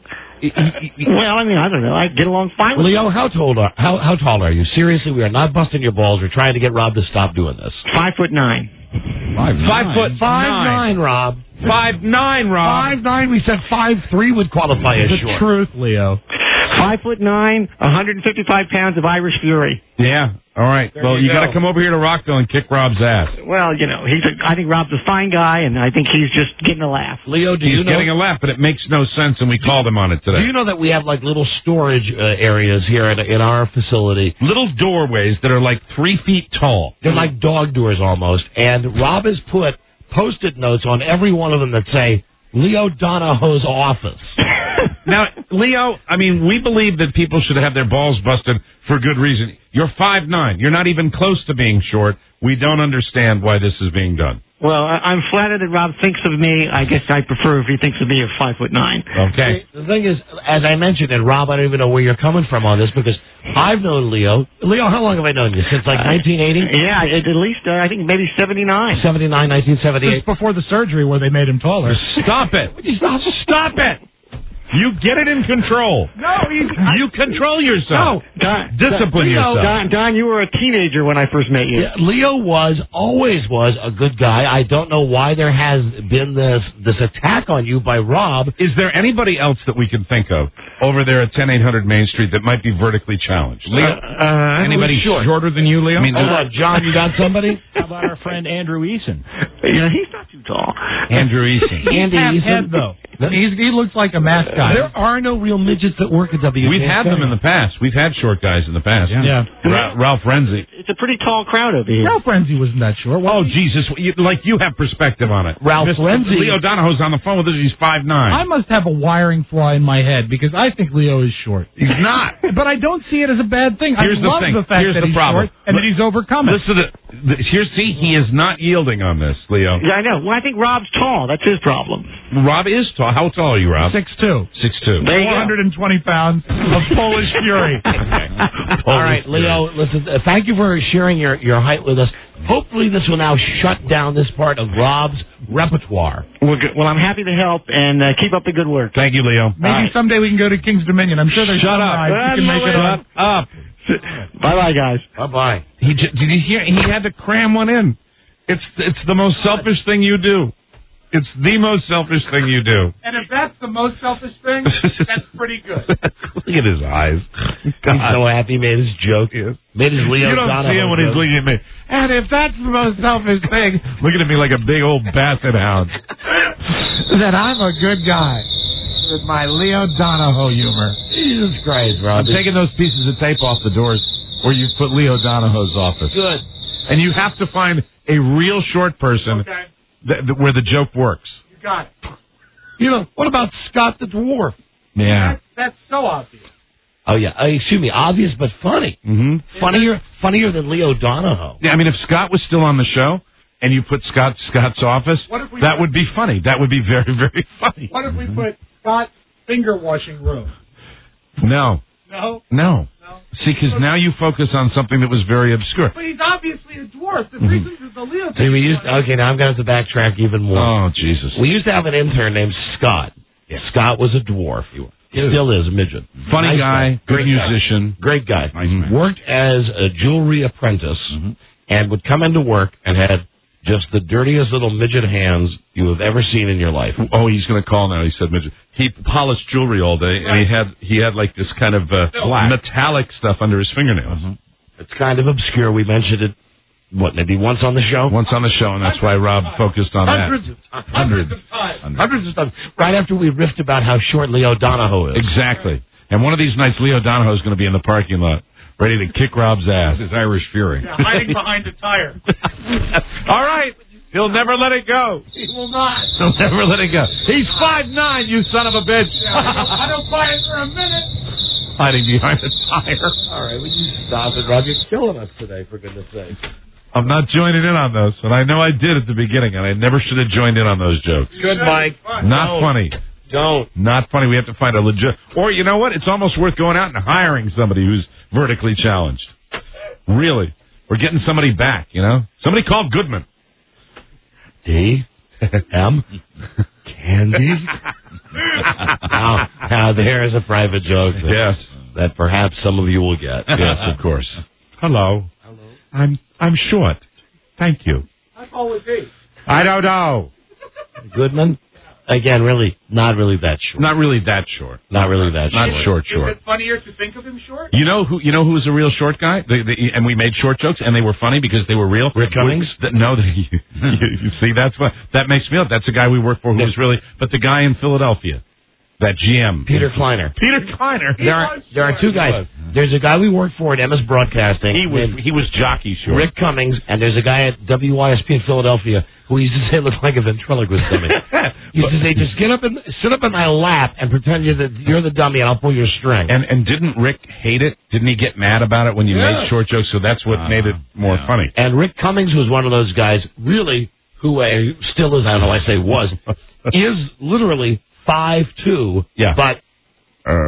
Well, I mean, I don't know. I get along fine with Leo, how tall are how how tall are you? Seriously, we are not busting your balls. We're trying to get Rob to stop doing this. Five foot nine. Five, Five foot five nine. nine, Rob. Five nine, Rob. Five nine. We said five three would qualify as The short. truth, Leo. Five foot nine, one hundred fifty-five pounds of Irish Fury. Yeah. All right. There well, you you got to go. come over here to Rockville and kick Rob's ass. Well, you know, he's a, I think Rob's a fine guy, and I think he's just getting a laugh. Leo, do He's you know? getting a laugh, but it makes no sense, and we called him on it today. Do you know that we have like little storage uh, areas here in, in our facility? Little doorways that are like three feet tall. They're like dog doors almost. And Rob has put Post-it notes on every one of them that say Leo Donahoe's office. Now, Leo, I mean, we believe that people should have their balls busted for good reason. You're five nine. You're not even close to being short. We don't understand why this is being done. Well, I, I'm flattered that Rob thinks of me. I guess I prefer if he thinks of me as five foot nine. Okay. The thing is, as I mentioned, and Rob, I don't even know where you're coming from on this because I've known Leo. Leo, how long have I known you? Since like nineteen eighty? Yeah, at at least, uh, I think maybe seventy-nine. seventy-nine, nineteen seventy-eight. Just before the surgery where they made him taller. Stop it. Stop, stop it. You get it in control. No, he's... You control yourself. No, Don, Discipline Don, yourself. Don, Don, you were a teenager when I first met you. Yeah, Leo was, always was, a good guy. I don't know why there has been this this attack on you by Rob. Is there anybody else that we can think of over there at ten eight hundred Main Street that might be vertically challenged? Leo, Uh, anybody short. shorter than you, Leo? I mean, hold on, John, you got somebody? How about our friend Andrew Eason? Yeah, he's not too tall. Andrew Eason. Andy Half Eason. head, though. He's, he looks like a mascot. There are no real midgets that work at W K K. We've had them in the past. We've had short guys in the past. Yeah. Ra- Ralph Renzi. It's a pretty tall crowd over here. Ralph Renzi wasn't that short. Oh, Jesus. You, like you have perspective on it. Ralph Mister Renzi. Leo Donahoe's on the phone with us. He's five nine. I must have a wiring flaw in my head because I think Leo is short. He's not. But I don't see it as a bad thing. Here's I the love thing. the fact Here's that the he's problem. short and that he's overcome it. Listen to the, here. See, he is not yielding on this, Leo. Yeah, I know. Well, I think Rob's tall. That's his problem. Rob is tall. How tall are you, Rob? six two. Six two. There you four hundred twenty pounds of Polish fury. All right, Leo, listen, uh, thank you for sharing your, your height with us. Hopefully this will now shut down this part of Rob's repertoire. We're good. Well, I'm happy to help and uh, keep up the good work. Thank you, Leo. Maybe someday we can go to King's Dominion. I'm sure there's Shut some up. rides you can make it on. Shut up. Bye, bye, guys. Bye-bye. He j- did you hear? He had to cram one in. It's it's the most selfish thing you do. It's the most selfish thing you do. And if that's the most selfish thing, that's pretty good. Look at his eyes. He's so happy he made his joke. Made his Leo You don't Donahoe see him when he's joke. looking at me. And if that's the most selfish thing, looking at me like a big old basset hound. That I'm a good guy with my Leo Donahoe humor. Jesus Christ, Rob. I'm taking those pieces of tape off the doors where you put Leo Donahoe's office. Good. And you have to find a real short person Okay. th- th- where the joke works. You got it. You know, what about Scott the Dwarf? Yeah. That's, that's so obvious. Oh, yeah. Uh, excuse me. Obvious, but funny. Mm-hmm. Funnier funnier than Leo Donahoe. Yeah, I mean, if Scott was still on the show and you put Scott Scott's office, What if we that put- would be funny. That would be very, very funny. What if we put Scott's finger washing room? No. No? No. No. See, because now you focus on something that was very obscure. But he's obviously a dwarf. The Mhm. reason for the Leo See, we thing used okay. Now I'm going to have to backtrack even more. Oh, Jesus. We used to have an intern named Scott. Scott was a dwarf. He still is a midget. Funny Nice guy, good Great guy. musician. Great guy. Nice man. Worked as a jewelry apprentice and would come into work and had just the dirtiest little midget hands you have ever seen in your life. Oh, he's going to call now. He said midget. He polished jewelry all day, and he had he had like this kind of uh, Black. metallic stuff under his fingernails. It's kind of obscure. We mentioned it what, maybe once on the show? Once on the show, and that's why Rob focused on Hundreds that. of times. Hundreds of times. Hundreds of times. Right after we riffed about how short Leo Donahoe is. Exactly. And one of these nights, Leo Donahoe is going to be in the parking lot, ready to kick Rob's ass. His Irish Fury. Yeah, hiding behind a tire. All right. He'll never let it go. He will not. He'll never let it go. He's five nine, you son of a bitch. Yeah, I don't buy it for a minute. Hiding behind a tire. All right, will you stop it, Rob? You're killing us today, for goodness sake. I'm not joining in on those, and I know I did at the beginning, and I never should have joined in on those jokes. Good, Mike. Not Don't. funny. Don't. Not funny. We have to find a legit... Or, you know what? It's almost worth going out and hiring somebody who's vertically challenged. Really. We're getting somebody back, you know? Somebody call Goodman. D. M. Candy. now, now, there's a private joke that, yes. that perhaps some of you will get. Yes, of course. Hello. Hello. I'm I'm short. Thank you. How tall was he? I don't know. Goodman? Again, really, not really that short. Not really that short. Not really that Not short. short, short. Is it funnier to think of him short? You know who? You know who was a real short guy? They, they, and we made short jokes, and they were funny because they were real. Rick Cummings? We, no, you, you, you see, that's what that makes me up. That's a guy we work for who was really. But the guy in Philadelphia, that G M, Peter Kleiner. Peter Kleiner. There are there are two guys. There's a guy we work for at Emmis Broadcasting. He was he was jockey short. Rick Cummings, and there's a guy at W Y S P in Philadelphia who used to say looked like a ventriloquist dummy. He used to say, just get up and sit up in my lap and pretend you're the you're the dummy, and I'll pull your string. And and didn't Rick hate it? Didn't he get mad about it when you Yeah. made short jokes? So that's what uh, made it more yeah. funny. And Rick Cummings was one of those guys, really, who uh, still is. I don't know why I say was, is literally five two. Yeah. But uh,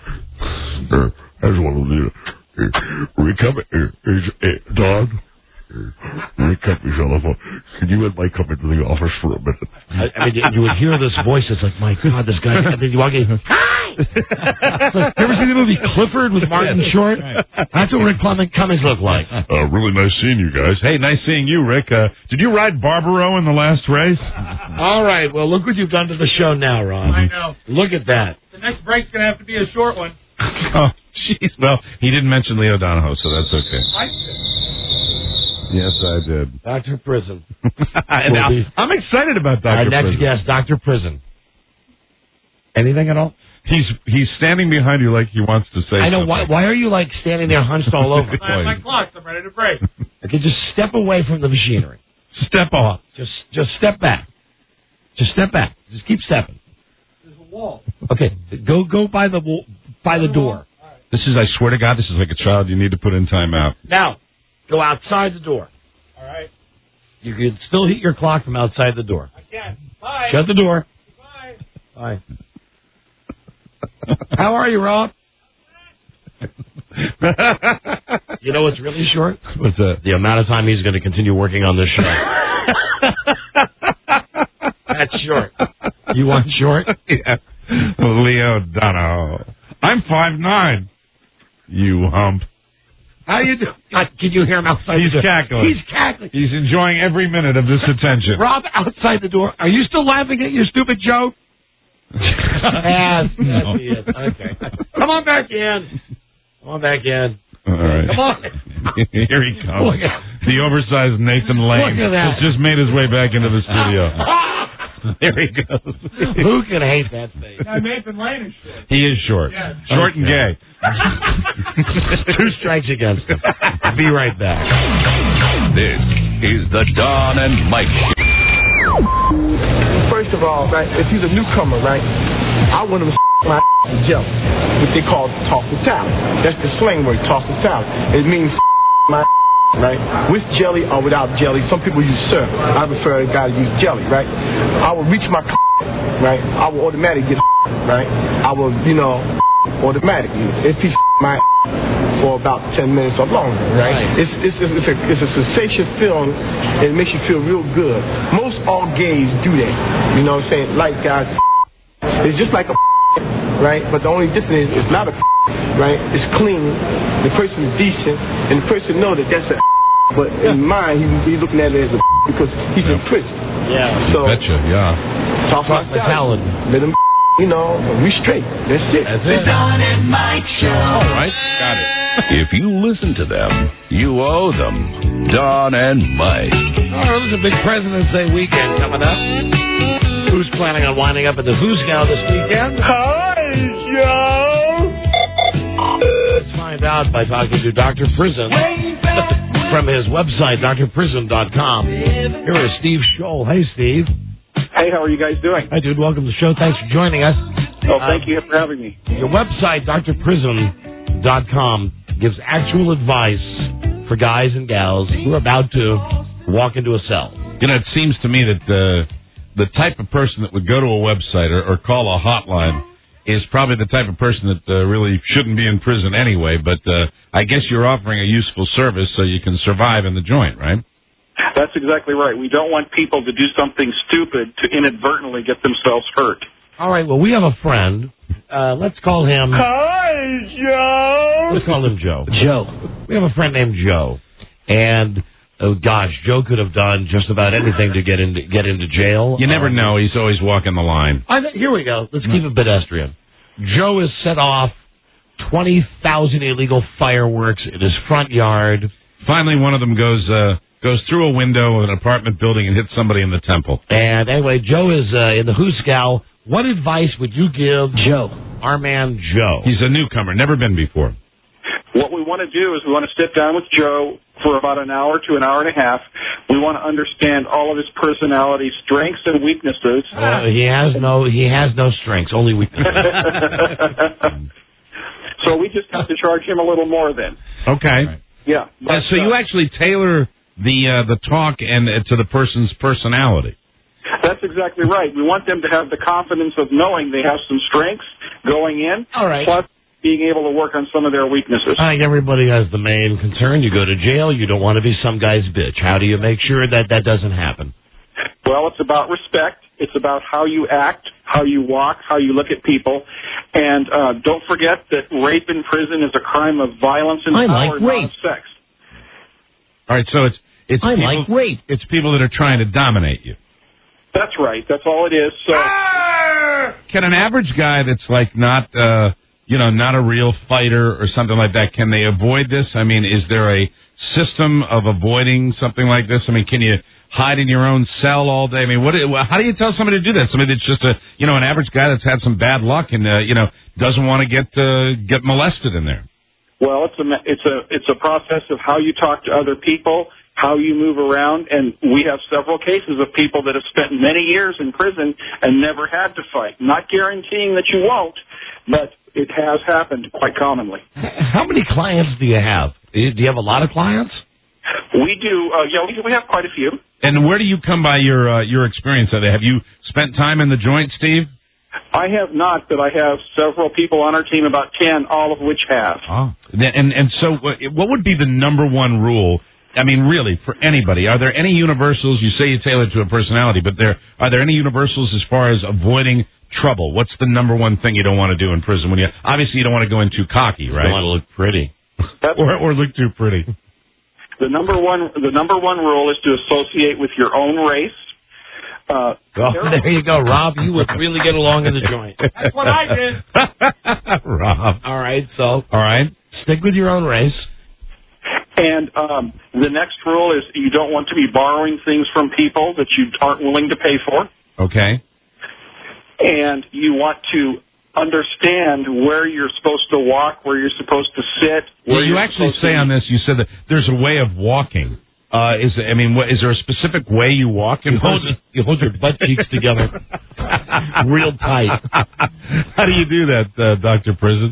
uh, I just want to do uh, Rick Cummings, uh, uh, Don. Rick Cummings on the phone. Can you and Mike come into the office for a minute? I, I mean, you would hear this voice. It's like, my God, this guy. And then you walk in. Hi. Like, you ever seen the movie Clifford with Martin Short? That's what Rick Cummings looked like. Uh, really nice seeing you guys. Hey, nice seeing you, Rick. Uh, did you ride Barbaro in the last race? All right. Well, look what you've done to the show now, Ron. I know. Look at that. The next break's going to have to be a short one. Oh, jeez. Well, he didn't mention Leo Donahoe, so that's okay. I did. Yes, I did. Doctor Prison. now, I'm excited about Doctor Our next Prison. guest, Doctor Prison. Anything at all? He's he's standing behind you like he wants to say I know. something. Why, why are you, like, standing there hunched all over? I have my clock. I'm ready to break. Okay, just step away from the machinery. Step off. Just just step back. Just step back. Just keep stepping. There's a wall. Okay, go go by the wall, by the door. This is, I swear to God, this is like a child you need to put in timeout. Now, go outside the door. All right. You can still hit your clock from outside the door. I can. Bye. Shut the door. Bye. Bye. How are you, Rob? You know what's really short? What's that? The amount of time he's going to continue working on this show. That's short. You want short? Yeah. Leo Donahoe. I'm five nine. You hump. How you doing? Can you hear him outside He's the door? cackling. He's cackling. He's enjoying every minute of this attention. Rob, outside the door. Are you still laughing at your stupid joke? yes, yes, No. he is. Okay. Come on back in. Come on back in. All right. Come on. Here he comes. Look at- The oversized Nathan Lane Look at that. has just made his way back into the studio. There he goes. Who can hate that face? Now, Nathan Lane is short. He is short. Yeah. Short and gay. Two strikes against him. Be right back. This is the Don and Mike Show. First of all, right, if he's a newcomer, right, I want him to my jelly, what they call toss the towel. That's the slang word, toss the towel. It means my right, with jelly or without jelly. Some people use syrup. I prefer a guy to use jelly, right? I will reach my right, I will automatically get right. I will, you know, automatically if he's my for about ten minutes or longer, right? right. It's, it's, it's, a, it's a sensation feeling, and it makes you feel real good. Most all gays do that, you know what I'm saying? Like guys, it's just like a right? But the only difference is it's not a right? It's clean, the person is decent, and the person know that that's a but in mind, he, he's looking at it as a because he's yeah. in prison. Yeah. So, betcha, yeah. Talk about talent. Let him, you know, we straight. That's it. That's it. The Don and Mike Show. All right. Got it. If you listen to them, you owe them. Don and Mike. Oh, there's a big President's Day weekend coming up. Who's planning on winding up at the Who's Gal this weekend? Hi, Joe. Let's find out by talking to Doctor Prison from his website, D R prison dot com. Here is Steve Scholl. Hey, Steve. Hey, how are you guys doing? Hi, dude. Welcome to the show. Thanks for joining us. Oh, thank you for having me. Your website, D R prison dot com, gives actual advice for guys and gals who are about to walk into a cell. You know, it seems to me that the the type of person that would go to a website or, or call a hotline is probably the type of person that uh, really shouldn't be in prison anyway. But uh, I guess you're offering a useful service so you can survive in the joint, right? That's exactly right. We don't want people to do something stupid to inadvertently get themselves hurt. All right, well, we have a friend. Uh, let's call him... Hi, Joe. Let's call him Joe. Joe. We have a friend named Joe. And, oh, gosh, Joe could have done just about anything to get into get into jail. You never um, know. He's always walking the line. I th- here we go. Let's keep it pedestrian. Joe has set off twenty thousand illegal fireworks in his front yard. Finally, one of them goes... Uh, Goes through a window of an apartment building and hits somebody in the temple. And anyway, Joe is uh, in the Who's Gal. What advice would you give Joe, our man Joe? He's a newcomer, never been before. What we want to do is we want to sit down with Joe for about an hour to an hour and a half. We want to understand all of his personality, strengths and weaknesses. Uh, he has no he has no strengths, only weaknesses. So we just have to charge him a little more then. Okay. Right. Yeah. But, uh, so you actually tailor the uh, the talk and uh, to the person's personality. That's exactly right. We want them to have the confidence of knowing they have some strengths going in, all right, plus being able to work on some of their weaknesses. I think everybody has the main concern. You go to jail, you don't want to be some guy's bitch. How do you make sure that that doesn't happen? Well, it's about respect. It's about how you act, how you walk, how you look at people. And uh, don't forget that rape in prison is a crime of violence and I power, like rape. not of sex. All right, so it's it's I people, like rape. It's people that are trying to dominate you. That's right. That's all it is. So, can an average guy that's like not, uh, you know, not a real fighter or something like that, can they avoid this? I mean, is there a system of avoiding something like this? I mean, can you hide in your own cell all day? I mean, what? How do you tell somebody to do that? Somebody that's just a, you know, an average guy that's had some bad luck and, uh, you know, doesn't want to get uh, get molested in there. Well, it's a it's a it's a process of how you talk to other people, how you move around, and we have several cases of people that have spent many years in prison and never had to fight. Not guaranteeing that you won't, but it has happened quite commonly. How many clients do you have? Do you have a lot of clients? We do. Uh, yeah, we, we have quite a few. And where do you come by your uh, your experience of it? Have you spent time in the joint, Steve? I have not, but I have several people on our team, about ten, all of which have. Oh. And and so, what would be the number one rule? I mean, really, for anybody, are there any universals? You say you tailor it to a personality, but there are there any universals as far as avoiding trouble? What's the number one thing you don't want to do in prison? When you obviously you don't want to go in too cocky, right? You don't want to look pretty, or or look too pretty. The number one the number one rule is to associate with your own race. Uh, oh, there you go, Rob. You would really get along in the joint. That's what I did. Rob. All right, so all right, stick with your own race. And um, the next rule is you don't want to be borrowing things from people that you aren't willing to pay for. Okay. And you want to understand where you're supposed to walk, where you're supposed to sit. Where Yeah, you you're actually supposed say to on this, you said that there's a way of walking. Uh, is I mean, what, is there a specific way you walk? You hold, you hold your butt cheeks together real tight. How do you do that, uh, Doctor Prison?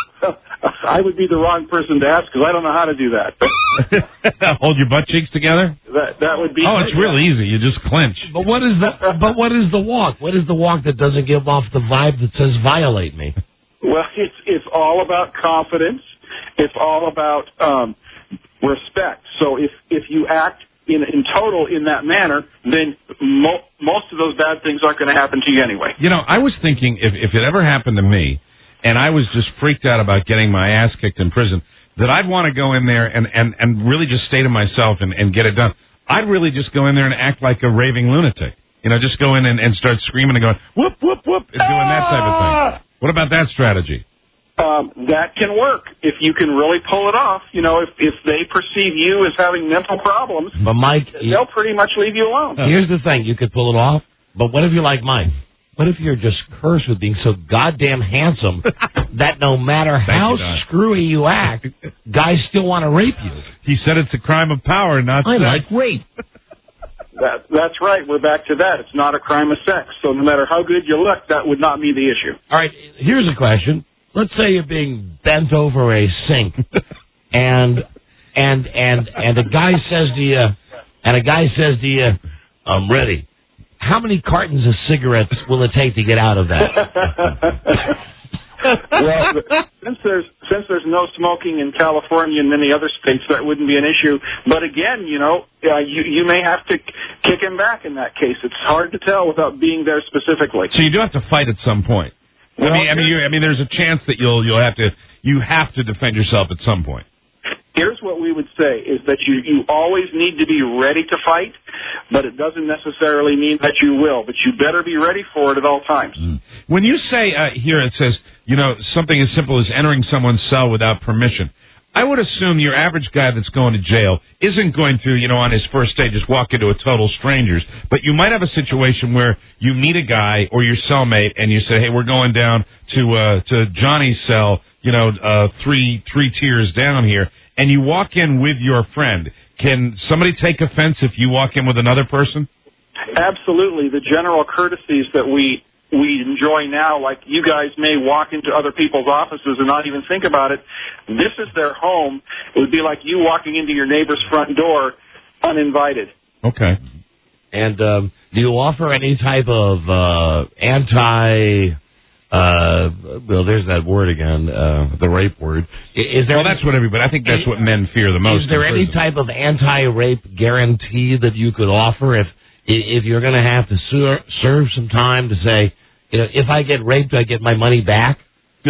I would be the wrong person to ask because I don't know how to do that. Hold your butt cheeks together? That that would be. Oh, it's real easy. You just clench. But what is the but what is the walk? What is the walk that doesn't give off the vibe that says violate me? Well, it's it's all about confidence. It's all about um, respect. So if if you act in in total in that manner, then mo- most of those bad things aren't going to happen to you anyway. You know, I was thinking if if it ever happened to me, and I was just freaked out about getting my ass kicked in prison, that I'd want to go in there and, and, and really just stay to myself and, and get it done. I'd really just go in there and act like a raving lunatic. You know, just go in and, and start screaming and going, whoop, whoop, whoop, and doing that type of thing. What about that strategy? Um, that can work if you can really pull it off. You know, if if they perceive you as having mental problems, But Mike, they'll pretty much leave you alone. here's the thing: you could pull it off. But what if you're like Mike? What if you're just cursed with being so goddamn handsome that no matter how you, Don. screwy you act, guys still want to rape you? He said it's a crime of power, not I sex. like rape. That, that's right. We're back to that. It's not a crime of sex. So no matter how good you look, that would not be the issue. All right, here's a question. Let's say you're being bent over a sink, and and and and a guy says to you, and a guy says to you, "I'm ready." How many cartons of cigarettes will it take to get out of that? Well, since there's since there's no smoking in California and many other states, that wouldn't be an issue. But again, you know, uh, you you may have to kick him back in that case. It's hard to tell without being there specifically. So you do have to fight at some point. I Well, mean, I mean, you, I mean, there's a chance that you'll you'll have to you have to defend yourself at some point. Here's what we would say is that you, you always need to be ready to fight, but it doesn't necessarily mean that you will. But you better be ready for it at all times. Mm. When you say uh, here it says, you know, something as simple as entering someone's cell without permission, I would assume your average guy that's going to jail isn't going to, you know, on his first day just walk into a total stranger's. But you might have a situation where you meet a guy or your cellmate and you say, hey, we're going down to uh, to Johnny's cell, you know, uh, three three tiers down here. And you walk in with your friend. Can somebody take offense if you walk in with another person? Absolutely. The general courtesies that we we enjoy now, like you guys may walk into other people's offices and not even think about it. This is their home. It would be like you walking into your neighbor's front door uninvited. Okay. And um, do you offer any type of uh, anti... Uh, well, there's that word again, uh, the rape word. Is there? Well, that's what everybody. I think that's what men fear the most. Is there any type of anti-rape guarantee that you could offer if if you're going to have to ser- serve some time to say, you know, if I get raped, I get my money back?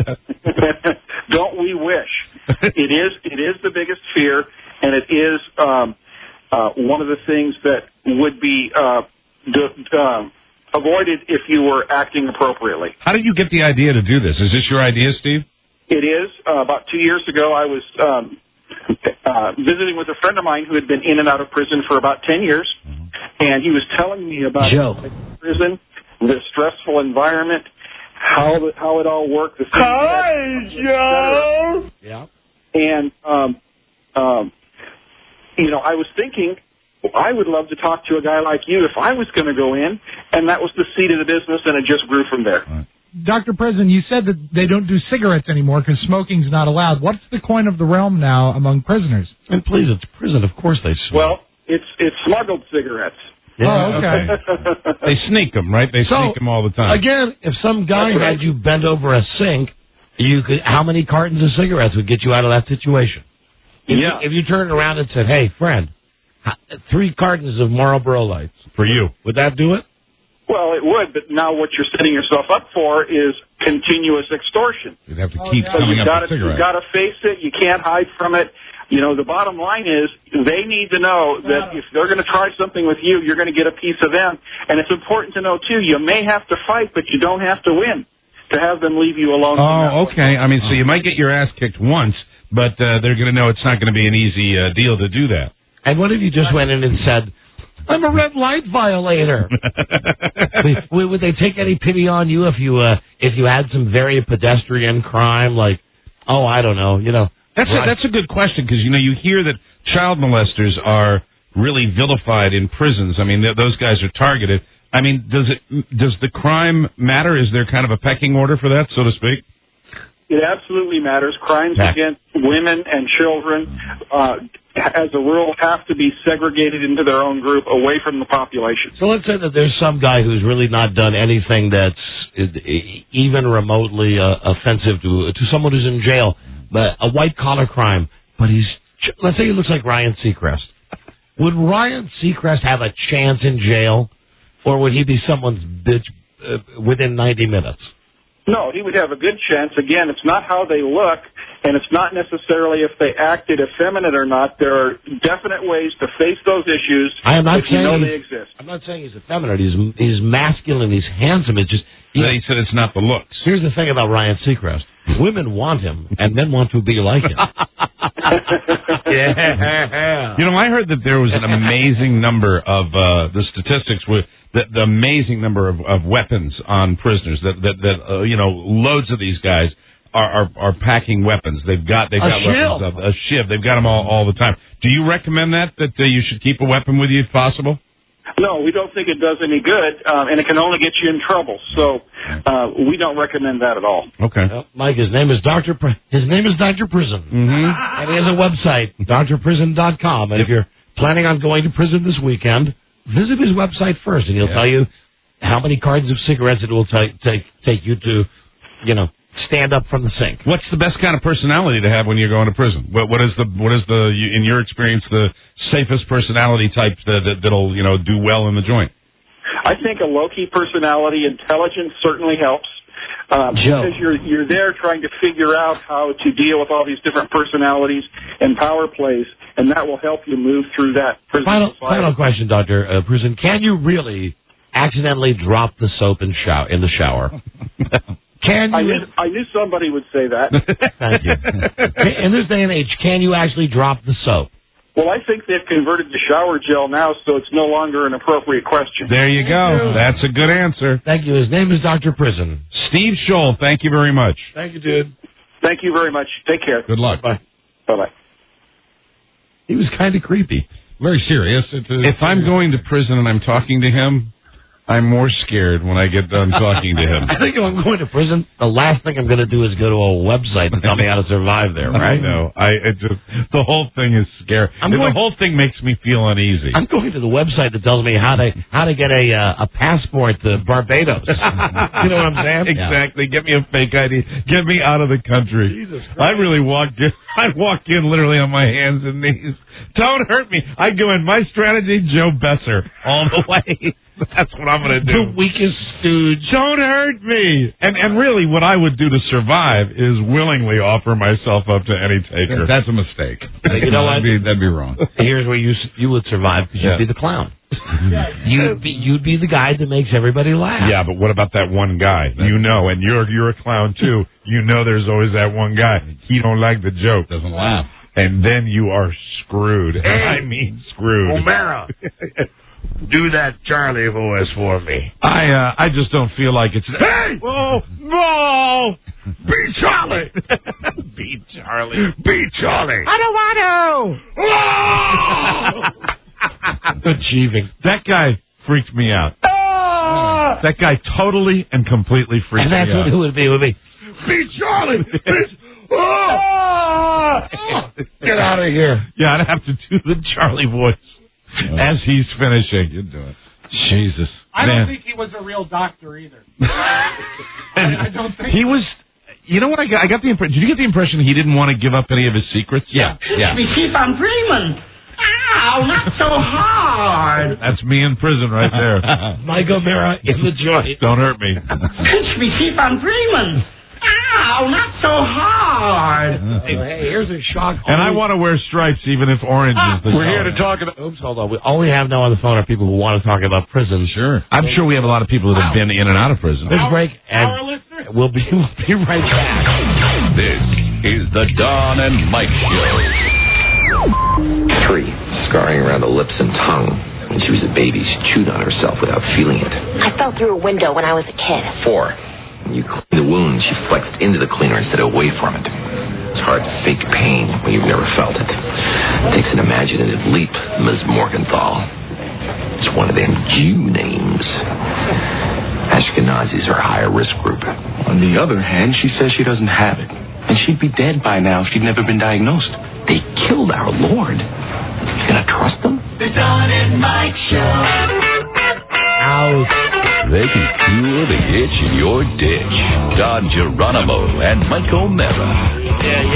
Don't we wish? It is. It is the biggest fear, and it is um, uh, one of the things that would be. Uh, d- um, avoided if you were acting appropriately. How did you get the idea to do this? Is this your idea, Steve? It is. Uh, about two years ago, I was um, uh, visiting with a friend of mine who had been in and out of prison for about ten years, mm-hmm. and he was telling me about Joe. prison, the stressful environment, how the, how it all worked. The Hi, Joe. Yeah. And um, um, you know, I was thinking, I would love to talk to a guy like you if I was going to go in, and that was the seed of the business, and it just grew from there. Right. Doctor Prison, you said that they don't do cigarettes anymore because smoking's not allowed. What's the coin of the realm now among prisoners? And please, it's prison. Of course they smoke. Well, it's it's smuggled cigarettes. Yeah, oh, okay. They sneak them, right? They So, sneak them all the time. Again, if some guy That's right. had you bent over a sink, you could. How many cartons of cigarettes would get you out of that situation? If Yeah. You, if you turned around and said, "Hey, friend, three cartons of Marlboro Lights for you," would that do it? Well, it would, but now what you're setting yourself up for is continuous extortion. You'd have to Oh, keep yeah. So coming you up got with to you cigarettes. got to face it. You can't hide from it. You know, the bottom line is they need to know that if they're going to try something with you, you're going to get a piece of them. And it's important to know, too, you may have to fight, but you don't have to win to have them leave you alone. Oh, okay. I mean, so you might get your ass kicked once, but uh, they're going to know it's not going to be an easy uh, deal to do that. And what if you just went in and said, "I'm a red light violator"? would, would they take any pity on you if you uh, if you had some very pedestrian crime, like, oh, I don't know, you know? That's a, that's a good question because, you know, you hear that child molesters are really vilified in prisons. I mean, th- those guys are targeted. I mean, does it does the crime matter? Is there kind of a pecking order for that, so to speak? It absolutely matters. Crimes Yeah. against women and children, uh, as a rule, have to be segregated into their own group away from the population. So let's say that there's some guy who's really not done anything that's uh, even remotely uh, offensive to to someone who's in jail, but a white collar crime. But he's, let's say he looks like Ryan Seacrest. Would Ryan Seacrest have a chance in jail, or would he be someone's bitch uh, within ninety minutes? No, he would have a good chance. Again, it's not how they look, and it's not necessarily if they acted effeminate or not. There are definite ways to face those issues I am not if you saying know he's- they exist. I'm not saying he's effeminate. He's he's masculine. He's handsome. It's just he, he said it's not the looks. Here's the thing about Ryan Seacrest: women want him, and men want to be like him. Yeah. You know, I heard that there was an amazing number of uh, the statistics with the, the amazing number of, of weapons on prisoners. That that, that uh, you know, loads of these guys are, are are packing weapons. They've got they've A got shiv. weapons. A shiv. They've got them all all the time. Do you recommend that that uh, you should keep a weapon with you if possible? No, we don't think it does any good, um, and it can only get you in trouble. So uh, we don't recommend that at all. Okay. Well, Mike, his name is Doctor Pr- his name is Doctor Prison, mm-hmm. and he has a website, d r prison dot com. And if you're planning on going to prison this weekend, visit his website first, and he'll Yeah. tell you how many cartons of cigarettes it will take take take you to, you know, stand up from the sink. What's the best kind of personality to have when you're going to prison? What what is the what is the in your experience the safest personality type that, that that'll you know do well in the joint? I think a low-key personality, intelligence certainly helps. Um, Joe. because you're you're there trying to figure out how to deal with all these different personalities and power plays, and that will help you move through that prison Final society. final question, Doctor Uh, Prison: can you really accidentally drop the soap in shower in the shower? Can I you? knew, I knew somebody would say that. Thank you. In this day and age, can you actually drop the soap? Well, I think they've converted to shower gel now, so it's no longer an appropriate question. There you go. That's a good answer. Thank you. His name is Doctor Prison. Steve Scholl, thank you very much. Thank you, dude. Thank you very much. Take care. Good luck. Bye. Bye-bye. He was kind of creepy. Very serious. If I'm going to prison and I'm talking to him, I'm more scared when I get done talking to him. I think if I'm going to prison, the last thing I'm going to do is go to a website and tell me how to survive there, right? I know. I it just the whole thing is scary. I'm And going- the whole thing makes me feel uneasy. I'm going to the website that tells me how to how to get a uh, a passport to Barbados. You know what I'm saying? Exactly. Get me a fake I D. Get me out of the country. Jesus Christ. I really walked in. I walk in literally on my hands and knees. Don't hurt me. I go in. My strategy, Joe Besser, all the way. That's what I'm going to do. The weakest stooge. Don't hurt me. And and really, what I would do to survive is willingly offer myself up to any taker. That's a mistake. You know what? That'd be, that'd be wrong. Here's where you you would survive because Yeah. you'd be the clown. You'd be you'd be the guy that makes everybody laugh. Yeah, but what about that one guy? You know, and you're you're a clown too. You know, there's always that one guy. He don't like the joke. Doesn't laugh. And then you are screwed. And I mean screwed. O'Mara, do that Charlie voice for me. I uh, I just don't feel like it's. Hey! Whoa! Whoa! Be Charlie. Beat Charlie. Be Charlie. I don't want to. Achieving. That guy freaked me out. That guy totally and completely freaked And that's me what out. it would be. It would be. Be Charlie. Be- oh! Get out of here. Yeah, I'd have to do the Charlie voice as he's finishing. You do it. Jesus. I Man. don't think he was a real doctor either. I, I don't think He was. You know what I got? I got the impression. Did you get the impression he didn't want to give up any of his secrets? Yeah. Yeah. Me keep on dreaming. Ow, not so hard. That's me in prison right there. Mike O'Mara in the joint. Don't hurt me. Pinch me keep on dreaming. Ow, not so hard. Hey, here's a shock. And I want to wear stripes even if orange is the We're here to talk about. Oops, hold on. We, all we have now on the phone are people who want to talk about prison. Sure. I'm sure we have a lot of people that have been in and out of prison. There's a break, and we'll be we'll be right back. This is the Don and Mike Show. Three, scarring around the lips and tongue. When she was a baby, she chewed on herself without feeling it. I fell through a window when I was a kid. Four, when you cleaned the wound, she flexed into the cleaner instead of away from it. It's hard to fake pain when you've never felt it. It takes an imaginative leap, Miz Morgenthau. It's one of them Jew names. Ashkenazis are a higher risk group. On the other hand, she says she doesn't have it. And she'd be dead by now if she'd never been diagnosed. They killed our Lord. You gonna trust them? The Don and Mike Show. Ouch. They can cure the itch in your ditch. Don Geronimo and Mike O'Mara. Yeah, yeah.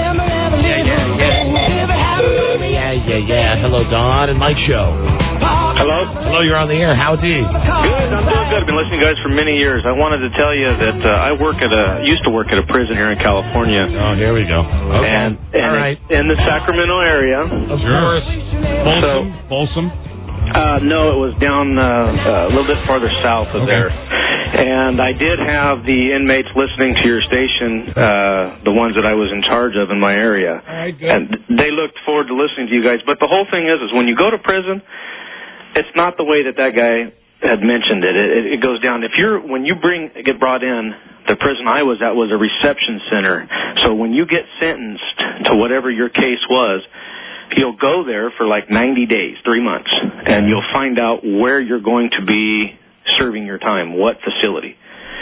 Yeah, yeah, yeah. Yeah, yeah, yeah. Hello, Don and Mike Show. Hello? Hello, you're on the air. Howdy. Good, I'm doing good. I've been listening to you guys for many years. I wanted to tell you that uh, I work at a, used to work at a prison here in California. Oh, here we go. Okay. And, and All right. in the Sacramento area. Of course. Folsom? Folsom? Uh, no, it was down uh, uh, a little bit farther south of Okay. there. And I did have the inmates listening to your station, uh, the ones that I was in charge of in my area. All right, good. And they looked forward to listening to you guys. But the whole thing is, is when you go to prison, it's not the way that that guy had mentioned it. It, it goes down. If you're when you bring get brought in, the prison I was at was a reception center. So when you get sentenced to whatever your case was, you'll go there for like ninety days, three months, and you'll find out where you're going to be serving your time, what facility.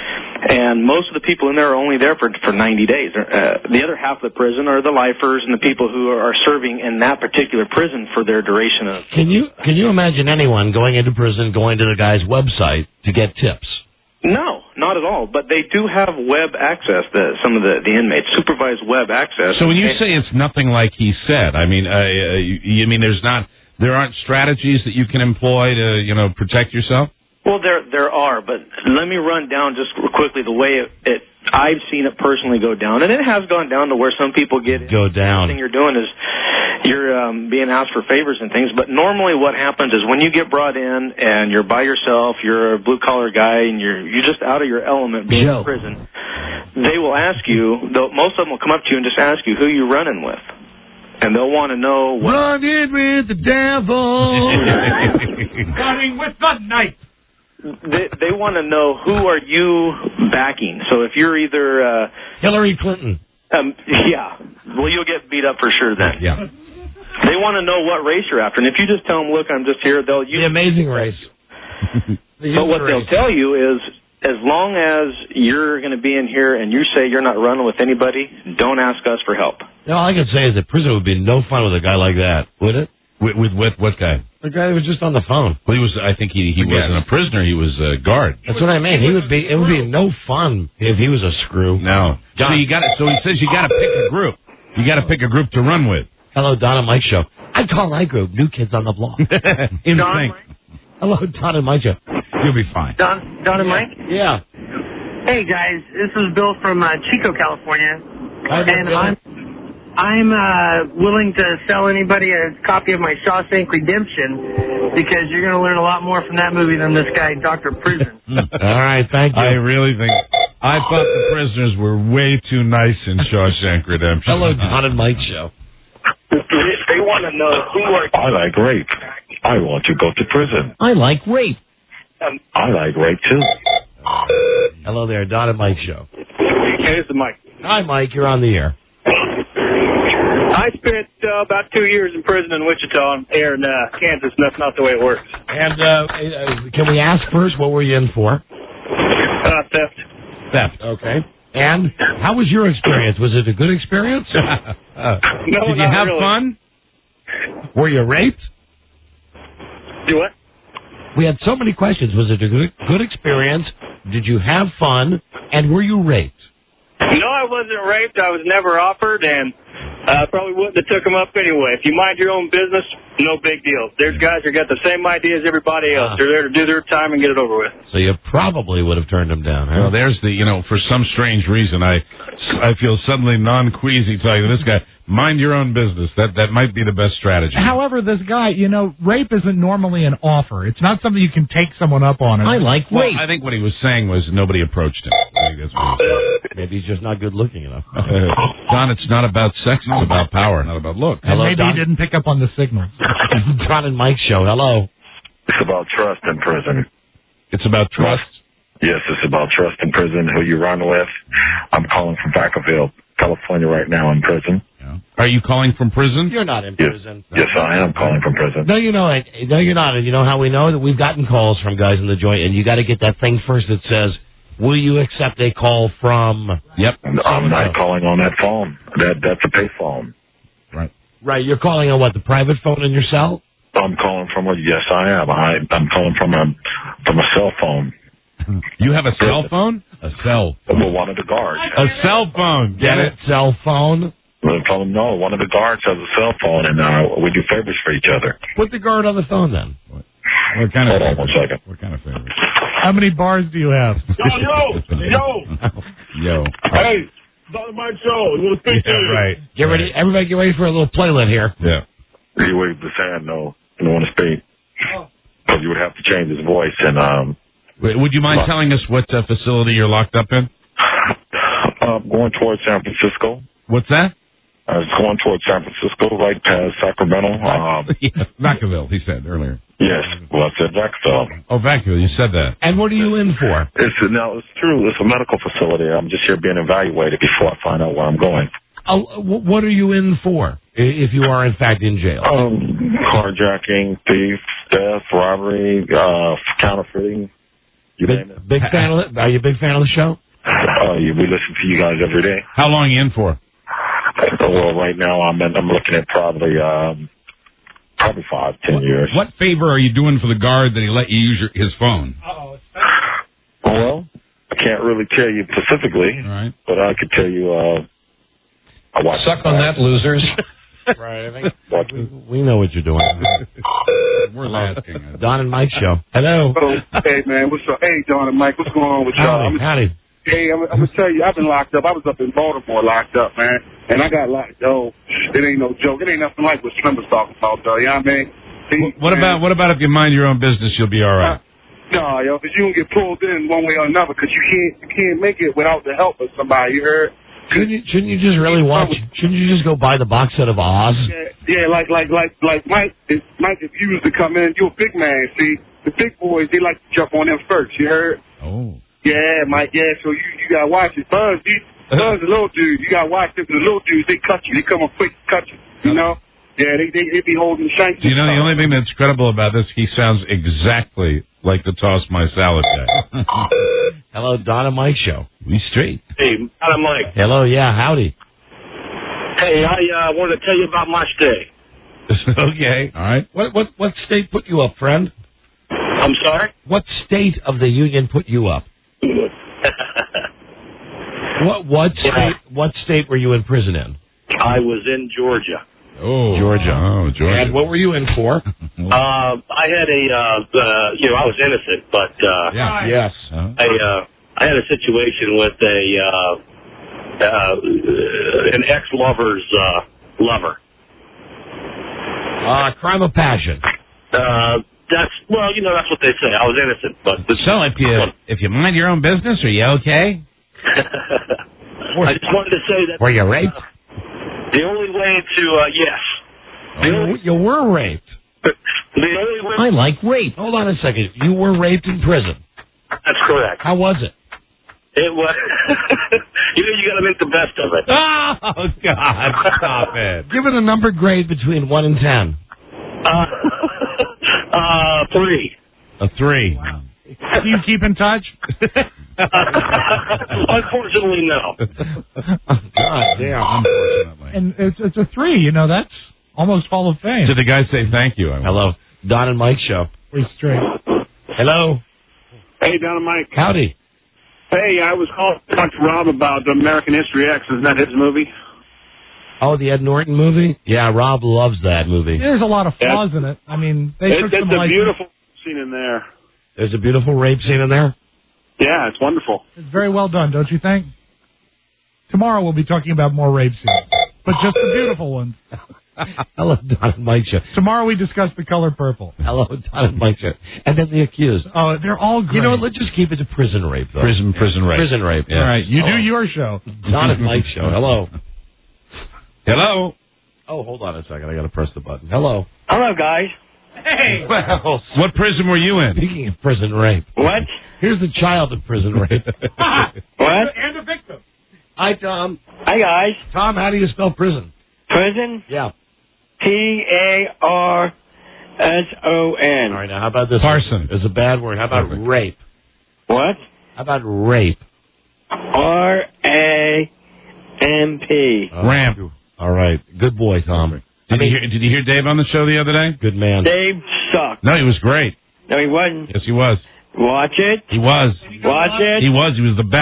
And most of the people in there are only there for for ninety days. Uh, the other half of the prison are the lifers and the people who are serving in that particular prison for their duration of. Can you can you imagine anyone going into prison, going to the guy's website to get tips? No, not at all. But they do have web access. The, some of the, the inmates supervised web access. So when you say it's nothing like he said, I mean, uh, uh, you, you mean there's not, there aren't strategies that you can employ to, you know, protect yourself? Well, there there are, but let me run down just quickly the way it, it I've seen it personally go down, and it has gone down to where some people get go down. The thing you're doing is you're um, being asked for favors and things, but normally what happens is when you get brought in and you're by yourself, you're a blue collar guy, and you're you're just out of your element being Joe. in prison. They will ask you. Most of them will come up to you and just ask you who you're running with. And they'll want to know what. Running with the devil. Running with the knife. They, they want to know who are you backing. So if you're either uh, Hillary Clinton, um, yeah, well you'll get beat up for sure then. Yeah. They want to know what race you're after, and if you just tell them, "Look, I'm just here," they'll use the Amazing Race. The But what race. they'll tell you is, as long as you're going to be in here and you say you're not running with anybody, don't ask us for help. All I can say is that prison would be no fun with a guy like that, would it? With, with what, what guy? The guy who was just on the phone. Well, he was. I think he he wasn't a prisoner. He was a guard. That's what I mean. He would be. It would be no fun if he was a screw. No. So you got. So he says you got to pick a group. You got to pick a group to run with. Hello, Don and Mike show. I call my group New Kids on the Block. In sync. Hello, Don and Mike show. You'll be fine. Don, Don and Mike? Yeah. Hey, guys. This is Bill from uh, Chico, California. Hi, and Bill. I'm, I'm uh, willing to sell anybody a copy of my Shawshank Redemption because you're going to learn a lot more from that movie than this guy, Doctor Prison. All right, thank you. I really think. I thought the prisoners were way too nice in Shawshank Redemption. Hello, Don and Mike show. They want to know who are. I like rape. I want to go to prison. I like rape. Um, I like rape too. Hello there, Don and Mike show. Hey, this is Mike. Hi, Mike. You're on the air. I spent uh, about two years in prison in Wichita, here in uh, Kansas, and that's not the way it works. And uh, uh, can we ask first, what were you in for? Uh, theft. Theft. Okay. And how was your experience? Was it a good experience? No, Did you not have really. fun? Were you raped? Do what? We had so many questions. Was it a good, good experience? Did you have fun? And were you raped? No, I wasn't raped. I was never offered, and I uh, probably wouldn't have took them up anyway. If you mind your own business, no big deal. There's guys who got the same idea as everybody else. Ah. They're there to do their time and get it over with. So you probably would have turned him down, huh? Well, there's the, you know, for some strange reason, I, I feel suddenly non-queasy telling this guy, mind your own business. That that might be the best strategy. However, this guy, you know, rape isn't normally an offer. It's not something you can take someone up on. I like Well, rape. I think what he was saying was nobody approached him. I think that's what he was. Maybe he's just not good looking enough. Uh, Don, it's not about sex. It's about power, not about look. And Hello, maybe Don. he didn't pick up on the signals. Don and Mike show. Hello. It's about trust in prison. It's about trust. Yes, it's about trust in prison, who you run with. I'm calling from Vacaville, California right now in prison. Yeah. Are you calling from prison? You're not in Yes. prison. Yes, I am calling from prison. No, you know it. No, you're not. And you know how we know that we've gotten calls from guys in the joint, and you got to get that thing first that says, "Will you accept a call from?" Yep. I'm not calling on that phone. That That's a pay phone. Right. Right. You're calling on what? The private phone in your cell? I'm calling from a, yes, I am. I, I'm calling from a, from a cell phone. You have a cell phone? A cell. Well, one of the guards. A cell phone. Get it? Cell phone? I told him, no, one of the guards has a cell phone, and uh, we do favors for each other. Put the guard on the phone then. What kind of? Hold on one second. What kind of favor? How many bars do you have? Yo, yo, yo. Yo. Hey, Doctor Mike Show. You want to speak to you? Right. Get ready. Everybody get ready for a little playlet here. Yeah. He waved his hand, no. You don't want to speak. Because you would have to change his voice. And um. Wait, would you mind telling us what uh, facility you're locked up in? Uh, going towards San Francisco. What's that? I was going towards San Francisco, right past Sacramento. Um, yeah, Vacaville, he said earlier. Yes, well, I said Vacaville. Oh, Vacaville, you said that. And what are you in for? It's no, it's true. It's a medical facility. I'm just here being evaluated before I find out where I'm going. Oh, what are you in for? If you are in fact in jail? Um, carjacking, thief, theft, robbery, uh, counterfeiting. You big, name it. Big fan of it? Are you a big fan of the show? Uh, you, we listen to you guys every day. How long are you in for? Well, right now I'm in, I'm looking at probably um, probably five, ten what, years. What favor are you doing for the guard that he let you use your, his phone? Uh-oh. Well, I can't really tell you specifically, right. but I could tell you. Uh, I watch Suck on that, losers. Right. I think what? We know what you're doing. We're asking. Don and Mike show. Hello. Hey man, what's up? Hey Don and Mike, what's going on with y'all? Howdy. Howdy. Hey, I'm, I'm gonna tell you, I've been locked up. I was up in Baltimore, locked up, man, and I got locked. Oh, it ain't no joke. It ain't nothing like what Slim was talking about, though. You know what I mean? See, What man, about what about if you mind your own business, you'll be all right? Uh, no, yo, because you don't get pulled in one way or another, because you can't you can't make it without the help of somebody. You heard? Shouldn't you, shouldn't you just really watch? Shouldn't you just go buy the box set of Oz? Yeah, yeah, like like like like Mike. If Mike refused to come in, you're a big man. See, the big boys, they like to jump on them first. You heard? Oh. Yeah, Mike. Yeah, so you you gotta watch it. Buzz, he, Buzz, the little dude. You gotta watch them. The little dudes, they cut you. They come up quick, cut you. You know? Yeah, they they, they be holding shanks. Do you know the only thing that's credible about this? He sounds exactly like the Toss My Salad guy. Hello, Don and Mike show. We straight. Hey, Adam Mike. Hello, yeah, howdy. Hey, I uh, wanted to tell you about my stay. Okay. All right. What what what state put you up, friend? I'm sorry? What state of the union put you up? What what state what state were you in prison in? I was in Georgia. Oh, Georgia. Oh, Georgia. And what were you in for? Uh, I had a, uh, uh, you know, I was innocent, but uh, yeah. Yes. Uh-huh. I, uh, I had a situation with a uh, uh, an ex-lover's uh, lover. Uh, crime of passion. Uh, that's well, you know, that's what they say. I was innocent, but So if you if you mind your own business, are you okay? I just wanted to say that. Were you raped? Uh, the only way to uh, yes. The You, only, you were raped. the only way. I like rape. Hold on a second. You were raped in prison. That's correct. How was it? It was. You know, you got to make the best of it. Oh, God. Stop it. Give it a number grade between one and ten. Uh, uh, three. A three. Do you keep in touch? Unfortunately, no. God damn. Unfortunately. And it's it's a three. You know, that's almost Hall of Fame. Did the guy say thank you? I Hello. Don and Mike show. We straight. Hello. Hey, Don and Mike. Howdy. Hey, I was calling to talk to Rob about the American History X. Isn't that his movie? Oh, the Ed Norton movie? Yeah, Rob loves that movie. There's a lot of flaws in it. I mean, they It, took it's some a license. beautiful scene in there. There's a beautiful rape scene in there. Yeah, it's wonderful. It's very well done, don't you think? Tomorrow we'll be talking about more rape scenes, but just the beautiful ones. Hello, Don and Mike show. Tomorrow we discuss The Color Purple. Hello, Don and Mike show. And then the accused. Oh, they're all great. You know what? Let's just keep it to prison rape, though. Prison, prison rape. Prison rape. Yeah. All right, you Oh. do your show. Don and Mike show. Hello. Hello. Oh, hold on a second. I got to press the button. Hello. Hello, guys. Hey. Well, What prison were you in? speaking of prison rape, What? here's the child of prison rape. What? And the victim. Hi, Tom. Hi, guys. Tom, how do you spell prison? Prison? Yeah. P A R S O N. All right, now how about this? Parson. It's a bad word. How about Perfect. rape? What? How about rape? R A M P. Ramp. All right. Good boy, Tom. Did you hear? Did you hear Dave on the show the other day? Good man. Dave sucked. No, he was great. No, he wasn't. Yes, he was. Watch it. He was. Watch it. He was. He was the best.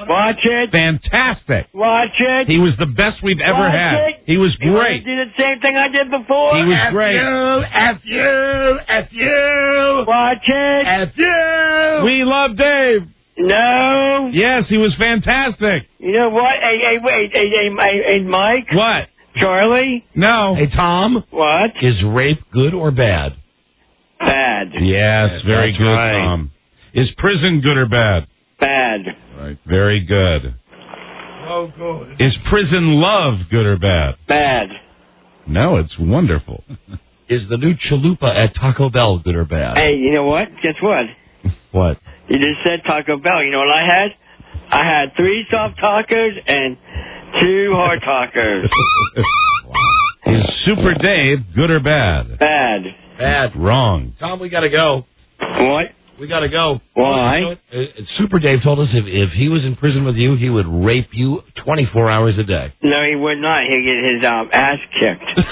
Watch it. Fantastic. Watch it. He was the best we've ever Watch had. it. He was You wanna great. do the same thing I did before? He was F great. You, F you, F you. Watch it. F you. We love Dave. No. Yes, he was fantastic. You know what? Hey, hey, wait. Hey, hey, hey, hey, Mike. What? Charlie. No. Hey, Tom. What? Is rape good or bad? Bad. Yes, very That's good, right. Tom. Is prison good or bad? Bad. Right. Very good. Oh, good. Is prison love good or bad? Bad. No, it's wonderful. Is the new chalupa at Taco Bell good or bad? Hey, you know what? Guess what? What? You just said Taco Bell. You know what I had? I had three soft tacos and two hard tacos. Is Super Dave good or bad? Bad. Bad. Wrong. Tom, we gotta go. What? We gotta go. Why? You know what? Uh, Super Dave told us if, if he was in prison with you, he would rape you twenty-four hours a day. No, he would not. He'd get his um, ass kicked.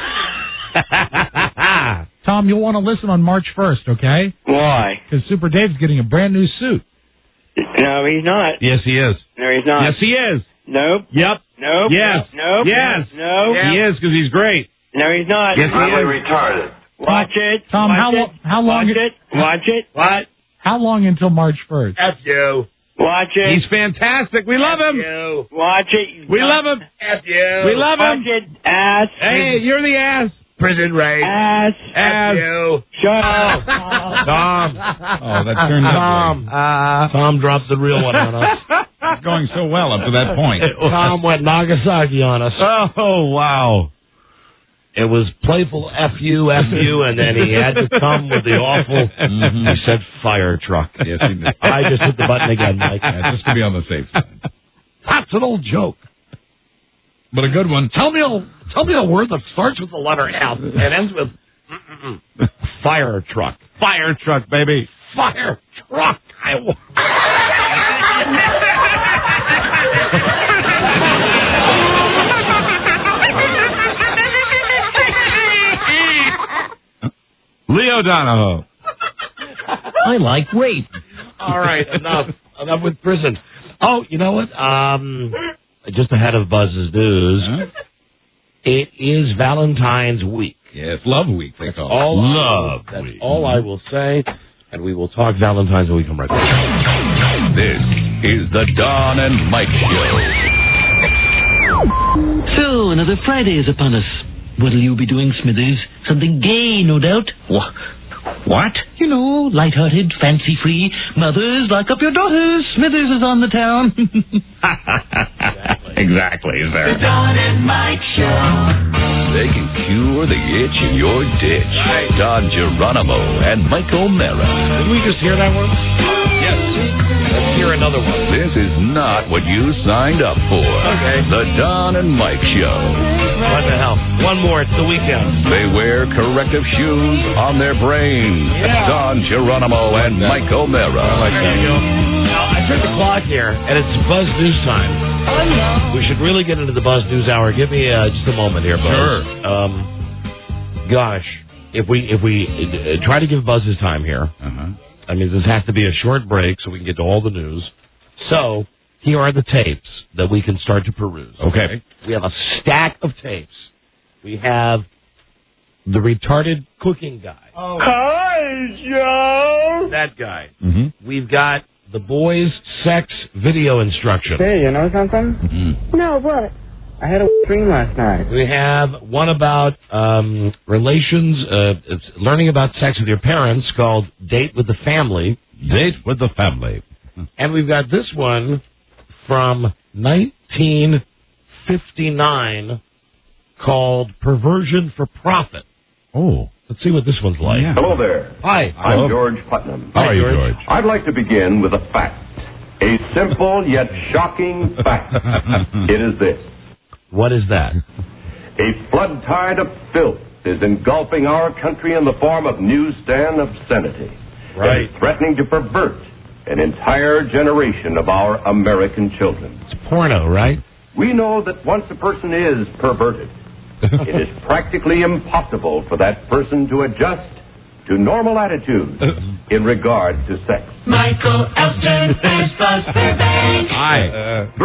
Tom, you'll want to listen on March first, okay? Why? Because Super Dave's getting a brand new suit. No, he's not. Yes, he is. No, he's not. Yes, he is. Nope. Yep. Nope. Yes. Nope. Yes. No. He is because he's great. No, he's not. Yes, he is. retarded. Watch it. Tom, Watch how it. lo- how long Watch it- it. Watch it. What? How long until March first? F you. Watch it. He's fantastic. We love him. You. Watch it. We love him. F you. We love him. Watch it. Ass. Hey, you're the ass. Prison rape. Ass. Ass. F you. Shut up. Tom. Oh, that turned out Tom. Uh, Tom dropped the real one on us. It's going so well up to that point. Tom went Nagasaki on us. Oh, wow. It was playful F you, F you, and then he had to come with the awful, Mhm. he said fire truck. Yes, he did. I just hit the button again, Mike. Yeah, just to be on the safe side. That's an old joke. But a good one. Tell me a, tell me a word that starts with the letter F and ends with mm-mm-mm. Fire truck. Fire truck, baby. Fire truck. I w- Leo Donahoe. I like rape. All right, enough. Enough with prison. Oh, you know what? Um, just ahead of Buzz's news, Huh? it is Valentine's week. Yeah, it's Love Week, they call it. All I- Love that's Week. all I will say, and we will talk Valentine's when we come right back. This is the Don and Mike Show. So, another Friday is upon us. What'll you be doing, Smithers? Something gay, no doubt. Wha- What? You know, light-hearted, fancy-free. Mothers, lock up your daughters. Smithers is on the town. Exactly, is there? Don and Mike Show. They can cure the itch in your ditch. Don Geronimo and Mike O'Mara. Did we just hear that one? Yes. Let's hear another one. This is not what you signed up for. Okay. The Don and Mike Show. What the hell? One more. It's the weekend. They wear corrective shoes on their brains. Yeah. Don Geronimo and Mike O'Mara. There you go. Now, I turned the clock here, and it's Buzz News time. We should really get into the Buzz News Hour. Give me uh, just a moment here, Buzz. Sure. Um, gosh, if we if we uh, try to give Buzz his time here, Uh-huh. I mean, this has to be a short break so we can get to all the news. So, here are the tapes that we can start to peruse. Okay. We have a stack of tapes. We have the retarded cooking guy. Oh. Hi, Joe. That guy. Mm-hmm. We've got the boys' sex video instruction. Hey, you know something? Mm-hmm. No, what? I had a dream last night. We have one about um, relations, uh, it's learning about sex with your parents called Date with the Family. Date with the family. And we've got this one from nineteen fifty-nine called Perversion for Profit. Oh. Let's see what this one's like. Yeah. Hello there. Hi. I'm Hello. George Putnam. How are you, George? I'd like to begin with a fact. A simple yet shocking fact. It is this. What is that? A flood tide of filth is engulfing our country in the form of newsstand obscenity. Right. It is threatening to pervert an entire generation of our American children. It's porno, right? We know that once a person is perverted, it is practically impossible for that person to adjust to normal attitudes in regard to sex. Michael Elton is Buzz Burbank. Hi.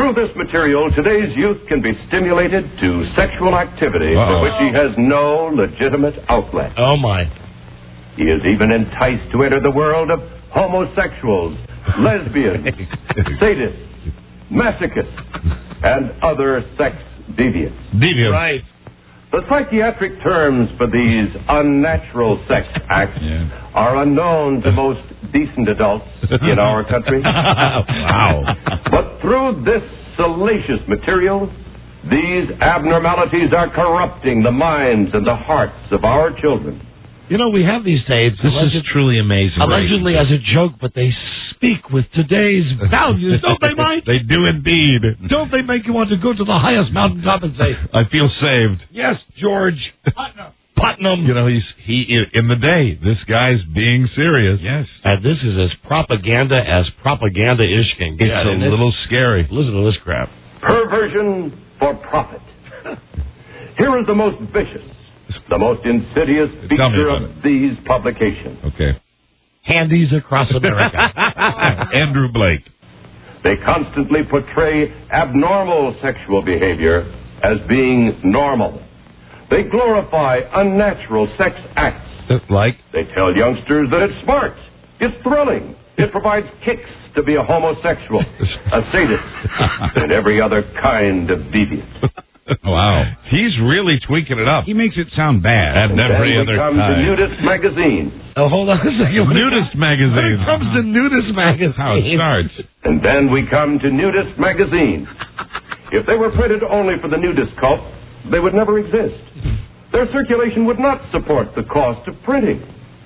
Through this material, today's youth can be stimulated to sexual activity for Uh-oh. which he has no legitimate outlet. Oh, my. He is even enticed to enter the world of homosexuals, lesbians, sadists, masochists, and other sex deviants. Deviants. Right. The psychiatric terms for these unnatural sex acts Yeah. are unknown to most decent adults in our country. Wow. But through this salacious material, these abnormalities are corrupting the minds and the hearts of our children. You know, we have these tapes. This is truly amazing. Allegedly as a joke, but they speak with today's values, don't they, Mike? They do indeed. Don't they make you want to go to the highest mountaintop and say, I feel saved. yes, George Putnam. Putnam. You know, he's he in the day. This guy's being serious. Yes. And this is as propaganda as propaganda-ish can get. It's a isn't it? little scary. Listen to this crap. Perversion for profit. Here is the most vicious, the most insidious Tell me feature about of these publications. Okay. Handies across America. Andrew Blake. They constantly portray abnormal sexual behavior as being normal. They glorify unnatural sex acts. Like? They tell youngsters that it's smart, it's thrilling, it provides kicks to be a homosexual, a sadist, and every other kind of deviant. Wow. He's really tweaking it up. He makes it sound bad. And And every then we other come to time. nudist magazines. Oh, hold on a second. When it Nudist comes- magazine. When it comes to nudist magazine. How it starts. And then we come to nudist magazines. If they were printed only for the nudist cult, they would never exist. Their circulation would not support the cost of printing.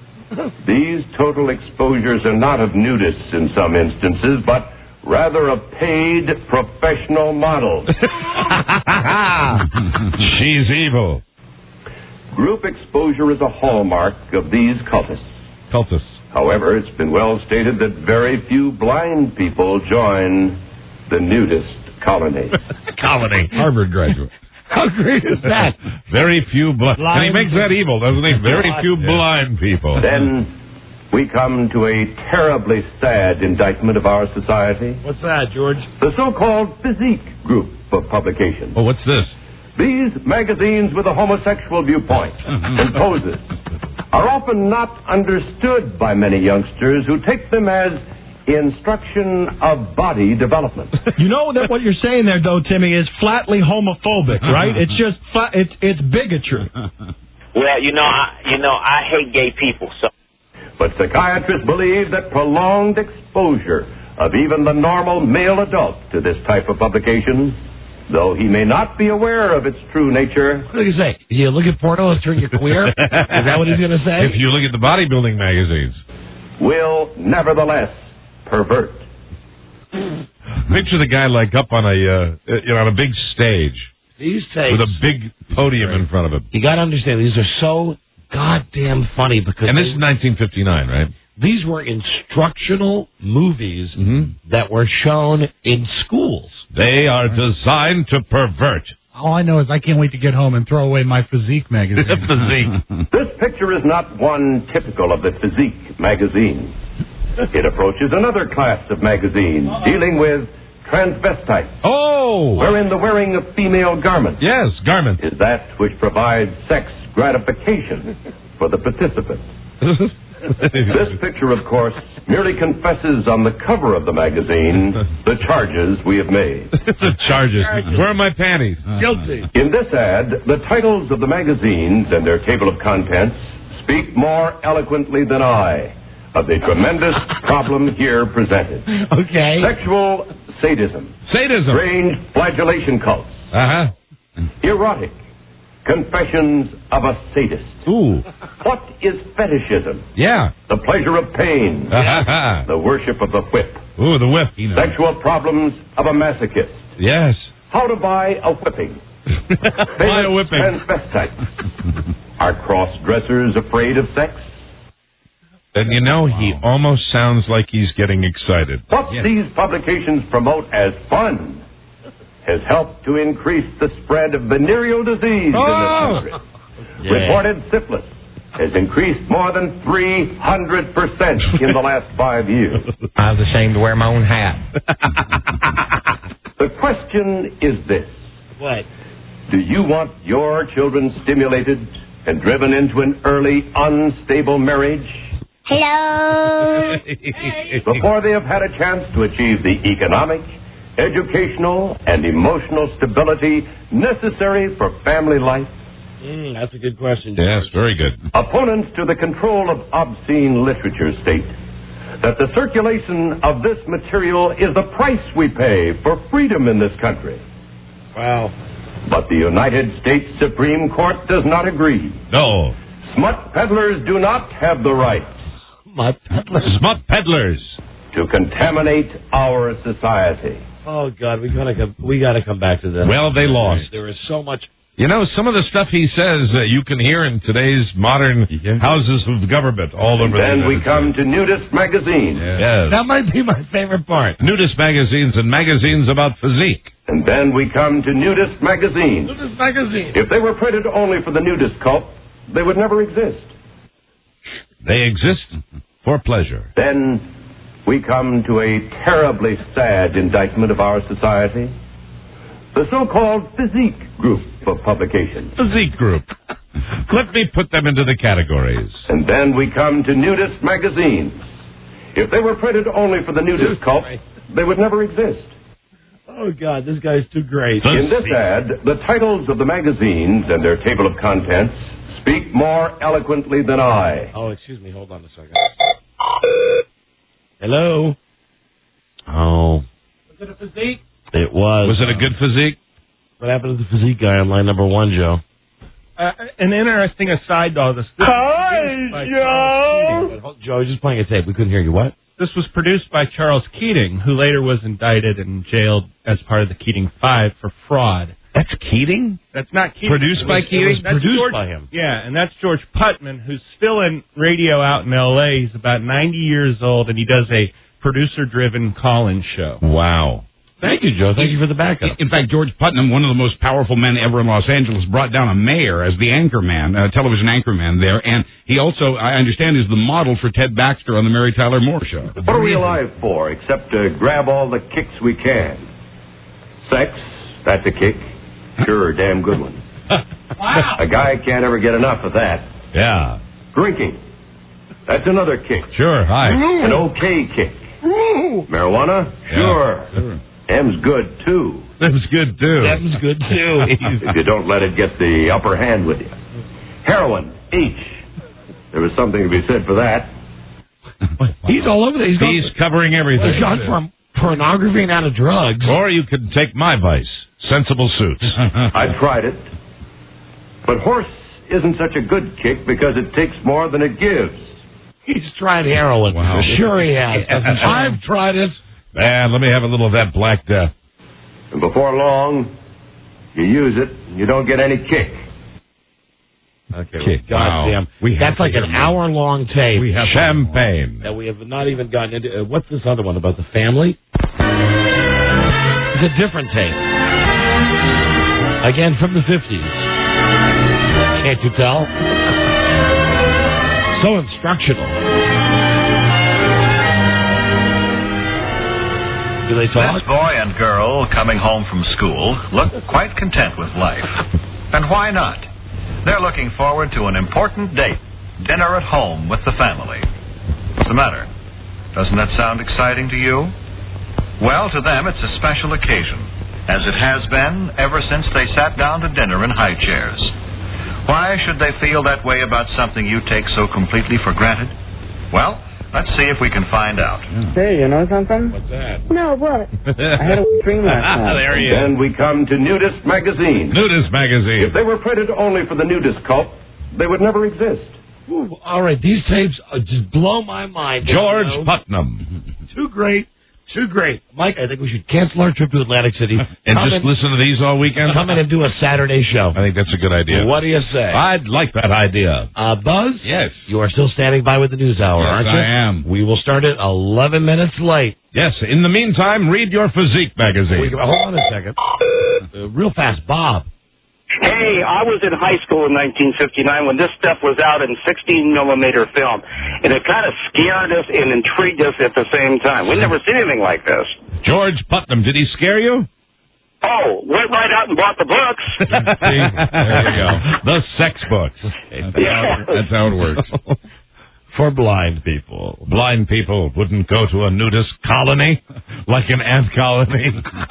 These total exposures are not of nudists in some instances, but rather of paid professional models. She's evil. Group exposure is a hallmark of these cultists. Cultists. However, it's been well stated that very few blind people join the nudist colony. Colony. Harvard graduate. How great is that? Very few blind. And he Blind makes that evil, doesn't he? Very few Yeah. blind people. Then we come to a terribly sad indictment of our society. What's that, George? The so-called physique group of publications. Oh, what's this? These magazines with a homosexual viewpoint and poses are often not understood by many youngsters who take them as instruction of body development. You know that what you're saying there, though, Timmy, is flatly homophobic, right? It's just flat, it's it's bigotry. Well, you know, I, you know, I hate gay people, so. But psychiatrists believe that prolonged exposure of even the normal male adult to this type of publication, though he may not be aware of its true nature. What did he say? You look at porno and turn you queer? Is that what he's going to say? If you look at the bodybuilding magazines. Will nevertheless pervert. Picture the guy like up on a uh, you know on a big stage These tapes. with a big podium in front of him. You got to understand, these are so goddamn funny because And this they- is nineteen fifty-nine, right? these were instructional movies Mm-hmm. that were shown in schools. They are designed to pervert. All I know is I can't wait to get home and throw away my physique magazine. Physique. This picture is not one typical of the physique magazine. It approaches another class of magazines dealing with transvestites, Oh! wherein the wearing of female garments Yes, garment. is that which provides sex gratification for the participants. This picture, of course, merely confesses on the cover of the magazine the charges we have made. The charges. Where are my panties? Guilty. In this ad, the titles of the magazines and their table of contents speak more eloquently than I of the tremendous problem here presented. Okay. Sexual sadism. Sadism. Strange flagellation cults. Uh-huh. Erotic. Confessions of a sadist. Ooh. What is fetishism? Yeah. The pleasure of pain. Uh-huh. The worship of the whip. Ooh, the whip. Sexual problems of a masochist. Yes. How to buy a whipping. Buy a whipping. Transvestites. Are cross-dressers afraid of sex? And you know, he almost sounds like he's getting excited. What these publications promote as fun has helped to increase the spread of venereal disease Oh! in this country. Yeah. Reported syphilis has increased more than three hundred percent in the last five years. I was ashamed to wear my own hat. The question is this. What? Do you want your children stimulated and driven into an early, unstable marriage? Hello. Before they have had a chance to achieve the economic, educational, and emotional stability necessary for family life? Mm, that's a good question. Yes, very good. Opponents to the control of obscene literature state that the circulation of this material is the price we pay for freedom in this country. Wow. But the United States Supreme Court does not agree. No. Smut peddlers do not have the right. Smut peddlers? Smut peddlers. To contaminate our society. Oh, God, we gotta come, we gotta come back to this. Well, they lost. There is so much... You know, some of the stuff he says uh, you can hear in today's modern houses of government all over the Then United we come States. to Nudist Magazine. Yes. That might be my favorite part. Nudist magazines and magazines about physique. And then we come to Nudist Magazine. Nudist Magazine. If they were printed only for the nudist cult, they would never exist. They exist for pleasure. Then we come to a terribly sad indictment of our society. The so-called physique group of publications. Physique group. Let me put them into the categories. And then we come to Nudist Magazines. If they were printed only for the nudist cult, they would never exist. Oh, God, this guy's too great. In this ad, the titles of the magazines and their table of contents speak more eloquently than I. Oh, excuse me. Hold on a second. Hello? Oh. Was it a physique? It was. Was it a good physique? What happened to the physique guy on line number one, Joe? Uh, an interesting aside, though. This, this Hi, Joe! Joe, just playing a tape. We couldn't hear you. What? This was produced by Charles Keating, who later was indicted and jailed as part of the Keating Five for fraud. That's Keating? That's not Keating. Produced by It was- Keating? it was That's Produced George, by him. Yeah, and that's George Putman, who's still in radio out in L A. He's about ninety years old, and he does a producer-driven call-in show. Wow. Thank you, Joe. Thank you for the backup. In fact, George Putnam, one of the most powerful men ever in Los Angeles, brought down a mayor as the anchor man, uh, television anchor man there, and he also, I understand, is the model for Ted Baxter on the Mary Tyler Moore Show. What are we alive for except to grab all the kicks we can? Sex, that's a kick. Sure, a damn good one. Wow. A guy can't ever get enough of that. Yeah. Drinking, that's another kick. Sure, hi. An okay kick. Marijuana? Sure. Sure. M's good, too. That was good, too. That was good, too. If you don't let it get the upper hand with you. Heroin, H. There was something to be said for that. He's all over there. He's, He's gone, covering everything. he's gone from pornography and out of drugs. Or you could take my vice, sensible suits. I tried it. But horse isn't such a good kick because it takes more than it gives. He's tried heroin. Wow. Sure he has. I've tried it. Man, let me have a little of that Black Death. And before long, you use it, and you don't get any kick. Okay. Kick. God Wow. damn. We have That's to like hear an more. hour-long tape. We have champagne. That we have not even gotten into. Uh, what's this other one about the family? It's a different tape. Again, from the fifties. Can't you tell? So instructional. Do they talk? This boy and girl coming home from school look quite content with life. And why not? They're looking forward to an important date, dinner at home with the family. What's the matter? Doesn't that sound exciting to you? Well, to them it's a special occasion, as it has been ever since they sat down to dinner in high chairs. Why should they feel that way about something you take so completely for granted? Well, let's see if we can find out. Hey, you know something? What's that? No, what? I had a dream last night. There he is. Then we come to Nudist Magazine. Nudist magazine. If they were printed only for the nudist cult, they would never exist. Ooh, all right, these tapes uh, just blow my mind. George You know? Putnam. Too great. Too great. Mike, I think we should cancel our trip to Atlantic City. And come just in, listen to these all weekend? Come in and do a Saturday show. I think that's a good idea. What do you say? I'd like that idea. Uh, Buzz? Yes. You are still standing by with the news hour, Yes, aren't you? I am. We will start at eleven minutes late. Yes, in the meantime, read your physique magazine. We, hold on a second. Uh, real fast, Bob. Hey, I was in high school in nineteen fifty-nine when this stuff was out in sixteen millimeter film, and it kind of scared us and intrigued us at the same time. We'd never seen anything like this. George Putnam, did he scare you? Oh, went right out and bought the books. See, there you go. The sex books. That's, yeah. how, that's how it works. For blind people. Blind people wouldn't go to a nudist colony like an ant colony.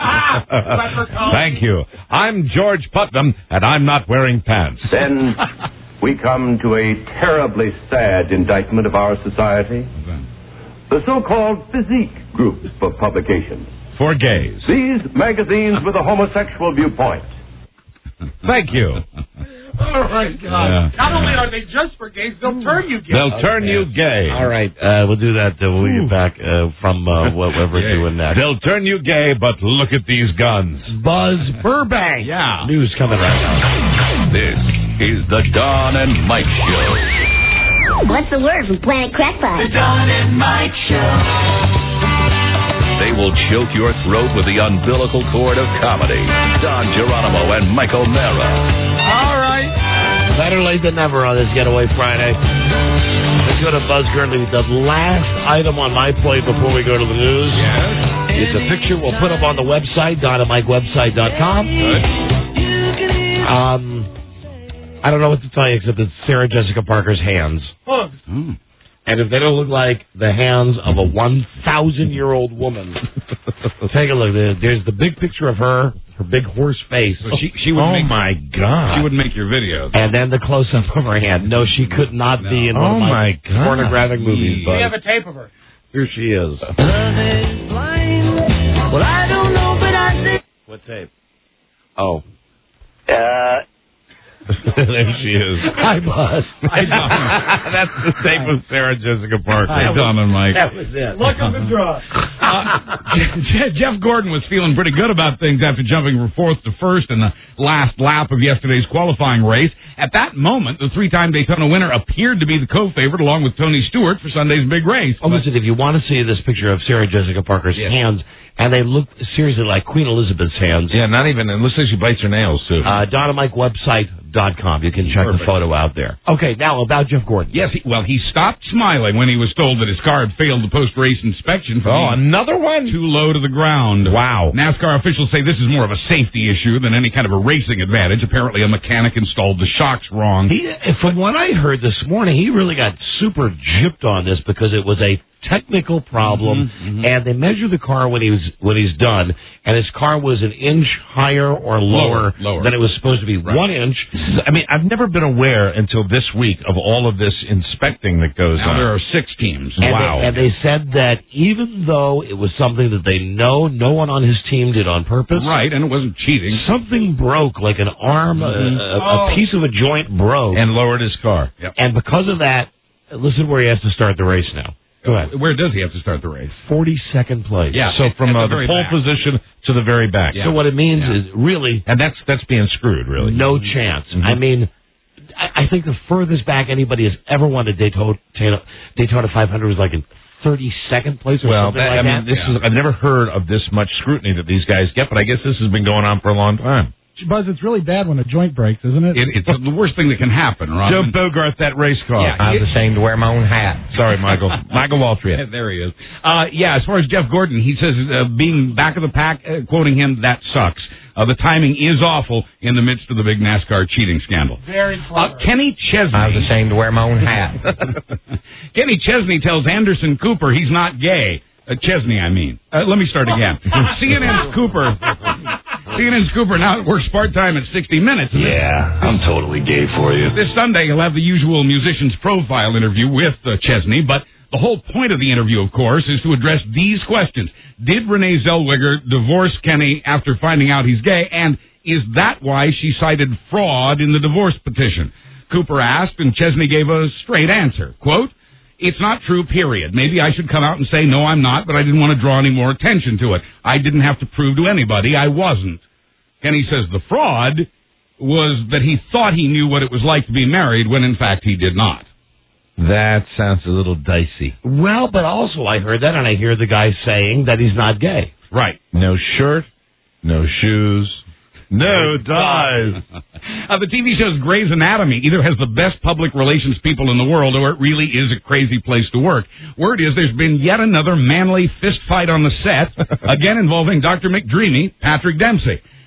Thank you. I'm George Putnam, and I'm not wearing pants. Then we come to a terribly sad indictment of our society. The so-called physique group of publications. For gays. These magazines with a homosexual viewpoint. Thank you. All right, God. Yeah. Not only are they just for gays, they'll turn you gay. They'll turn you gay. All right, uh, we'll do that uh, when we get back uh, from uh, whatever we're doing next. They'll turn you gay, but look at these guns. Buzz Burbank. Yeah. News coming right now. This is the Don and Mike Show. What's the word from Planet Crackpot? The Don and Mike Show. They will choke your throat with the umbilical cord of comedy. Don Geronimo and Mike O'Mara. All right. Better late than never on this Getaway Friday. Let's go to Buzz Gurley. The last item on my plate before we go to the news yes. is a picture we'll put up on the website, don and mike website dot com. Good. Um, I don't know what to tell you except it's Sarah Jessica Parker's hands. Mm. And if they don't look like the hands of a one thousand year old woman, take a look. There's the big picture of her, her big horse face. So she, she would oh, make, my God. She would make your videos. And then the close-up of her hand. No, she could not no. be in oh one of my, my God. pornographic movies. We have a tape of her. Here she is. Well, I don't know, but I think... What tape? Oh. Uh... There she is. Hi, Buzz. Hi, Don. That's the tape of Sarah Jessica Parker. Hi, Don and Mike. That was it. Look on the draw. Uh, Jeff Gordon was feeling pretty good about things after jumping from fourth to first in the last lap of yesterday's qualifying race. At that moment, the three-time Daytona winner appeared to be the co-favorite along with Tony Stewart for Sunday's big race. Oh, listen, if you want to see this picture of Sarah Jessica Parker's yes. hands, and they look seriously like Queen Elizabeth's hands. Yeah, not even, it looks like she bites her nails, too. Uh, don and mike website dot com. You can check Perfect. the photo out there. Okay, now about Jeff Gordon. Yes, he, well, he stopped smiling when he was told that his car had failed the post-race inspection. For oh, another one? Too low to the ground. Wow. NASCAR officials say this is more of a safety issue than any kind of a racing advantage. Apparently, a mechanic installed the shocks wrong. He, from what I heard this morning, he really got super gypped on this because it was a technical problem, mm-hmm, mm-hmm. and they measured the car when he was when he's done, and his car was an inch higher or lower, lower, lower. than it was supposed to be. Right. One inch. I mean, I've never been aware until this week of all of this inspecting that goes now on. There are six teams. And wow. They, and they said that even though it was something that they know no one on his team did on purpose. Right, and it wasn't cheating. Something broke, like an arm, mm-hmm. a, a, oh. a piece of a joint broke. And lowered his car. Yep. And because of that, listen where he has to start the race now. Go ahead. Where does he have to start the race? forty-second place. Yeah. So from uh, the, the pole back. position to the very back. Yeah. So what it means yeah. is really... And that's that's being screwed, really. No chance. Mm-hmm. I mean, I, I think the furthest back anybody has ever won a Daytona, Daytona five hundred was like in thirty-second place or well, something that, like I mean, that. This is, I've never heard of this much scrutiny that these guys get, but I guess this has been going on for a long time. Buzz, it's really bad when a joint breaks, isn't it? it it's the worst thing that can happen, Ron. Joe Bogart, that race car. Yeah, I was ashamed to wear my own hat. Sorry, Michael. Michael Waltrip. Yeah, there he is. Uh, yeah, as far as Jeff Gordon, he says uh, being back of the pack, uh, quoting him, that sucks. Uh, the timing is awful in the midst of the big NASCAR cheating scandal. Very clever. Uh, Kenny Chesney. I was ashamed to wear my own hat. Kenny Chesney tells Anderson Cooper he's not gay. Uh, Chesney, I mean. Uh, let me start again. C N N's Cooper. C N N's Cooper now works part-time at sixty minutes. Yeah, I'm totally gay for you. This Sunday, he'll have the usual musician's profile interview with uh, Chesney, but the whole point of the interview, of course, is to address these questions. Did Renee Zellweger divorce Kenny after finding out he's gay, and is that why she cited fraud in the divorce petition? Cooper asked, and Chesney gave a straight answer. Quote, "It's not true, period. Maybe I should come out and say, no, I'm not, but I didn't want to draw any more attention to it. I didn't have to prove to anybody I wasn't." Kenny says the fraud was that he thought he knew what it was like to be married when, in fact, he did not. That sounds a little dicey. Well, but also I heard that, and I hear the guy saying that he's not gay. Right. No shirt, no shoes, no ties. uh, the T V show's Grey's Anatomy either has the best public relations people in the world, or it really is a crazy place to work. Word is there's been yet another manly fist fight on the set, again involving Doctor McDreamy, Patrick Dempsey.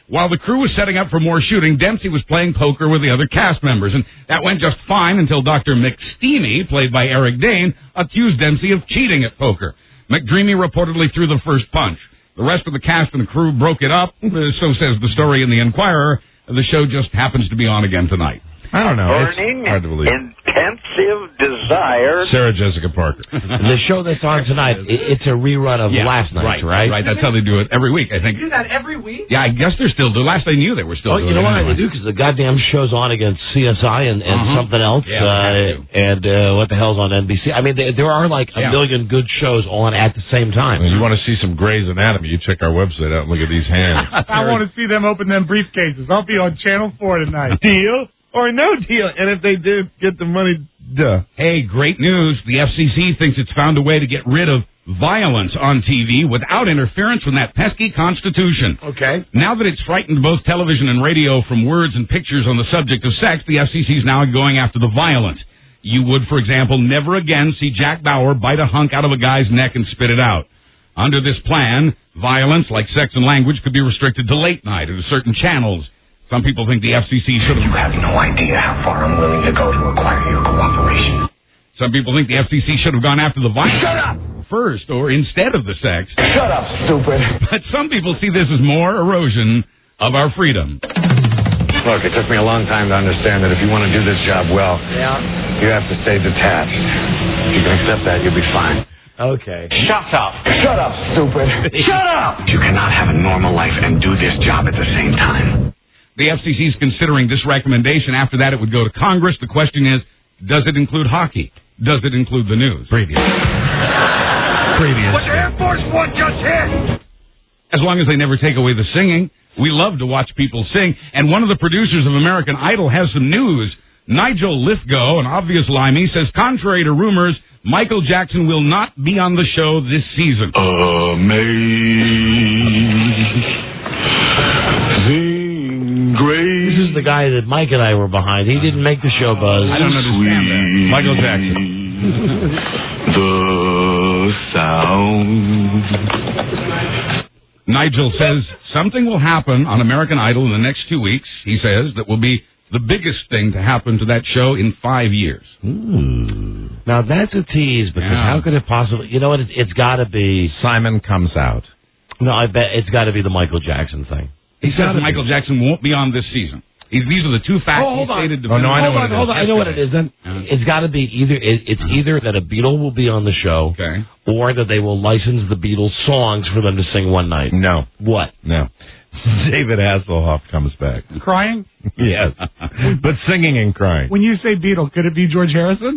While the crew was setting up for more shooting, Dempsey was playing poker with the other cast members, and that went just fine until Doctor McSteamy, played by Eric Dane, accused Dempsey of cheating at poker. McDreamy reportedly threw the first punch. The rest of the cast and the crew broke it up, uh, so says the story in the Enquirer. The show just happens to be on again tonight. I don't know. Burning, it's hard to believe. intensive desire. Sarah Jessica Parker. The show that's on tonight, it, it's a rerun of Yeah, last night, right, right? Right, that's how they do it every week, I think. Do that every week? Yeah, I guess they're still doing. Last I knew, they were still Oh, doing you know it why anyway. they do? Because the goddamn show's on against C S I and, and Uh-huh. something else. Yeah, uh, they have to. and uh, what the hell's on N B C? I mean, there, there are like a Yeah. million good shows on at the same time. If you want to see some Grey's Anatomy, you check our website out and look at these hands. I want to see them open them briefcases. I'll be on Channel four tonight. Deal or no deal? And if they do get the money, duh. Hey, great news. The F C C thinks it's found a way to get rid of violence on T V without interference from that pesky Constitution. Okay. Now that it's frightened both television and radio from words and pictures on the subject of sex, the F C C is now going after the violence. You would, for example, never again see Jack Bauer bite a hunk out of a guy's neck and spit it out. Under this plan, violence, like sex and language, could be restricted to late night or to certain channels. Some people think the F C C should have... You have no idea how far I'm willing to go to acquire your cooperation. Some people think the F C C should have gone after the violence Shut up! first or instead of the sex. Shut up, stupid. But some people see this as more erosion of our freedom. Look, it took me a long time to understand that if you want to do this job well, Yeah. you have to stay detached. If you can accept that, you'll be fine. Okay. Shut up. Shut up, stupid. Shut up. You cannot have a normal life and do this job at the same time. The F C C is considering this recommendation. After that, it would go to Congress. The question is, does it include hockey? Does it include the news? Previous. Previous. What the Air Force One just hit? As long as they never take away the singing. We love to watch people sing. And one of the producers of American Idol has some news. Nigel Lithgow, an obvious limey, says contrary to rumors, Michael Jackson will not be on the show this season. Amazing grace. This is the guy that Mike and I were behind. He didn't make the show, Buzz. I don't understand that. Michael Jackson. The sound. Nigel says something will happen on American Idol in the next two weeks, he says, that will be the biggest thing to happen to that show in five years. Ooh. Now, that's a tease, because Yeah. how could it possibly... You know what? It, it's got to be... Simon comes out. No, I bet it's got to be the Michael Jackson thing. He says Michael Jackson won't be on this season. These these are the two facts Oh, he hold on. stated. Oh, no, I know hold what on, it is. hold on. I know what it is. Then Uh-huh. it's got to be either it, it's either that a Beatle will be on the show, Okay. or that they will license the Beatles songs for them to sing one night. No. What? No. David Hasselhoff comes back. Crying? Yes. But singing and crying. When you say Beatle, could it be George Harrison?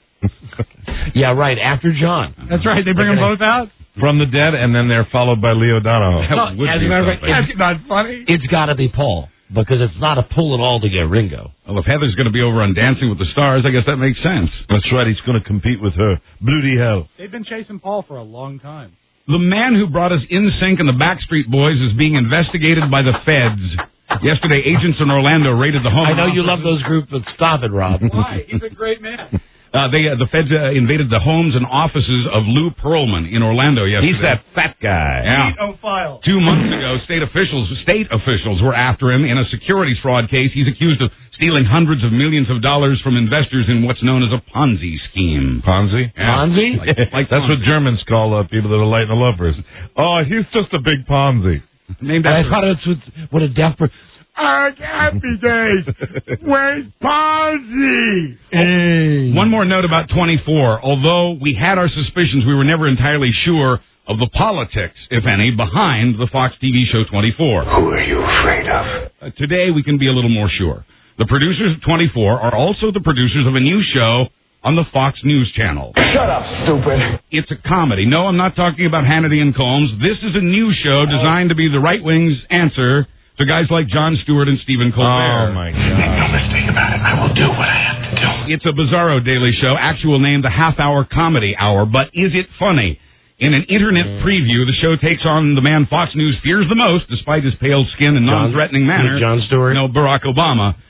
Yeah, right. After John. That's right. They bring them both out? From the dead, and then they're followed by Leo Donahoe. That would as be a matter of fact, something. That's not funny. It's got to be Paul, because it's not a pull at all to get Ringo. Well, if Heather's going to be over on Dancing with the Stars, I guess that makes sense. That's right, he's going to compete with her. Bloody hell. They've been chasing Paul for a long time. The man who brought us In Sync and the Backstreet Boys is being investigated by the feds. Yesterday, agents in Orlando raided the home. I know you offices. love those groups, but stop it, Rob. Why? He's a great man. Uh, they, uh, the feds uh, invaded the homes and offices of Lou Pearlman in Orlando yesterday. He's that fat guy. Yeah. Pedophile. Two months ago, state officials state officials were after him in a securities fraud case. He's accused of stealing hundreds of millions of dollars from investors in what's known as a Ponzi scheme. Ponzi? Yeah. Ponzi? Like, like That's what Ponzi. Germans call uh, people that are light in the lovers. Oh, he's just a big Ponzi. Named I after thought it was what a deaf person. Oh, happy days. Where's Ponzi? Hey. One more note about twenty-four. Although we had our suspicions, we were never entirely sure of the politics, if any, behind the Fox T V show twenty-four. Who are you afraid of? Uh, today, we can be a little more sure. The producers of twenty-four are also the producers of a new show on the Fox News Channel. Shut up, stupid. It's a comedy. No, I'm not talking about Hannity and Combs. This is a new show designed to be the right wing's answer to guys like Jon Stewart and Stephen Colbert. Oh, my Make no God. mistake about it. I will do what I have to do. It's a bizarro daily show, actual name the Half Hour Comedy Hour, but is it funny? In an internet preview, the show takes on the man Fox News fears the most, despite his pale skin and John- non-threatening manner. Jon Stewart? No, Barack Obama.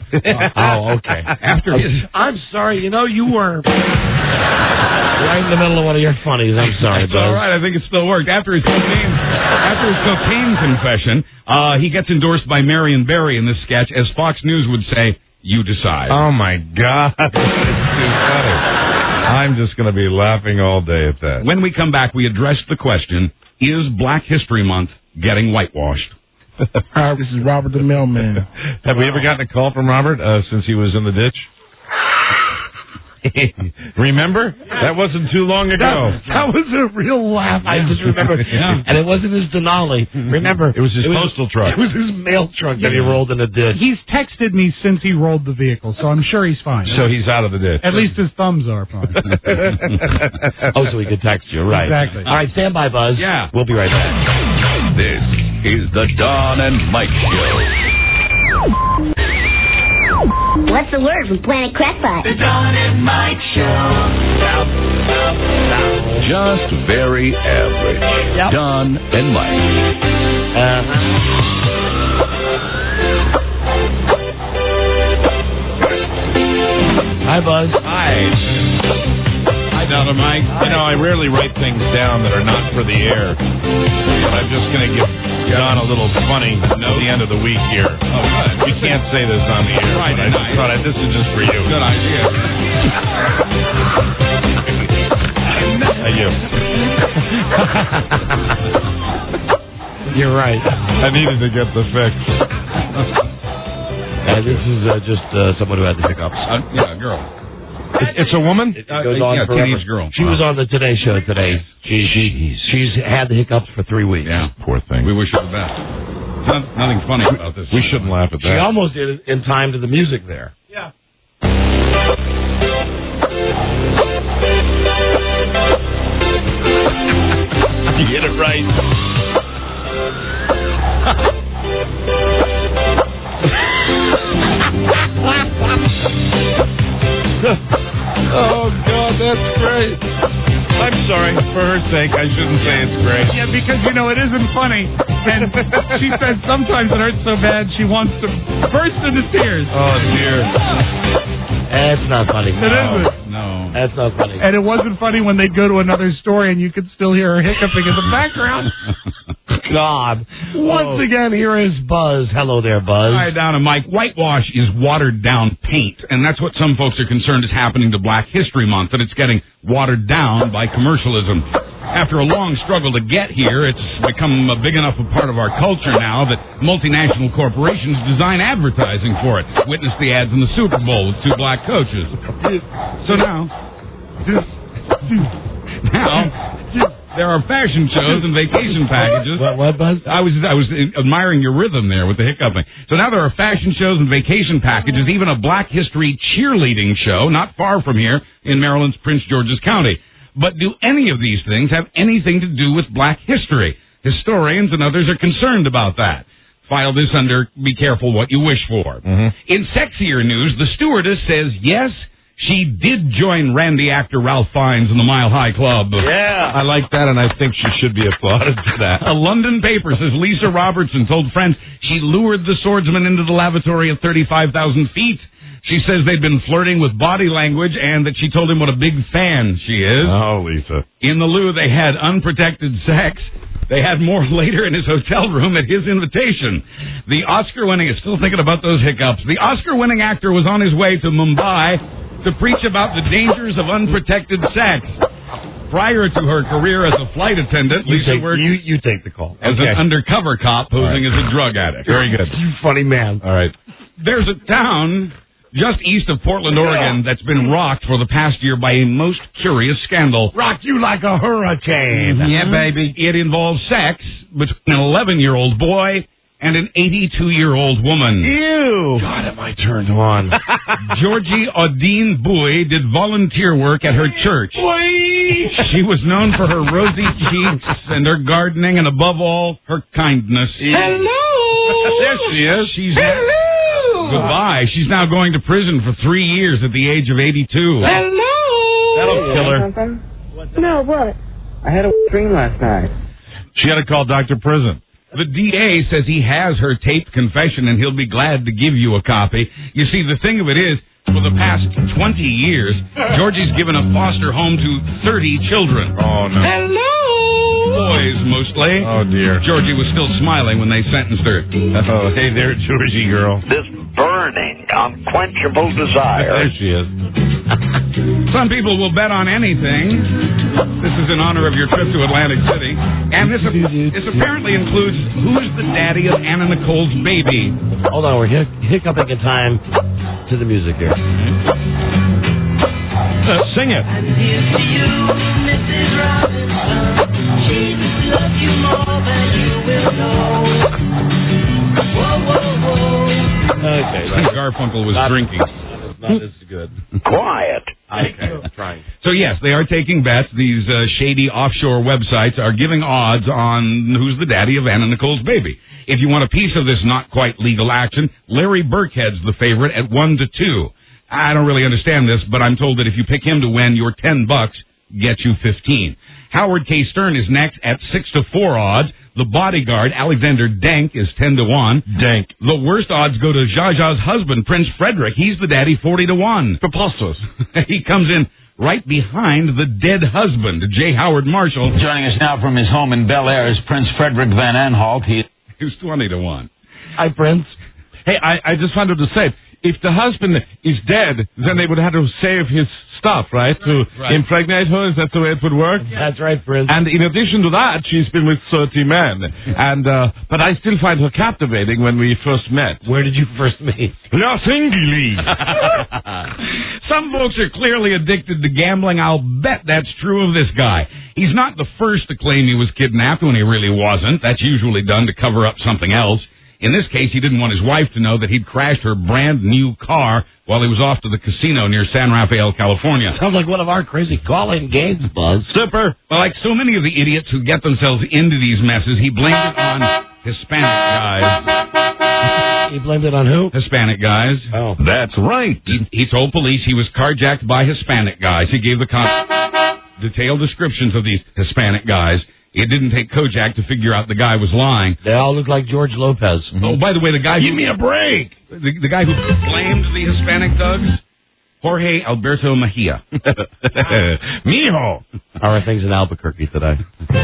Oh, okay. After his, I'm sorry. You know, you were right in the middle of one of your funnies. I'm sorry, it's Buzz. all right. I think it still worked. After his cocaine, after his cocaine confession, uh, he gets endorsed by Marion Barry in this sketch, as Fox News would say, "You decide." Oh my God, that's too funny. I'm just going to be laughing all day at that. When we come back, we address the question: is Black History Month getting whitewashed? Hi, this is Robert the Mailman. Have we ever gotten a call from Robert uh, since he was in the ditch? Remember? That wasn't too long ago. That, that was a real laugh. I just remember. Yeah. And it wasn't his Denali. Remember? It was his it postal was, truck. It was his mail truck that he rolled in the ditch. He's texted me since he rolled the vehicle, so I'm sure he's fine. So he's out of the ditch. At least his thumbs are fine. Oh, so he could text you, right. Exactly. All right, stand by, Buzz. Yeah. We'll be right back. This is the Don and Mike Show. What's the word from Planet Crackpot? The Don and Mike Show. Just very average. Yep. Don and Mike. Uh, Hi, Buzz. Hi. Hi, Don and Mike. You know, I rarely write things down that are not for the air. But I'm just going to give Don a little funny at the end of the week here. Oh, good. We can't say this on the air. Friday but I just night. thought I, this is just for you. Good idea. Thank you. You're right. I needed to get the fix. Uh, this is uh, just uh, someone who had the hiccups. Uh, yeah, a girl. It's a woman? It goes on yeah, forever. teenage girl. She was on the Today Show today. She, she, she's had the hiccups for three weeks. Yeah. Poor thing. We wish her the best. Not, nothing funny about this. We shouldn't laugh at She that. almost did it in time to the music there. Yeah. You get it right. Oh, God, that's great. I'm sorry. For her sake, I shouldn't say it's great. Yeah, because, you know, it isn't funny. And she says sometimes it hurts so bad she wants to burst into tears. Oh, dear. That's not funny. It isn't. No. That's not funny. And it wasn't funny when they'd go to another story and you could still hear her hiccuping in the background. God. Once Oh. again, here is Buzz. Hello there, Buzz. Hi, Don and Mike. Whitewash is watered down paint, and that's what some folks are concerned is happening to Black History Month, that it's getting watered down by commercialism. After a long struggle to get here, it's become a big enough a part of our culture now that multinational corporations design advertising for it. Witness the ads in the Super Bowl with two black coaches. So now, now, there are fashion shows and vacation packages. What, what, Buzz? I was I was admiring your rhythm there with the hiccuping. So now there are fashion shows and vacation packages, even a Black History cheerleading show not far from here in Maryland's Prince George's County. But do any of these things have anything to do with Black history? Historians and others are concerned about that. File this under be careful what you wish for. Mm-hmm. In sexier news, the stewardess says yes, she did join Randy actor Ralph Fiennes in the Mile High Club. Yeah. I like that, and I think she should be applauded for that. A London paper says Lisa Robertson told friends she lured the swordsman into the lavatory at thirty-five thousand feet. She says they'd been flirting with body language and that she told him what a big fan she is. Oh, Lisa. In the loo, they had unprotected sex. They had more later in his hotel room at his invitation. The Oscar-winning, still thinking about those hiccups, the Oscar-winning actor was on his way to Mumbai to preach about the dangers of unprotected sex. Prior to her career as a flight attendant, You Lisa take, worked you, you take the call. as Okay. an undercover cop posing as a drug addict. Very good. You funny man. All right. There's a town just east of Portland, Oregon, that's been rocked for the past year by a most curious scandal. Rock you like a hurricane. Yeah, baby. It involves sex between an eleven-year-old boy and an eighty-two-year-old woman. Ew. God, am I turned on. Georgie Odine Bui did volunteer work at her church. She was known for her rosy cheeks and her gardening and, above all, her kindness. Hello. There she is. She's Hello. Goodbye. She's now going to prison for three years at the age of eighty-two. Hello. That'll kill her. Something? No, what? I had a dream last night. She had to call Doctor Prison. The D A says he has her taped confession and he'll be glad to give you a copy. You see, the thing of it is, for the past twenty years, Georgie's given a foster home to thirty children. Oh, no. Hello! Boys, mostly. Oh, dear. Georgie was still smiling when they sentenced her. Oh, hey there, Georgie girl. This burning, unquenchable desire. There she is. Some people will bet on anything. This is in honor of your trip to Atlantic City. And this, this apparently includes Who's the Daddy of Anna Nicole's Baby? Hold on, we're hic- hiccuping in time to the music here. Uh, sing it. And here's to you, Missus Robinson. Jesus loves you more than you will know. Whoa, whoa, whoa. Okay. Right. Garfunkel was Not, drinking. Not as good. Quiet. Okay, I'm trying. So, yes, they are taking bets. These uh, shady offshore websites are giving odds on who's the daddy of Anna Nicole's baby. If you want a piece of this not quite legal action, Larry Burkhead's the favorite at one to two. I don't really understand this, but I'm told that if you pick him to win, your ten bucks gets you fifteen. Howard K. Stern is next at six to four odds. The bodyguard, Alexander Denk, is ten to one. Denk. The worst odds go to Zsa Zsa's husband, Prince Frederick. He's the daddy, forty to one. Preposterous. He comes in right behind the dead husband, J. Howard Marshall. Joining us now from his home in Bel Air is Prince Frederick Van Anholt. He Who's twenty to one. Hi, Prince. Hey, I, I just wanted to say, if the husband is dead, then they would have to save his stuff, right? To Right. impregnate her? Is that the way it would work? That's right, Prince. And in addition to that, she's been with thirty men. And, uh, but I still find her captivating when we first met. Where did you first meet? Los Angeles. Some folks are clearly addicted to gambling. I'll bet that's true of this guy. He's not the first to claim he was kidnapped when he really wasn't. That's usually done to cover up something else. In this case, he didn't want his wife to know that he'd crashed her brand new car while he was off to the casino near San Rafael, California. Sounds like one of our crazy call-in games, Buzz. Super. Well, like so many of the idiots who get themselves into these messes, he blamed it on Hispanic guys. He blamed it on who? Hispanic guys. Oh. That's right. He, he told police he was carjacked by Hispanic guys. He gave the cops detailed descriptions of these Hispanic guys. It didn't take Kojak to figure out the guy was lying. They all look like George Lopez. Mm-hmm. Oh, by the way, the guy Give who... me a break. The, the guy who blamed the Hispanic thugs? Jorge Alberto Mejia. Mijo. How are things in Albuquerque today?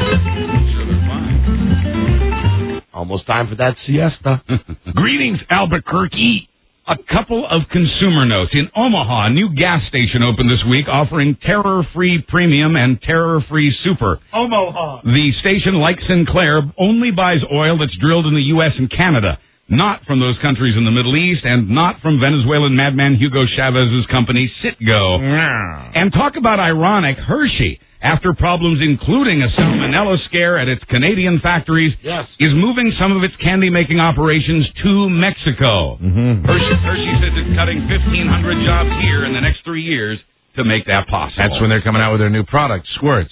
Almost time for that siesta. Greetings, Albuquerque. A couple of consumer notes. In Omaha, a new gas station opened this week offering terror-free premium and terror-free super. Omaha. The station, like Sinclair, only buys oil that's drilled in the U S and Canada, not from those countries in the Middle East and not from Venezuelan madman Hugo Chavez's company, Citgo. Yeah. And talk about ironic, Hershey, after problems including a salmonella scare at its Canadian factories, yes. is moving some of its candy-making operations to Mexico. Mm-hmm. Hershey, Hershey says it's cutting fifteen hundred jobs here in the next three years to make that possible. That's when they're coming out with their new product, Squirts.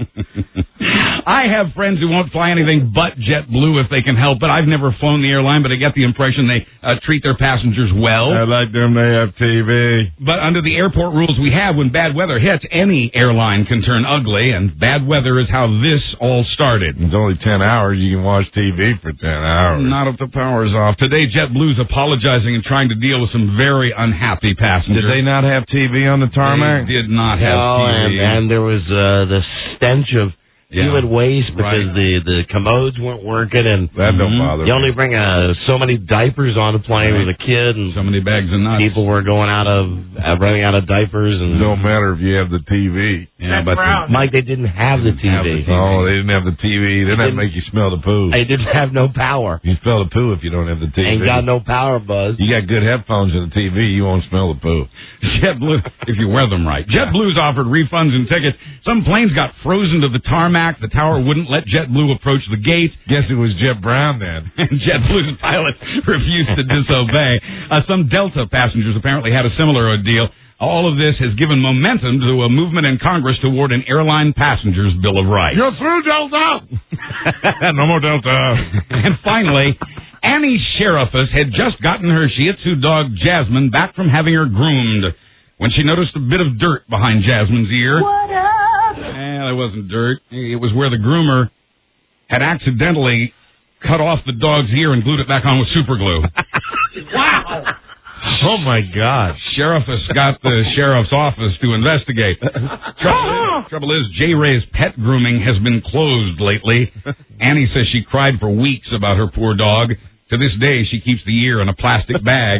I have friends who won't fly anything but JetBlue if they can help it. I've never flown the airline, but I get the impression they uh, treat their passengers well. I like them, they have T V. But under the airport rules we have, when bad weather hits, any airline can turn ugly, and bad weather is how this all started. It's only ten hours. You can watch T V for ten hours. Not if the power's off. Today, JetBlue's apologizing and trying to deal with some very unhappy passengers. Did they not have T V on the tarmac? They did not have No, T V. and, and there was uh, the stench of Yeah. human waste because Right. the, the commodes weren't working, and That don't Mhm. bother you me. only bring uh, so many diapers on the plane Right. with a kid, and So many bags of nuts. people were going out of uh, running out of diapers. It And don't matter if you have the T V. Yeah, but Mike, they didn't have the T Have V. the T V. Oh, they didn't have the T V. They didn't have to make you smell the poo. They didn't have no power. You smell the poo if you don't have the T V. Ain't got no power, Buzz. You got good headphones and a T V, you won't smell the poo. JetBlue, if you wear them right. JetBlue's offered refunds and tickets. Some planes got frozen to the tarmac. The tower wouldn't let JetBlue approach the gate. Guess it was Jet Brown then. And JetBlue's pilots refused to disobey. Uh, some Delta passengers apparently had a similar ordeal. All of this has given momentum to a movement in Congress toward an airline passenger's Bill of Rights. You're through, Delta! No more Delta. And finally, Annie Sheriffus had just gotten her Shih Tzu dog Jasmine back from having her groomed when she noticed a bit of dirt behind Jasmine's ear. What up? Eh, it wasn't dirt. It was where the groomer had accidentally cut off the dog's ear and glued it back on with super glue. Wow. Oh, my God. Sheriff has got the sheriff's office to investigate. Trouble, trouble is, J. Ray's pet grooming has been closed lately. Annie says she cried for weeks about her poor dog. To this day, she keeps the ear in a plastic bag.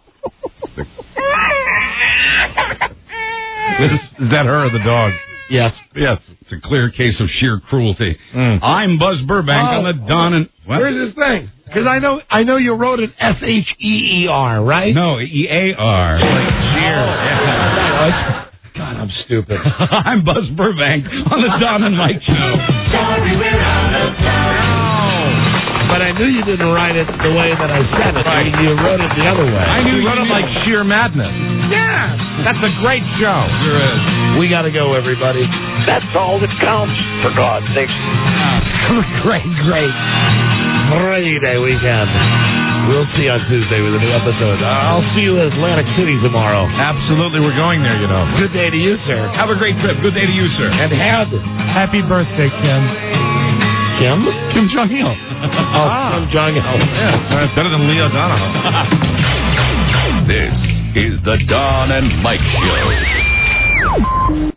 Is that her or the dog? Yes. Yes. It's a clear case of sheer cruelty. Mm. I'm Buzz Burbank Oh, on the Don and... What? Where's this thing? Because I know, I know you wrote it S H E E R, right? No, E A R. Like sheer. Yeah. God, I'm stupid. I'm Buzz Burbank on the Don and Mike Show. Sorry, we're out of time. But I knew you didn't write it the way that I said it. Right. You wrote it the other way. I knew you wrote it like sheer madness. Yeah. That's a great show. Sure is. We got to go, everybody. That's all that counts, for God's sake. Great, great. Friday weekend. We'll see you on Tuesday with a new episode. I'll see you in Atlantic City tomorrow. Absolutely, we're going there, you know. Good day to you, sir. Have a great trip. Good day to you, sir. And Head. Happy birthday, Kim. Kim? Kim Jong-il. Oh, Kim Jong-il. Yeah, it's better than Leo Donahoe. This is the Don and Mike Show.